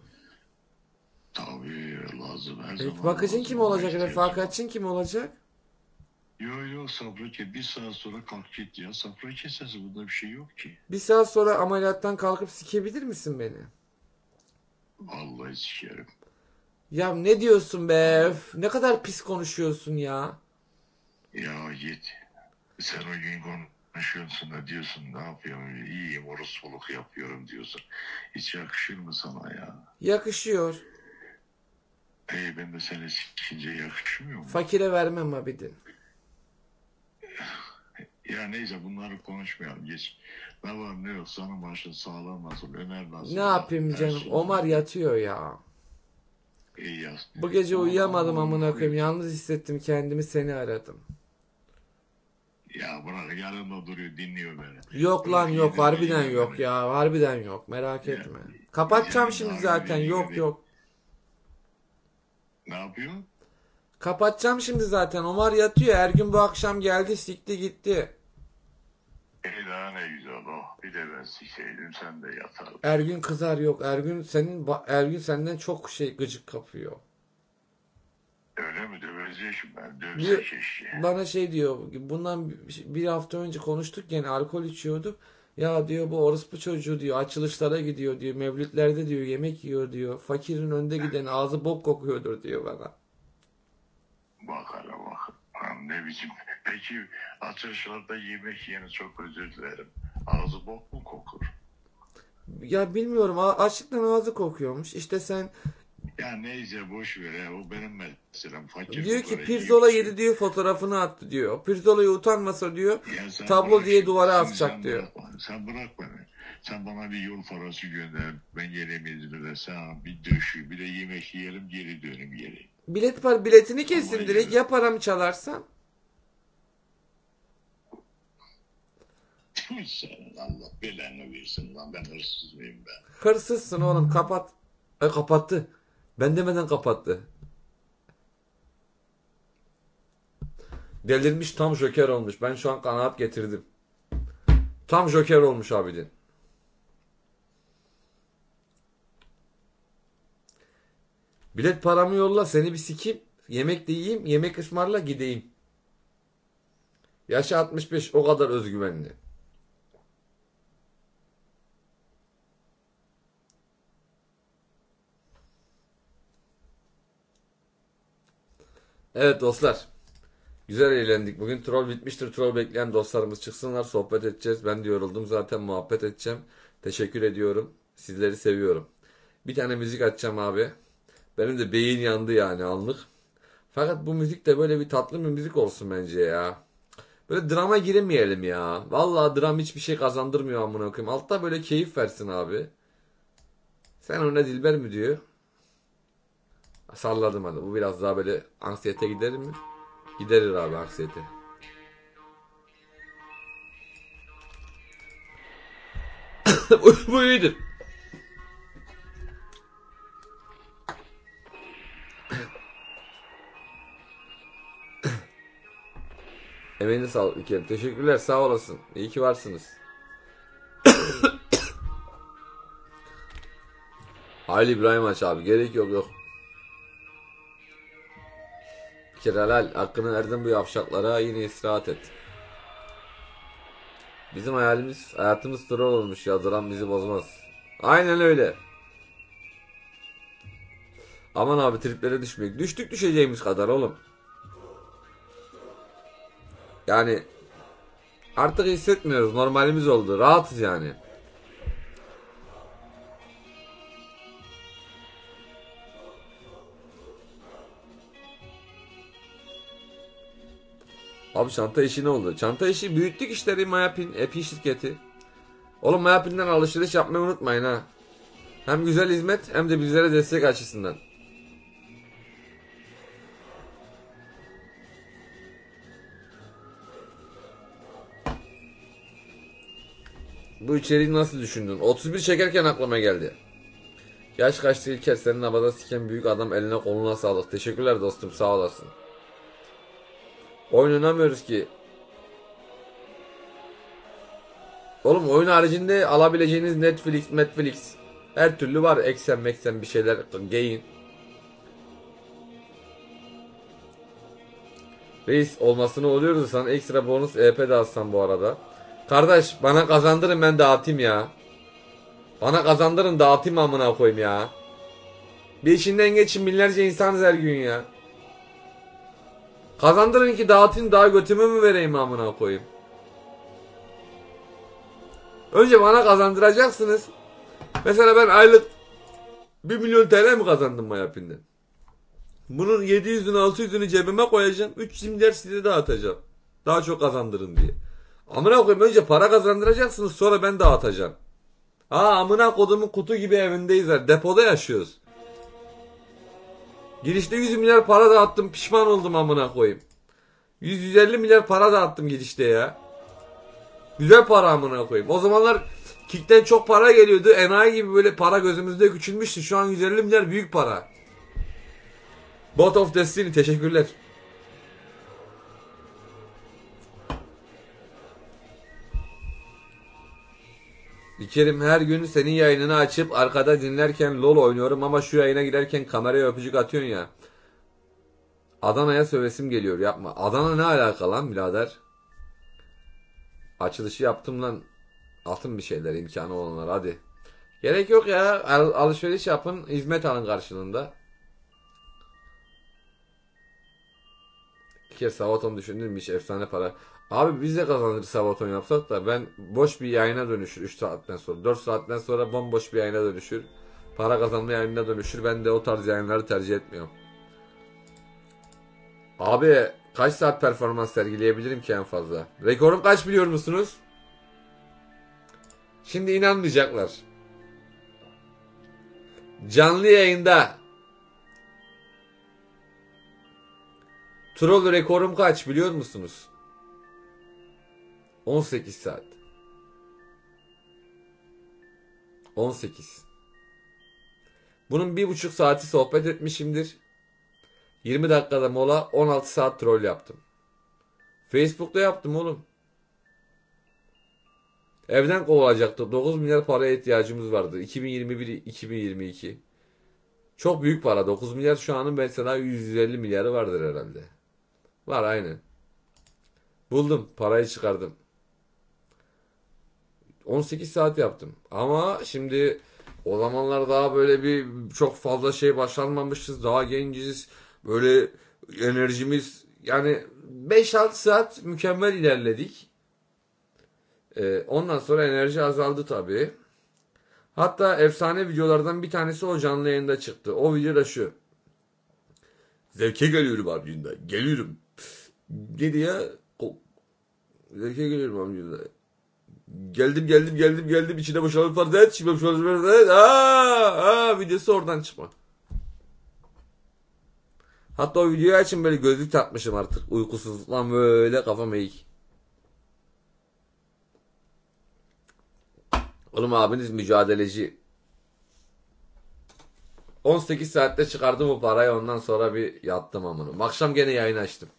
Tabii lazım, her zaman Bakıcın lazım. kim olacak? Refakatçin kim olacak? Yok safra bir saat sonra kalk git ya. Safra kesesi, bunda bir şey yok ki. Bir saat sonra ameliyattan kalkıp sikebilir misin beni? Vallahi sikerim. Ya ne diyorsun be? Öf, ne kadar pis konuşuyorsun ya. Ya git. Sen o gün konuşuyorsun da diyorsun ne yapıyorum? İyiyim, orospuluk yapıyorum diyorsun. Hiç yakışır mı sana ya? Yakışıyor. Ben de seni sikince yakışmıyor mu? Fakire vermem Abidin. Ya neyse bunları konuşmayalım. Geç. Ne var ne yok. Sana başın sağlam nasıl? Ömer nasıl? Ne yapayım canım? Omar yatıyor ya. İyi yaz. Bu gece uyuyamadım amına koyayım. Yalnız hissettim kendimi, seni aradım. Ya bırak, yanında duruyor, dinliyor beni. Yok Bırak, lan yok, yedirme, harbiden yeme yok beni. ya, harbiden yok, merak Ya, etme. Kapatacağım canım, şimdi zaten, harbiden yok yedirme. yok. Ne yapıyorsun? Kapatacağım şimdi zaten. Omar yatıyor. Her gün bu akşam geldi, sikti gitti. Daha ne güzel o. Bir de ben sikeydim, sen de yatardın. Ergün kızar, yok. Ergün senden çok gıcık kapıyor. Öyle mi? Döveceksin ben. Dövse Diyor, keşke. bana şey diyor. Bundan bir hafta önce konuştuk, gene alkol içiyorduk. Ya diyor, bu orospu çocuğu diyor, açılışlara gidiyor diyor, mevlütlerde diyor yemek yiyor diyor. Fakirin önde giden ağzı bok kokuyordur diyor bana. Bak hele bak. Lan ne biçim. Peki açılışlarda yemek yiyeni çok özür dilerim. Ağzı bok mu kokur? Ya bilmiyorum, açlıktan ağzı kokuyormuş. İşte sen Ya neyse boş ver ya. O benim meselem. Fakir diyor bu ki kadar pirzola yiyip yedi diyor, fotoğrafını attı diyor. Pirzola'yı utanmasa diyor, ya sen tablo bırak diye şimdi, duvara şimdi asacak sen diyor. bırak bana. Sen bırak beni. Sen bana bir yol parası gönder. Ben geleyim İzmir'de. Sen bir döşü. Bir de yemek yiyelim, geri döneyim geri. Biletini kesin Aman direkt. Ya paramı çalarsan? Senin Allah belanı versin lan. Ben hırsız mıyım ben? Hırsızsın oğlum, kapat. Kapattı. Ben demeden kapattı. Delirmiş, tam Joker olmuş. Ben şu an kanaat getirdim. Tam Joker olmuş abidin. Bilet paramı yolla, seni bir sikeyim. Yemek de yiyeyim, yemek ısmarla gideyim. Yaşı 65, o kadar özgüvenli. Evet dostlar. Güzel eğlendik. Bugün troll bitmiştir. Troll bekleyen dostlarımız çıksınlar. Sohbet edeceğiz. Ben de yoruldum zaten. Muhabbet edeceğim. Teşekkür ediyorum. Sizleri seviyorum. Bir tane müzik açacağım abi. Benim de beyin yandı yani anlık. Fakat bu müzik de böyle bir tatlı bir müzik olsun bence ya. Böyle drama giremeyelim ya. Vallahi dram hiçbir şey kazandırmıyor amına koyayım. Altta böyle keyif versin abi. Sen ona Dilber mi diyor? Salladım hadi. Bu biraz daha böyle anksiyete giderir mi? Giderir abi anksiyete. Bu iyidir. Emeğine sağlık İlker. Teşekkürler, sağ olasın. İyi ki varsınız. Halil İbrahim aç abi. Gerek yok. Bir kere helal. Hakkını verdin bu yavşaklara, yine istirahat et. Bizim hayatımız troll olmuş ya. Dram bizi bozmaz. Aynen öyle. Aman abi triplere düşmek. Düştük düşeceğimiz kadar oğlum. Yani artık hissetmiyoruz. Normalimiz oldu. Rahatız yani. Abi çanta işi ne oldu? Çanta işi büyüttük işleri Mayapin. Epi şirketi. Oğlum Mayapin'den alışveriş yapmayı unutmayın ha. Hem güzel hizmet hem de bizlere destek açısından. Bu içeriği nasıl düşündün? 31 çekerken aklıma geldi. Yaş kaçtı İlker, senin havada siken büyük adam, eline koluna sağlık. Teşekkürler dostum, sağ olasın. Oyun oynamıyoruz ki. Oğlum oyun haricinde alabileceğiniz Netflix her türlü var. Eksen bir şeyler gain. Reis olmasını oluyoruz, sana ekstra bonus EP de alsam bu arada. Kardeş bana kazandırın, ben dağıtayım ya. Bana kazandırın, dağıtayım amına koyayım ya. Bir işinden geçin, binlerce insanız her gün ya. Kazandırın ki dağıtayım, daha götümü mü vereyim amına koyayım. Önce bana kazandıracaksınız. Mesela ben aylık 1 milyon TL mi kazandım Mayapin'den? Bunun 700'ünü 600'ünü cebime koyacağım. 300 milyar size dağıtacağım. Daha çok kazandırın diye. Amına koyayım, önce para kazandıracaksınız, sonra ben dağıtacağım. Amına kodumun kutu gibi evindeyiz. Depoda yaşıyoruz. Girişte 100 milyar para dağıttım, pişman oldum amına koyayım. 100-150 milyar para dağıttım girişte ya. Güzel para amına koyayım. O zamanlar Kick'ten çok para geliyordu. Enayi gibi böyle para gözümüzde küçülmüştü. Şu an 150 milyar büyük para. Bot of Destiny teşekkürler. İlkerim, her gün senin yayınını açıp arkada dinlerken LOL oynuyorum ama şu yayına girerken kameraya öpücük atıyorsun ya. Adana'ya sövesim geliyor, yapma. Adana ne alaka lan birader? Açılışı yaptım lan. Atın bir şeyler, imkanı olanlar, hadi. Gerek yok ya, alışveriş yapın, hizmet alın karşılığında. Bir kere Sabaton düşünülmüş, efsane para. Abi biz de kazanırız Sabaton yapsak da, ben boş bir yayına dönüşür 3 saatten sonra. 4 saatten sonra bomboş bir yayına dönüşür. Para kazanma yayınına dönüşür. Ben de o tarz yayınları tercih etmiyorum. Abi kaç saat performans sergileyebilirim ki en fazla? Rekorum kaç biliyor musunuz? Şimdi inanmayacaklar. Canlı yayında troll rekorum kaç biliyor musunuz? 18 saat. 18. Bunun 1,5 saati sohbet etmişimdir. 20 dakikada mola, 16 saat troll yaptım. Facebook'ta yaptım oğlum. Evden kovulacaktı. 9 milyar paraya ihtiyacımız vardı. 2021-2022. Çok büyük para. 9 milyar şu anın mesela 150 milyarı vardır herhalde. Var aynen. Buldum. Parayı çıkardım. 18 saat yaptım. Ama şimdi o zamanlar daha böyle bir çok fazla şey başarmamışız. Daha genciz. Böyle enerjimiz, yani 5-6 saat mükemmel ilerledik. Ondan sonra enerji azaldı tabii. Hatta efsane videolardan bir tanesi o canlı yayında çıktı. O video da şu. Zevke geliyorum abicimden. Geliyorum. Dedi ya. Zevke geliyorum abicimden. Geldim. İçine boşalıp farz et. İçine boşalıp farz et. Videosu oradan çıkma. Hatta o videoyu açın, böyle gözlük takmışım artık. Uykusuzluktan böyle kafam eğik. Oğlum abiniz mücadeleci. 18 saatte çıkardım o parayı, ondan sonra bir yattım amına. Akşam gene yayın açtım.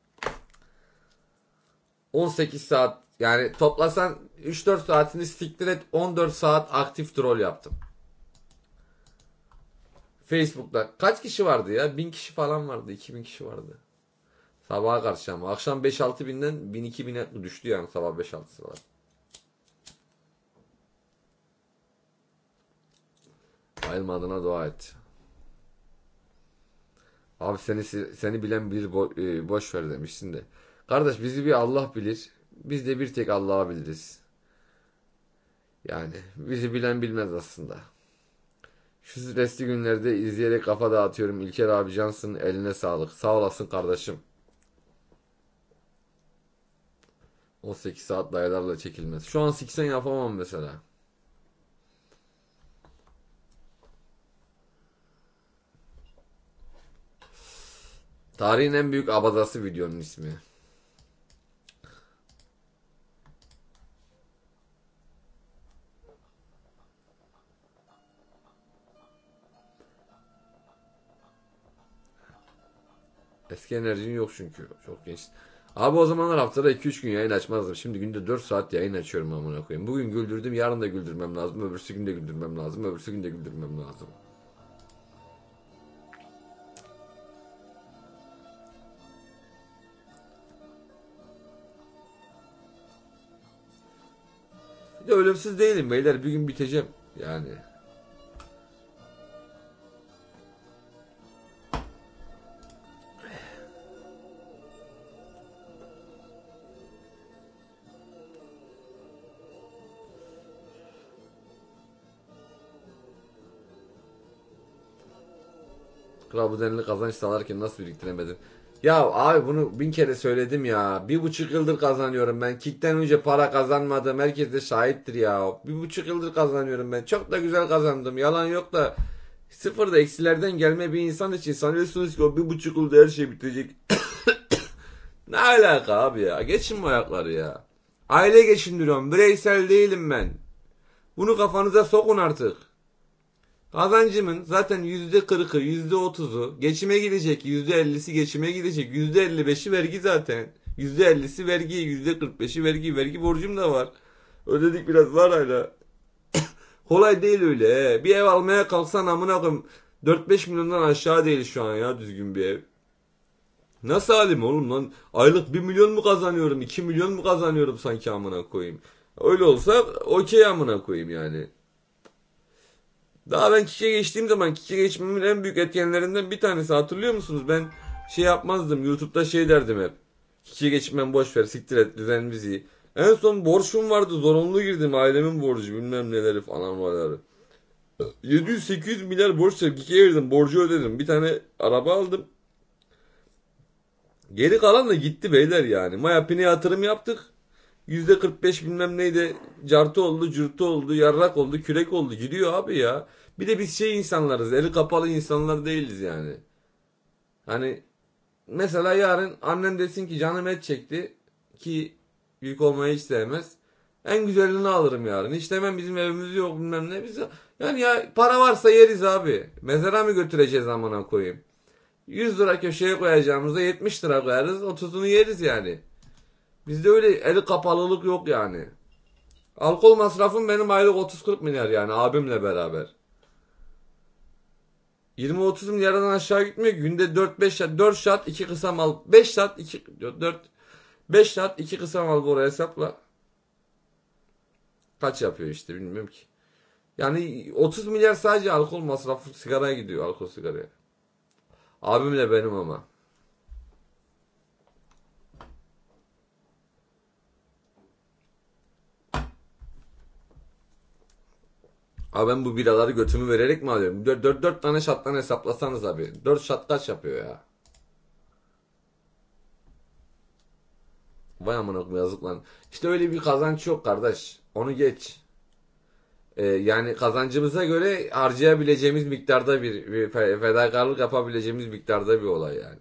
18 saat, yani toplasan 3-4 saatini siktir et, 14 saat aktif troll yaptım. Facebook'ta kaç kişi vardı ya? 1000 kişi falan vardı. 2000 kişi vardı. Sabaha karşı ama. Akşam 5-6 binden 1000-2000'e düştü yani sabah 5-6'sı var. Bayılmadığına dua et. Abi seni bilen bir boş ver demişsin de. Kardeş, bizi bir Allah bilir. Biz de bir tek Allah'ı biliriz. Yani bizi bilen bilmez aslında. Şu stresli günlerde izleyerek kafa dağıtıyorum. İlker abi cansın, eline sağlık. Sağ olasın kardeşim. 18 saat dayalarla çekilmez. Şu an 80 yapamam mesela. Tarihin en büyük abadası videonun ismi. Eski enerjin yok çünkü. Çok genç. Abi o zamanlar haftada 2-3 gün yayın açmazdım. Şimdi günde 4 saat yayın açıyorum amına koyayım. Bugün güldürdüm, yarın da güldürmem lazım. Öbürsü gün de güldürmem lazım. Öbürsü gün de güldürmem lazım. Bir de ölümsüz değilim beyler. Bir gün biteceğim. Yani. Kral bu denli kazanç sağlarken nasıl biriktiremedim? Ya abi bunu 1000 kere söyledim ya. 1,5 yıldır kazanıyorum ben. Kick'ten önce para kazanmadım. Herkes de şahittir ya. 1,5 yıldır kazanıyorum ben. Çok da güzel kazandım. Yalan yok da sıfırda eksilerden gelme bir insan için sanıyorsunuz ki o 1,5 yılda her şey bitecek. Ne alaka abi ya? Geçin bu ayakları ya. Aile geçindiriyorum. Bireysel değilim ben. Bunu kafanıza sokun artık. Kazancımın zaten %40'ı, %30'u geçime gidecek. %50'si geçime gidecek. %55'i vergi zaten. %50'si vergi, %45'i vergi. Vergi borcum da var. Ödedik biraz var hala. Kolay değil öyle. Bir ev almaya kalksan amına koyayım 4-5 milyondan aşağı değil şu an ya düzgün bir ev. Nasıl halim oğlum lan? Aylık 1 milyon mu kazanıyorum? 2 milyon mu kazanıyorum sanki amına koyayım? Öyle olsa okey amına koyayım yani. Daha ben Kik'e geçtiğim zaman Kik'e geçmemin en büyük etkenlerinden bir tanesi hatırlıyor musunuz? Ben şey yapmazdım. YouTube'da şey derdim hep. Kik'e geçmem boş ver siktir et düzen bizi. En son borçum vardı. Zorunlu girdim. Ailemin borcu bilmem neleri falan varları. 700-800 milyar borç Kik'e verdim. Borcu ödedim. Bir tane araba aldım. Geri kalan da gitti beyler yani. Mayapine yatırım yaptık. %45 bilmem neydi. Cartı oldu, cürtü oldu, yarrak oldu, kürek oldu. Gidiyor abi ya. Bir de biz şey insanlarız. Eli kapalı insanlar değiliz yani. Hani mesela yarın annen desin ki canım et çekti. Ki büyük olmayı hiç sevmez. En güzelini alırım yarın. Hiç demem bizim evimiz yok bilmem ne. Biz, yani ya para varsa yeriz abi. Mezara mı götüreceğiz amına koyayım. 100 lira köşeye koyacağımızda 70 lira koyarız. 30'unu yeriz yani. Bizde öyle eli kapalılık yok yani. Alkol masrafım benim aylık 30-40 milyar yani abimle beraber. 20-30 milyardan aşağı gitmiyor. Günde 4-5 şat, 4 şat 2 kısa mal. 5 şat 2 4 5 şat 2 kısa mal buraya hesapla. Kaç yapıyor işte bilmiyorum ki. Yani 30 milyar sadece alkol masrafı sigaraya gidiyor, alkol sigaraya. Abimle benim ama. Abi ben bu biraları götümü vererek mi alıyorum? 4 tane şattan hesaplasanız abi. 4 şat kaç yapıyor ya? Vay amına koyayım yazık lan. İşte öyle bir kazanç yok kardeş. Onu geç. Yani kazancımıza göre harcayabileceğimiz miktarda bir fedakarlık yapabileceğimiz miktarda bir olay yani.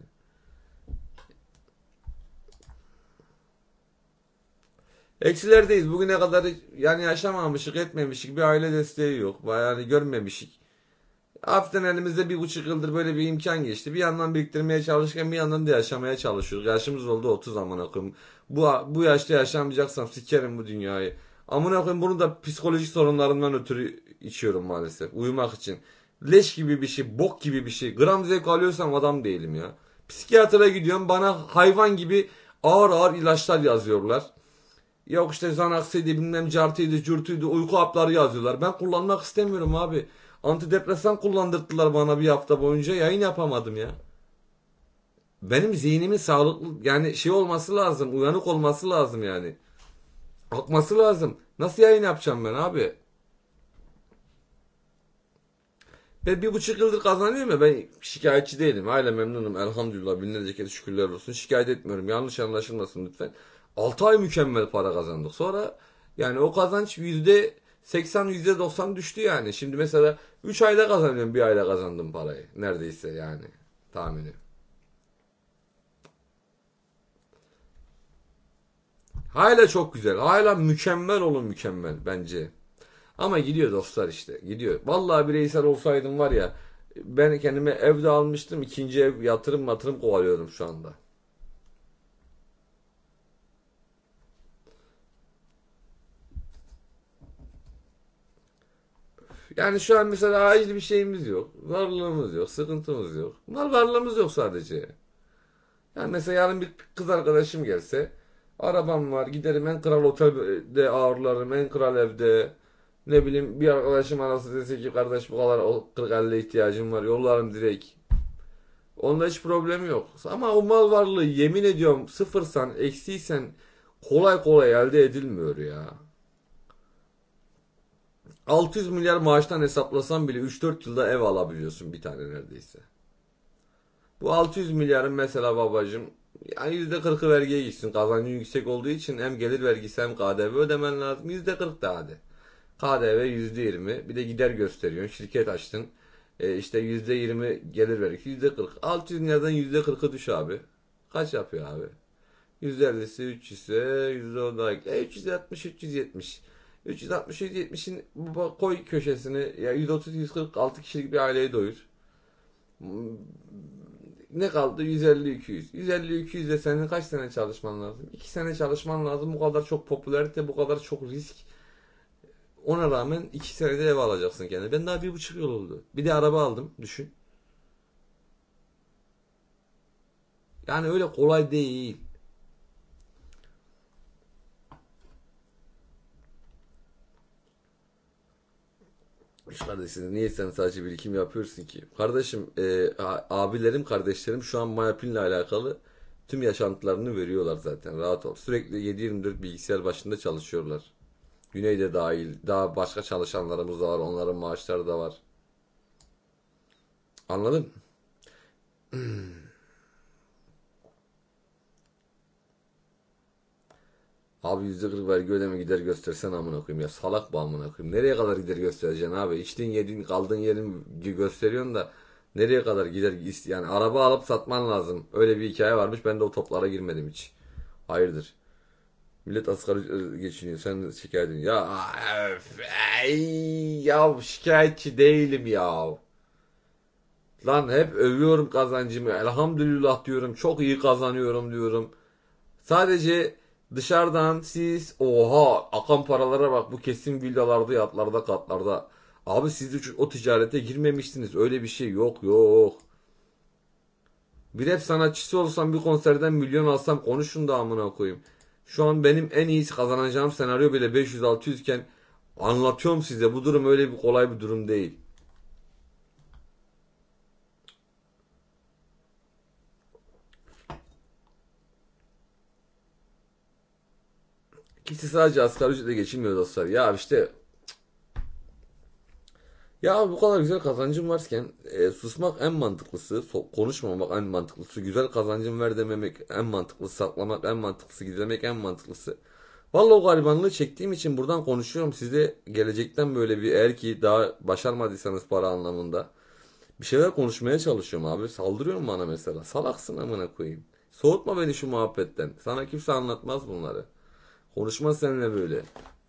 Eksilerdeyiz. Bugüne kadar yani yaşamamışık, etmemişik. Bir aile desteği yok. Yani görmemişik. Hafiften elimizde 1,5 yıldır böyle bir imkan geçti. Bir yandan biriktirmeye çalışırken bir yandan da yaşamaya çalışıyoruz. Yaşımız oldu 30 amına koyayım. Bu yaşta yaşamayacaksam sikerim bu dünyayı. Amına koyayım bunu da psikolojik sorunlarımdan ötürü içiyorum maalesef. Uyumak için. Leş gibi bir şey, bok gibi bir şey. Gram zevk alıyorsam adam değilim ya. Psikiyatra gidiyorum bana hayvan gibi ağır ağır ilaçlar yazıyorlar. Yok işte Xanax'ıydı bilmem cartıydı curtuydu uyku hapları yazıyorlar. Ben kullanmak istemiyorum abi. Antidepresan kullandırdılar bana bir hafta boyunca yayın yapamadım ya. Benim zihnimin sağlıklı yani şey olması lazım uyanık olması lazım yani. Akması lazım. Nasıl yayın yapacağım ben abi? Ben 1,5 yıldır kazanıyorum ya ben şikayetçi değilim. Hala memnunum elhamdülillah binlerce kere şükürler olsun. Şikayet etmiyorum yanlış anlaşılmasın lütfen. 6 ay mükemmel para kazandık. Sonra yani o kazanç %80 %90 düştü yani. Şimdi mesela 3 ayda kazanıyorum bir ayda kazandım parayı. Neredeyse yani tahmini. Hala çok güzel. Hala mükemmel olun mükemmel bence. Ama gidiyor dostlar işte. Gidiyor. Vallahi bireysel olsaydım var ya ben kendime evde almıştım. İkinci ev yatırım kovalıyorum şu anda. Yani şu an mesela acil bir şeyimiz yok. Varlığımız yok. Sıkıntımız yok. Varlığımız yok sadece. Yani mesela yarın bir kız arkadaşım gelse arabam var giderim en kral otelde ağırlarım en kral evde ne bileyim bir arkadaşım arası dese ki kardeş bu kadar 40-50 ihtiyacım var yollarım direkt. Onda hiç problem yok. Ama o mal varlığı yemin ediyorum sıfırsan eksiysen kolay kolay elde edilmiyor ya. 600 milyar maaştan hesaplasan bile 3-4 yılda ev alabiliyorsun bir tane neredeyse. Bu 600 milyarın mesela babacım yani %40'ı vergiye gitsin. Kazancın yüksek olduğu için hem gelir vergisi hem KDV ödemen lazım. %40 da hadi. KDV %20. Bir de gider gösteriyorsun. Şirket açtın. İşte %20 gelir vergisi. %40. 600 milyardan %40'ı düş abi. Kaç yapıyor abi? %50'si 300 ise %10 daha ekle. 360 370. 360 370'in koy köşesini ya 130 140 6 kişilik bir aileyi doyur. Ne kaldı? 150-200. 150-200 de senin kaç sene çalışman lazım? 2 sene çalışman lazım. Bu kadar çok popülarite, bu kadar çok risk. Ona rağmen 2 senede ev alacaksın kendine. Ben daha 1,5 yıl oldu. Bir de araba aldım. Düşün. Yani öyle kolay değil. Kardeşim niye sen sadece birikim yapıyorsun ki? Kardeşim abilerim kardeşlerim şu an Mayapin'le alakalı tüm yaşantılarını veriyorlar zaten, rahat ol. Sürekli 7/24 bilgisayar başında çalışıyorlar. Güney'de dahil daha başka çalışanlarımız da var, onların maaşları da var. Anladın? Abi %40 vergi ödeme gider göstersen amına koyayım ya, salak bu amına koyayım. Nereye kadar gider göstereceksin abi? İçtiğin yediğin kaldığın yerin gösteriyorsun da nereye kadar gider yani araba alıp satman lazım. Öyle bir hikaye varmış, ben de o toplara girmedim hiç. Hayırdır? Millet asgari geçiniyor, sen şikayet ediyorsun. Ya ya şikayetçi değilim ya. Lan hep övüyorum kazancımı. Elhamdülillah diyorum. Çok iyi kazanıyorum diyorum. Sadece dışarıdan siz oha akan paralara bak, bu kesin villalarda, yatlarda, katlarda. Abi siz de o ticarete girmemişsiniz. Öyle bir şey yok yok. Bir rap sanatçısı olsam, bir konserden milyon alsam konuşun da amına koyayım. Şu an benim en iyisi kazanacağım senaryo bile 500-600 iken anlatıyorum size. Bu durum öyle bir kolay bir durum değil. Kimse sadece asgari ücretle geçinmiyor dostlar. Ya işte ya bu kadar güzel kazancım varken susmak en mantıklısı, konuşmamak en mantıklısı, güzel kazancım var dememek en mantıklısı, saklamak en mantıklısı, gizlemek en mantıklısı. Vallahi o garibanlığı çektiğim için buradan konuşuyorum size. Gelecekten böyle bir, eğer ki daha başarmadıysanız para anlamında bir şeyler konuşmaya çalışıyorum abi. Saldırıyorum bana mesela. Salaksın amına koyayım. Soğutma beni şu muhabbetten. Sana kimse anlatmaz bunları. Konuşmaz seninle böyle.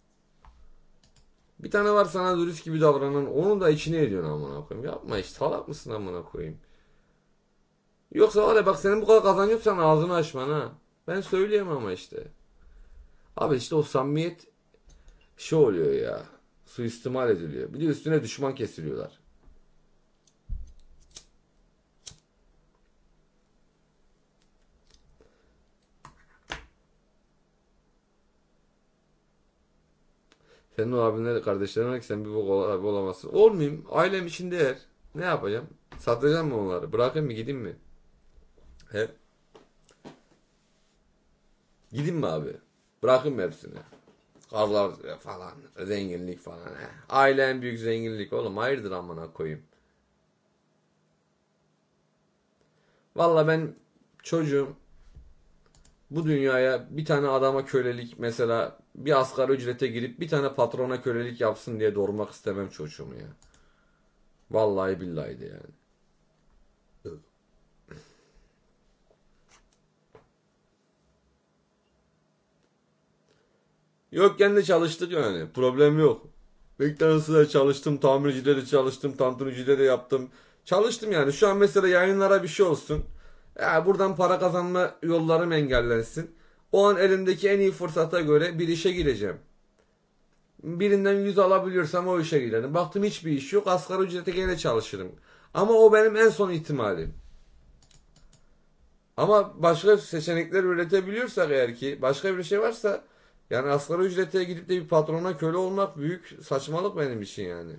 Bir tane var sana dürüst gibi davranan, onu da içine ediyorsun amına koyayım. Yapma işte, salak mısın amına koyayım. Yoksa var ya bak, senin bu kadar kazanıyorsan ağzını açman ha. Ben söyleyemem ama işte. Abi işte o samimiyet şey oluyor ya. Suistimal ediliyor. Bir de üstüne düşman kesiliyorlar. Senin o abinler, kardeşlerine ki sen bir bok abi olamazsın. Olmayayım. Ailem için değer. Ne yapacağım? Satacağım mı onları? Bırakayım mı, gideyim mi? He? Gideyim mi abi? Bırakayım mı hepsini? Karlar falan, zenginlik falan. He. Aile en büyük zenginlik oğlum. Hayırdır amına koyayım. Valla ben çocuğum bu dünyaya bir tane adama kölelik, mesela bir asgari ücrete girip bir tane patrona kölelik yapsın diye doğurmak istemem çocuğumu ya. Vallahi billahi de yani. Yok, kendi çalıştık yani. Problem yok. McDonald's'da da çalıştım, tamircide de çalıştım, tantunicide de yaptım. Çalıştım yani. Şu an mesela yayınlara bir şey olsun. Ya buradan para kazanma yollarım engellensin. O an elimdeki en iyi fırsata göre bir işe gireceğim. Birinden 100 alabiliyorsam o işe girerim. Baktım hiçbir iş yok, asgari ücrete gene çalışırım. Ama o benim en son ihtimalim. Ama başka seçenekler üretebiliyorsak, eğer ki başka bir şey varsa, yani asgari ücrete gidip de bir patrona köle olmak büyük saçmalık benim için yani.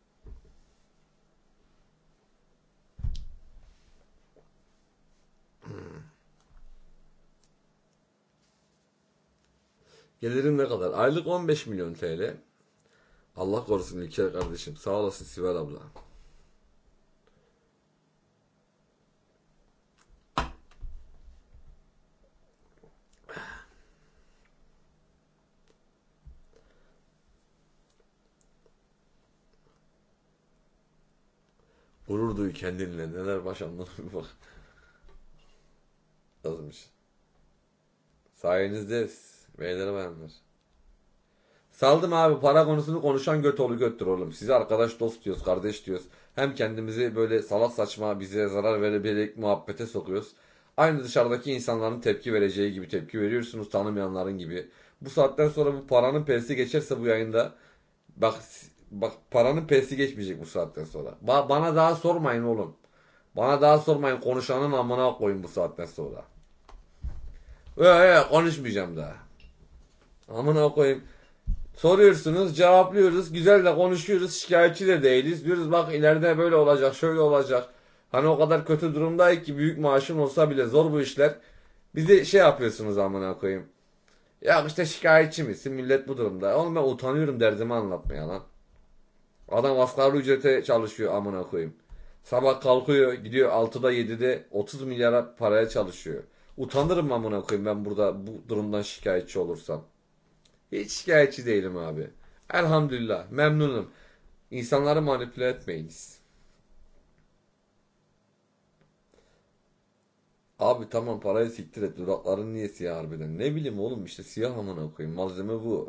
Gelirim ne kadar? Aylık 15 milyon TL. Allah korusun İlker kardeşim. Sağ olasın Sibel abla. Gurur duy kendinle. Neler başarılı bir bak. Yazmış. Sayenizde beyler bayanlar. Saldım abi, para konusunu konuşan göt oğlu göttür oğlum. Size arkadaş dost diyoruz, kardeş diyoruz. Hem kendimizi böyle salak saçma bize zarar verebilecek muhabbete sokuyoruz. Aynı dışarıdaki insanların tepki vereceği gibi tepki veriyorsunuz, tanımayanların gibi. Bu saatten sonra bu paranın pelsi geçerse bu yayında bak paranın pelsi geçmeyecek bu saatten sonra. Bana daha sormayın oğlum. Bana daha sormayın, konuşanın amına koyun bu saatten sonra. Konuşmayacağım daha. Amına koyayım. Soruyorsunuz, cevaplıyoruz, güzel de konuşuyoruz, şikayetçi de değiliz. Diyoruz bak ileride böyle olacak, şöyle olacak. Hani o kadar kötü durumdayız ki büyük maaşın olsa bile zor bu işler. Bizi şey yapıyorsunuz amına koyayım. Ya işte şikayetçi misin? Millet bu durumda. Oğlum ben utanıyorum derdimi anlatmaya lan. Adam asgari ücrete çalışıyor amına koyayım. Sabah kalkıyor, gidiyor 6'da 7'de 30 milyara paraya çalışıyor. Utanırım amına koyayım ben burada bu durumdan şikayetçi olursam. Hiç şikayetçi değilim abi. Elhamdülillah. Memnunum. İnsanları manipüle etmeyiniz. Abi tamam, parayı siktir et. Dudakların niye siyah harbiden? Ne bileyim oğlum, işte siyah amına koyayım. Malzeme bu.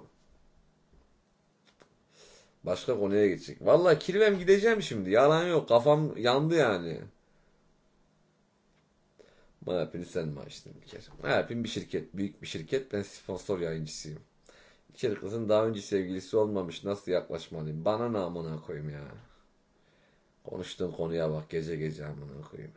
Başka konuya geçecek. Vallahi kirvem gideceğim şimdi. Yalan yok. Kafam yandı yani. Mayapin sen mi açtın bir kere? Mayapin bir şirket. Büyük bir şirket. Ben sponsor yayıncısıyım. İçeri kızın daha önce sevgilisi olmamış. Nasıl yaklaşmalıyım? Bana ne amına koyayım ya. Konuştuğun konuya bak. Gece gece amına koyayım.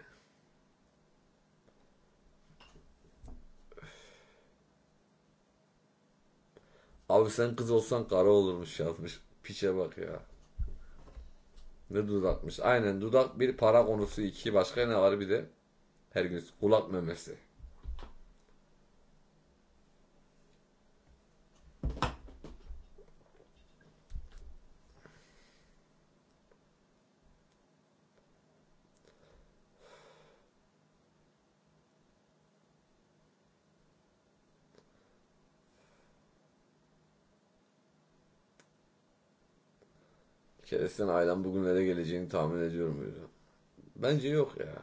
Abi sen kız olsan kara olurmuş yazmış. Piçe bak ya. Ne dudakmış. Aynen, dudak bir, para konusu iki. Başka ne var bir de? Her gün kulak memesi. Keresin ailem bugünlere geleceğini tahmin ediyorum muydu? Bence yok ya.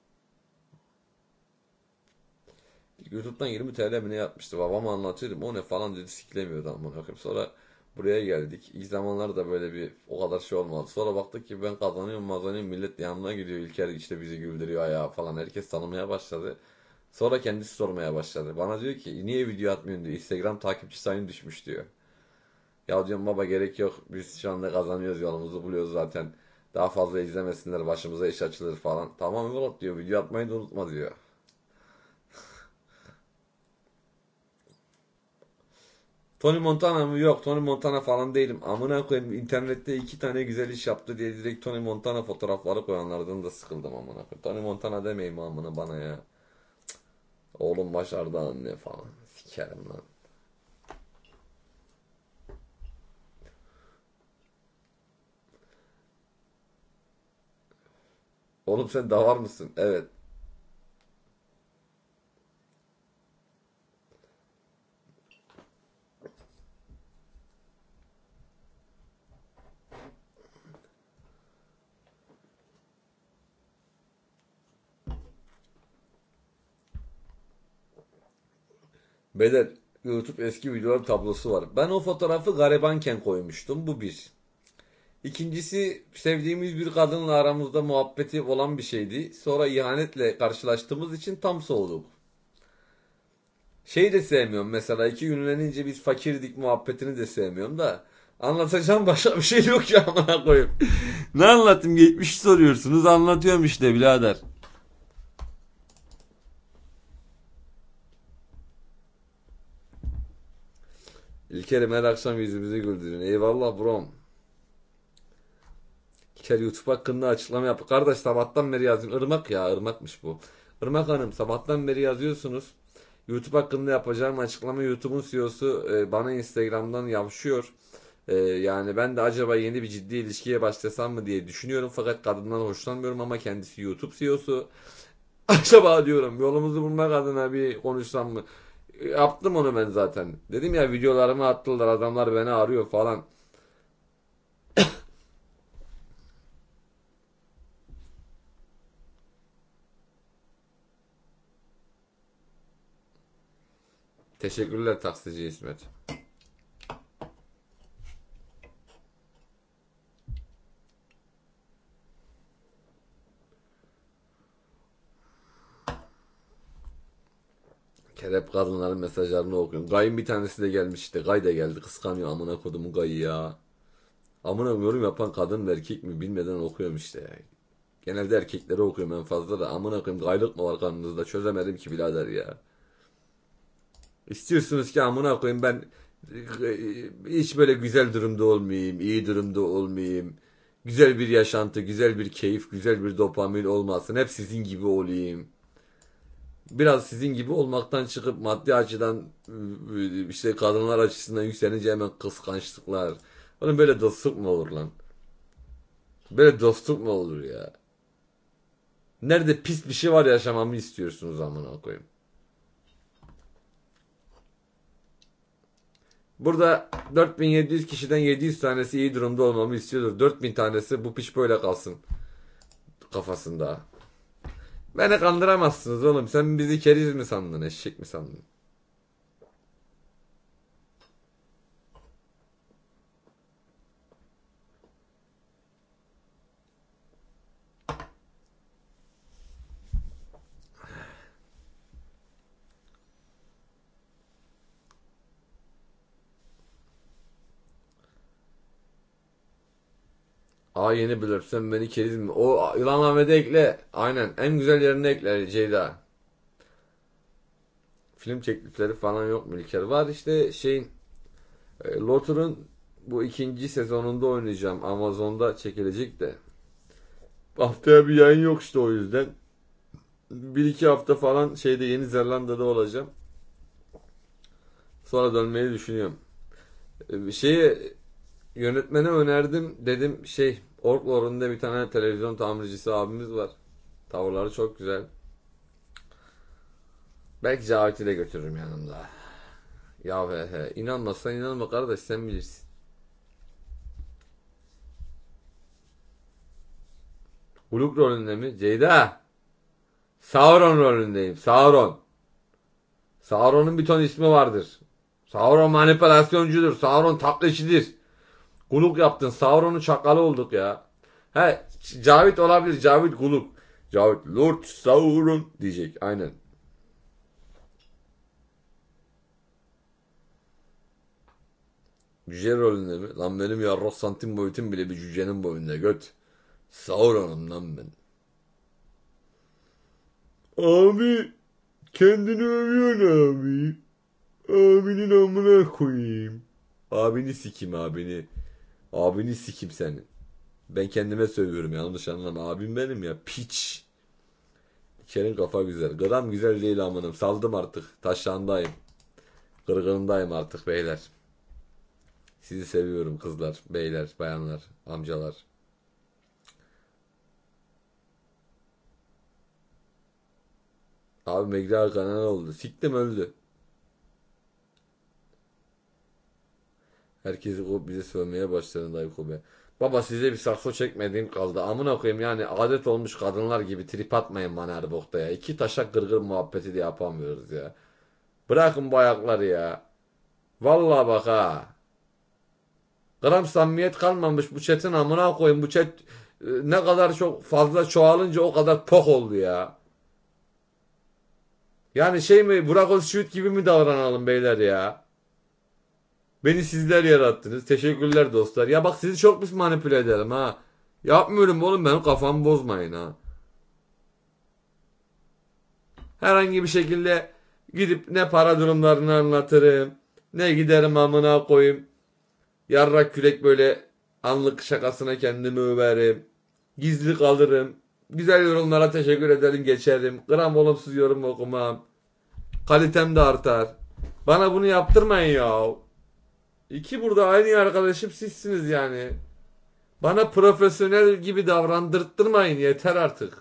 YouTube'dan 20 TL mi ne yapmıştı? Babama anlatıyordum. O ne falan dedi, siklemiyordu amına koyayım. Sonra buraya geldik. İlk zamanlarda böyle bir o kadar şey olmadı. Sonra baktık ki ben kazanıyorum, millet yanına gidiyor. İlker işte bizi güldürüyor ayağa falan. Herkes tanımaya başladı. Sonra kendisi sormaya başladı. Bana diyor ki niye video atmıyorsun diyor. Instagram takipçi sayın düşmüş diyor. Ya diyorum baba, gerek yok. Biz şu anda kazanıyoruz, yolumuzu buluyoruz zaten. Daha fazla izlemesinler, başımıza iş açılır falan. Tamam Murat diyor, video atmayı da unutma diyor. Tony Montana mı? Yok, Tony Montana falan değilim. Amına koyayım, internette 2 tane güzel iş yaptı diye direkt Tony Montana fotoğrafları koyanlardan da sıkıldım amına koyayım. Tony Montana demeyin amına bana ya. Cık. Oğlum başardı anne falan. Sikerim lan. Oğlum sen davar mısın? Evet. Beyler, YouTube eski videolar tablosu var. Ben o fotoğrafı garibanken koymuştum. Bu bir. İkincisi, sevdiğimiz bir kadınla aramızda muhabbeti olan bir şeydi. Sonra ihanetle karşılaştığımız için tam soğuduk. Şeyi de sevmiyorum mesela, 2 gün biz fakirdik muhabbetini de sevmiyorum da. Anlatacağım başka bir şey yok ya amına koyayım. Ne anlatayım, geçmişi soruyorsunuz, anlatıyorum işte birader. İlker'im her akşam yüzümüzü güldürün. Eyvallah brom. İlker YouTube hakkında açıklama yap. Kardeş sabahtan beri yazıyorum. Irmak ya, Irmak'mış bu. Irmak Hanım, sabahtan beri yazıyorsunuz. YouTube hakkında yapacağım açıklama, YouTube'un CEO'su bana Instagram'dan yapışıyor. Yani ben de acaba yeni bir ciddi ilişkiye başlasam mı diye düşünüyorum. Fakat kadından hoşlanmıyorum ama kendisi YouTube CEO'su. Acaba diyorum yolumuzu bulmak adına bir konuşsam mı? Yaptım onu ben zaten. Dedim ya, videolarımı attılar, adamlar beni arıyor falan. Teşekkürler taksici İsmet. Kerep kadınların mesajlarını okuyorum. Gay'ın bir tanesi de gelmiş işte. Gay da geldi. Kıskanıyor amına kodumun Gay'ı ya. Amına yorum yapan kadın mı erkek mi bilmeden okuyorum işte ya. Genelde erkekleri okuyorum en fazla da. Amına koyayım gaylık mı var kanınızda çözemedim ki birader ya. İstiyorsunuz ki amına koyayım ben hiç böyle güzel durumda olmayayım, iyi durumda olmayayım. Güzel bir yaşantı, güzel bir keyif, güzel bir dopamin olmasın. Hep sizin gibi olayım. Biraz sizin gibi olmaktan çıkıp maddi açıdan işte kadınlar açısından yükselince hemen kıskançlıklar. Oğlum böyle dostluk mu olur lan? Böyle dostluk mu olur ya? Nerede pis bir şey var yaşamamı istiyorsunuz amına koyayım? Burada 4700 kişiden 700 tanesi iyi durumda olmamı istiyordur. 4000 tanesi bu piş böyle kalsın kafasında. Beni kandıramazsınız oğlum. Sen bizi keriz mi sandın, eşek mi sandın? Yeni bilir. Sen beni keriz mi? O İlhan Ahmet'e ekle. Aynen. En güzel yerine ekle Ceyda. Film teklifleri falan yok mu İlker? Var işte şeyin Lotur'un bu 2. sezonunda oynayacağım. Amazon'da çekilecek de. Haftaya bir yayın yok işte o yüzden. 1-2 hafta falan şeyde Yeni Zelanda'da olacağım. Sonra dönmeyi düşünüyorum. Yönetmene önerdim. Dedim Orklor'unda bir tane televizyon tamircisi abimiz var. Tavırları çok güzel. Belki Cavit'i de götürürüm yanımda. Ya he. İnanmazsan inanma kardeş sen bilirsin. Huluk rolünde mi? Ceyda. Sauron rolündeyim. Sauron. Sauron'un bir ton ismi vardır. Sauron manipülasyoncudur. Sauron taklitçidir. Guluk yaptın. Sauron'un çakalı olduk ya. Cavit olabilir. Cavit Guluk. Cavit Lord Sauron diyecek. Aynen. Cüce rolünde mi? Lan benim yarros santim boyutum bile bir cücenin boyunda göt. Sauron'um lan ben. Abi kendini övüyorsun abi. Abinin amına koyayım. Abini sikim abini. Abini sikim senin. Ben kendime sövüyorum yanlış anlama. Abim benim ya piç. İçerin kafa güzel. Gram güzel değil amanım. Saldım artık. Taşlandayım. Kırgınındayım artık beyler. Sizi seviyorum kızlar, beyler, bayanlar, amcalar. Abi Megri Hakan ne oldu? Siktim öldü. Herkesi bize sövmeye başladı dayı be. Baba size bir sakso çekmediğim kaldı. Amına koyayım yani adet olmuş kadınlar gibi trip atmayın bana her bokta ya. 2 taşak gırgır muhabbeti de yapamıyoruz ya. Bırakın bu ayakları ya. Vallahi bak ha. Gram samimiyet kalmamış bu chat'in amına koyayım. Bu chat ne kadar çok fazla çoğalınca o kadar pok oldu ya. Yani Burak Özçivit gibi mi davranalım beyler ya? Beni sizler yarattınız. Teşekkürler dostlar. Ya bak sizi çok biz manipüle ederim ha. Yapmıyorum oğlum benim kafamı bozmayın ha. Herhangi bir şekilde gidip ne para durumlarını anlatırım. Ne giderim amına koyayım. Yarrak kürek böyle anlık şakasına kendimi överim. Gizli kalırım. Güzel yorumlara teşekkür ederim geçerim. Gram olumsuz yorum okumam. Kalitem de artar. Bana bunu yaptırmayın ya. İki burada aynı arkadaşım sizsiniz yani. Bana profesyonel gibi davrandırtmayın yeter artık.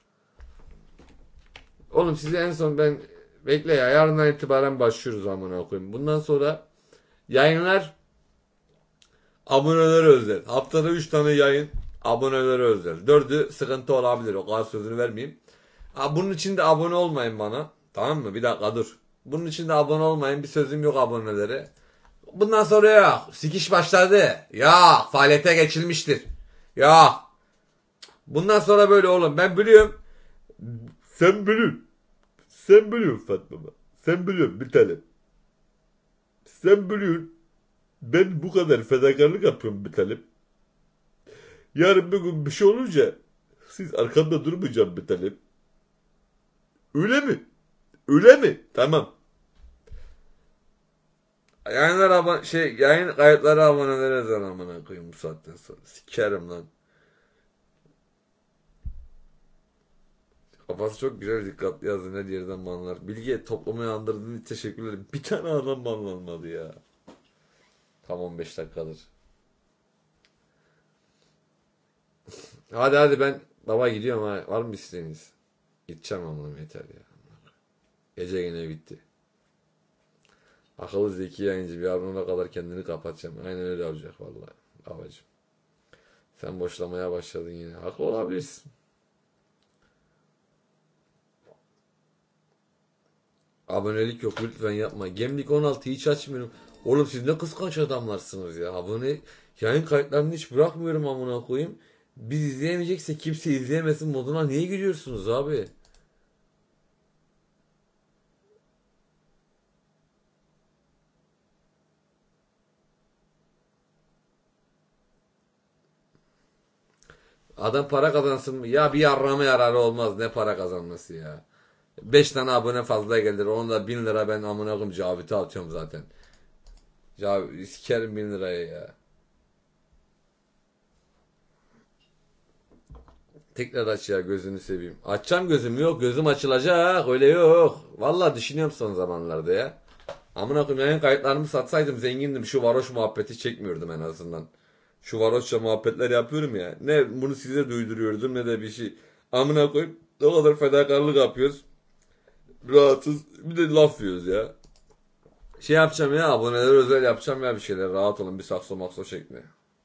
Oğlum size en son bekle ya yarından itibaren başlıyoruz amına koyayım. Bundan sonra yayınlar abonelere özel. Haftada 3 tane yayın abonelere özel. 4'ü sıkıntı olabilir o kadar sözünü vermeyeyim. Bunun için de abone olmayın bana. Tamam mı? Bir dakika dur. Bunun için de abone olmayın. Bir sözüm yok abonelere. Bundan sonra yok. Sikiş başladı. Yok. Faaliyete geçilmiştir. Yok. Bundan sonra böyle oğlum. Ben biliyorum. Sen biliyorsun. Sen biliyorsun Fatma. Sen biliyorsun bir tane. Sen biliyorsun. Ben bu kadar fedakarlık yapıyorum bir tanem. Yarın bir gün bir şey olunca siz arkamda durmayacağım bir tanem. Öyle mi? Öyle mi? Tamam. Yayın kayıtları abonelere zamanına koyayım bu saatten sonra. Sikerim lan. Kafası çok güzel, dikkatli yazın, her yerden banlar. Bilgi toplamaya andırdığın için teşekkür ederim. Bir tane adam banlanmadı ya. Tam 15 dakikadır. Hadi ben baba gidiyorum ha. Var mı isteğiniz? Gideceğim amınım, yeter ya. Gece yine bitti. Akıllı zeki yayıncı bir yarına kadar kendini kapatacağım. Aynen öyle olacak vallahi babacığım. Sen boşlamaya başladın yine. Haklı olabilirsin. Abonelik yok, lütfen yapma. Gemlik 16'yı hiç açmıyorum. Oğlum siz ne kıskanç adamlarsınız ya. Yayın kayıtlarını hiç bırakmıyorum amına koyayım. Biz izleyemeyecekse kimse izleyemesin moduna niye giriyorsunuz abi? Adam para kazansın mı? Ya bir yarrama yararı olmaz. Ne para kazanması ya. 5 tane abone fazla gelir. Onda 1000 lira ben amına koyayım Cavit'e atıyorum zaten. Sikerim 1000 liraya ya. Tekrar aç ya, gözünü seveyim. Açacağım gözümü, yok gözüm açılacak, öyle yok. Vallahi düşünüyorum son zamanlarda ya. Amına koyayım, yayın kayıtlarımı satsaydım zengindim. Şu varoş muhabbeti çekmiyordum en azından. Şu varoşça muhabbetler yapıyorum ya. Ne bunu size duyduruyordum ne de bir şey. Amına koyayım, o kadar fedakarlık yapıyoruz. Rahatsız, bir de laf yiyoruz ya. Şey yapacağım ya, abonelere özel yapacağım ya bir şeyler. Rahat olun, bir sakso makso çekme.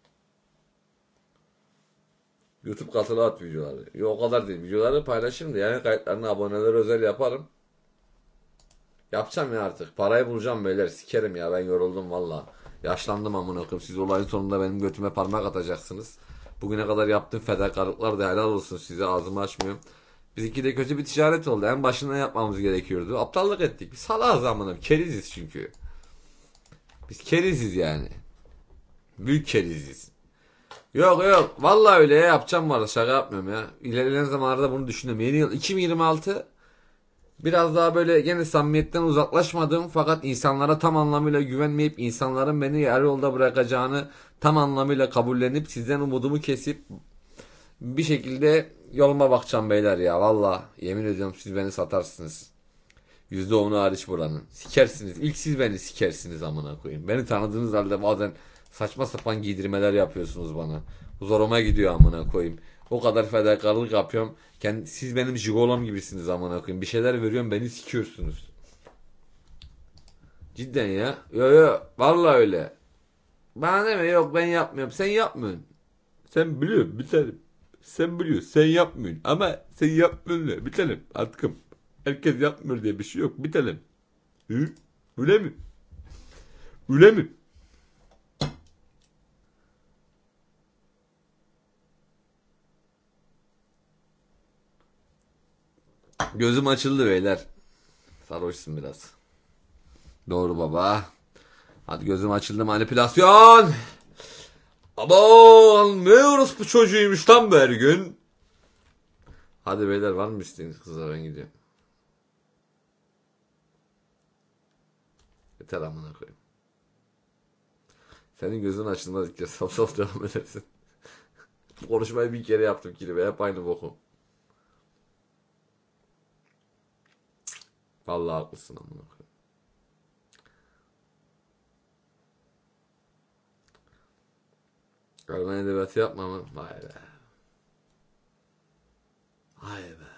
YouTube katılı at videoları. Yok o kadar değil. Videoları paylaşırım da yani kayıtlarını abonelere özel yaparım. Yapacağım ya artık. Parayı bulacağım beyler. Sikerim ya, ben yoruldum valla. Yaşlandım amına koyayım. Siz olayın sonunda benim götüme parmak atacaksınız. Bugüne kadar yaptığım fedakarlıklar da helal olsun size, ağzımı açmıyorum. Bizimki de kötü bir ticaret oldu. En başından yapmamız gerekiyordu. Aptallık ettik. Biz salağız amına. Keriziz çünkü. Biz keriziz yani. Büyük keriziz. Yok. Vallahi öyle ya, yapacağım var. Şaka yapmıyorum ya. İlerleyen zamanlarda bunu düşünüyorum. Yeni yıl 2026 biraz daha böyle gene samimiyetten uzaklaşmadığım fakat insanlara tam anlamıyla güvenmeyip insanların beni yarı yolda bırakacağını tam anlamıyla kabullenip sizden umudumu kesip bir şekilde yoluma bakacağım beyler ya. Vallahi yemin ediyorum siz beni satarsınız. %10'u hariç buranın. Sikersiniz. İlk siz beni sikersiniz amına koyayım. Beni tanıdığınız halde bazen saçma sapan giydirmeler yapıyorsunuz bana. Zoruma gidiyor amına koyayım. O kadar fedakarlık yapıyorum. Siz benim jigolom gibisiniz amına koyayım. Bir şeyler veriyorum, beni sikiyorsunuz. Cidden ya. Yo. Vallahi öyle. Bana deme yok ben yapmıyorum. Sen yapmıyorsun. Sen biliyorsun bir tanem. Sen biliyorsun. Sen yapmıyorsun. Ama sen yapmıyorsun. Bir tanem. Atkım. Herkes yapmıyor diye bir şey yok. Bir tanem. Öyle mi? Öyle mi? Gözüm açıldı beyler. Sarhoşsun biraz. Doğru baba. Hadi gözüm açıldı, manipülasyon. Aman ne orospu çocuğuymuş lan bu her gün. Hadi beyler, var mı isteğiniz kızlar, ben gidiyorum. Yeter amına koyayım. Senin gözün açılmadıkça saf devam edersin. Bu konuşmayı bir kere yaptım kirve, hep aynı boku. Vallahi haklısın amına koyayım. Alman edebiyatı yapma mı? Vay be. Vay be.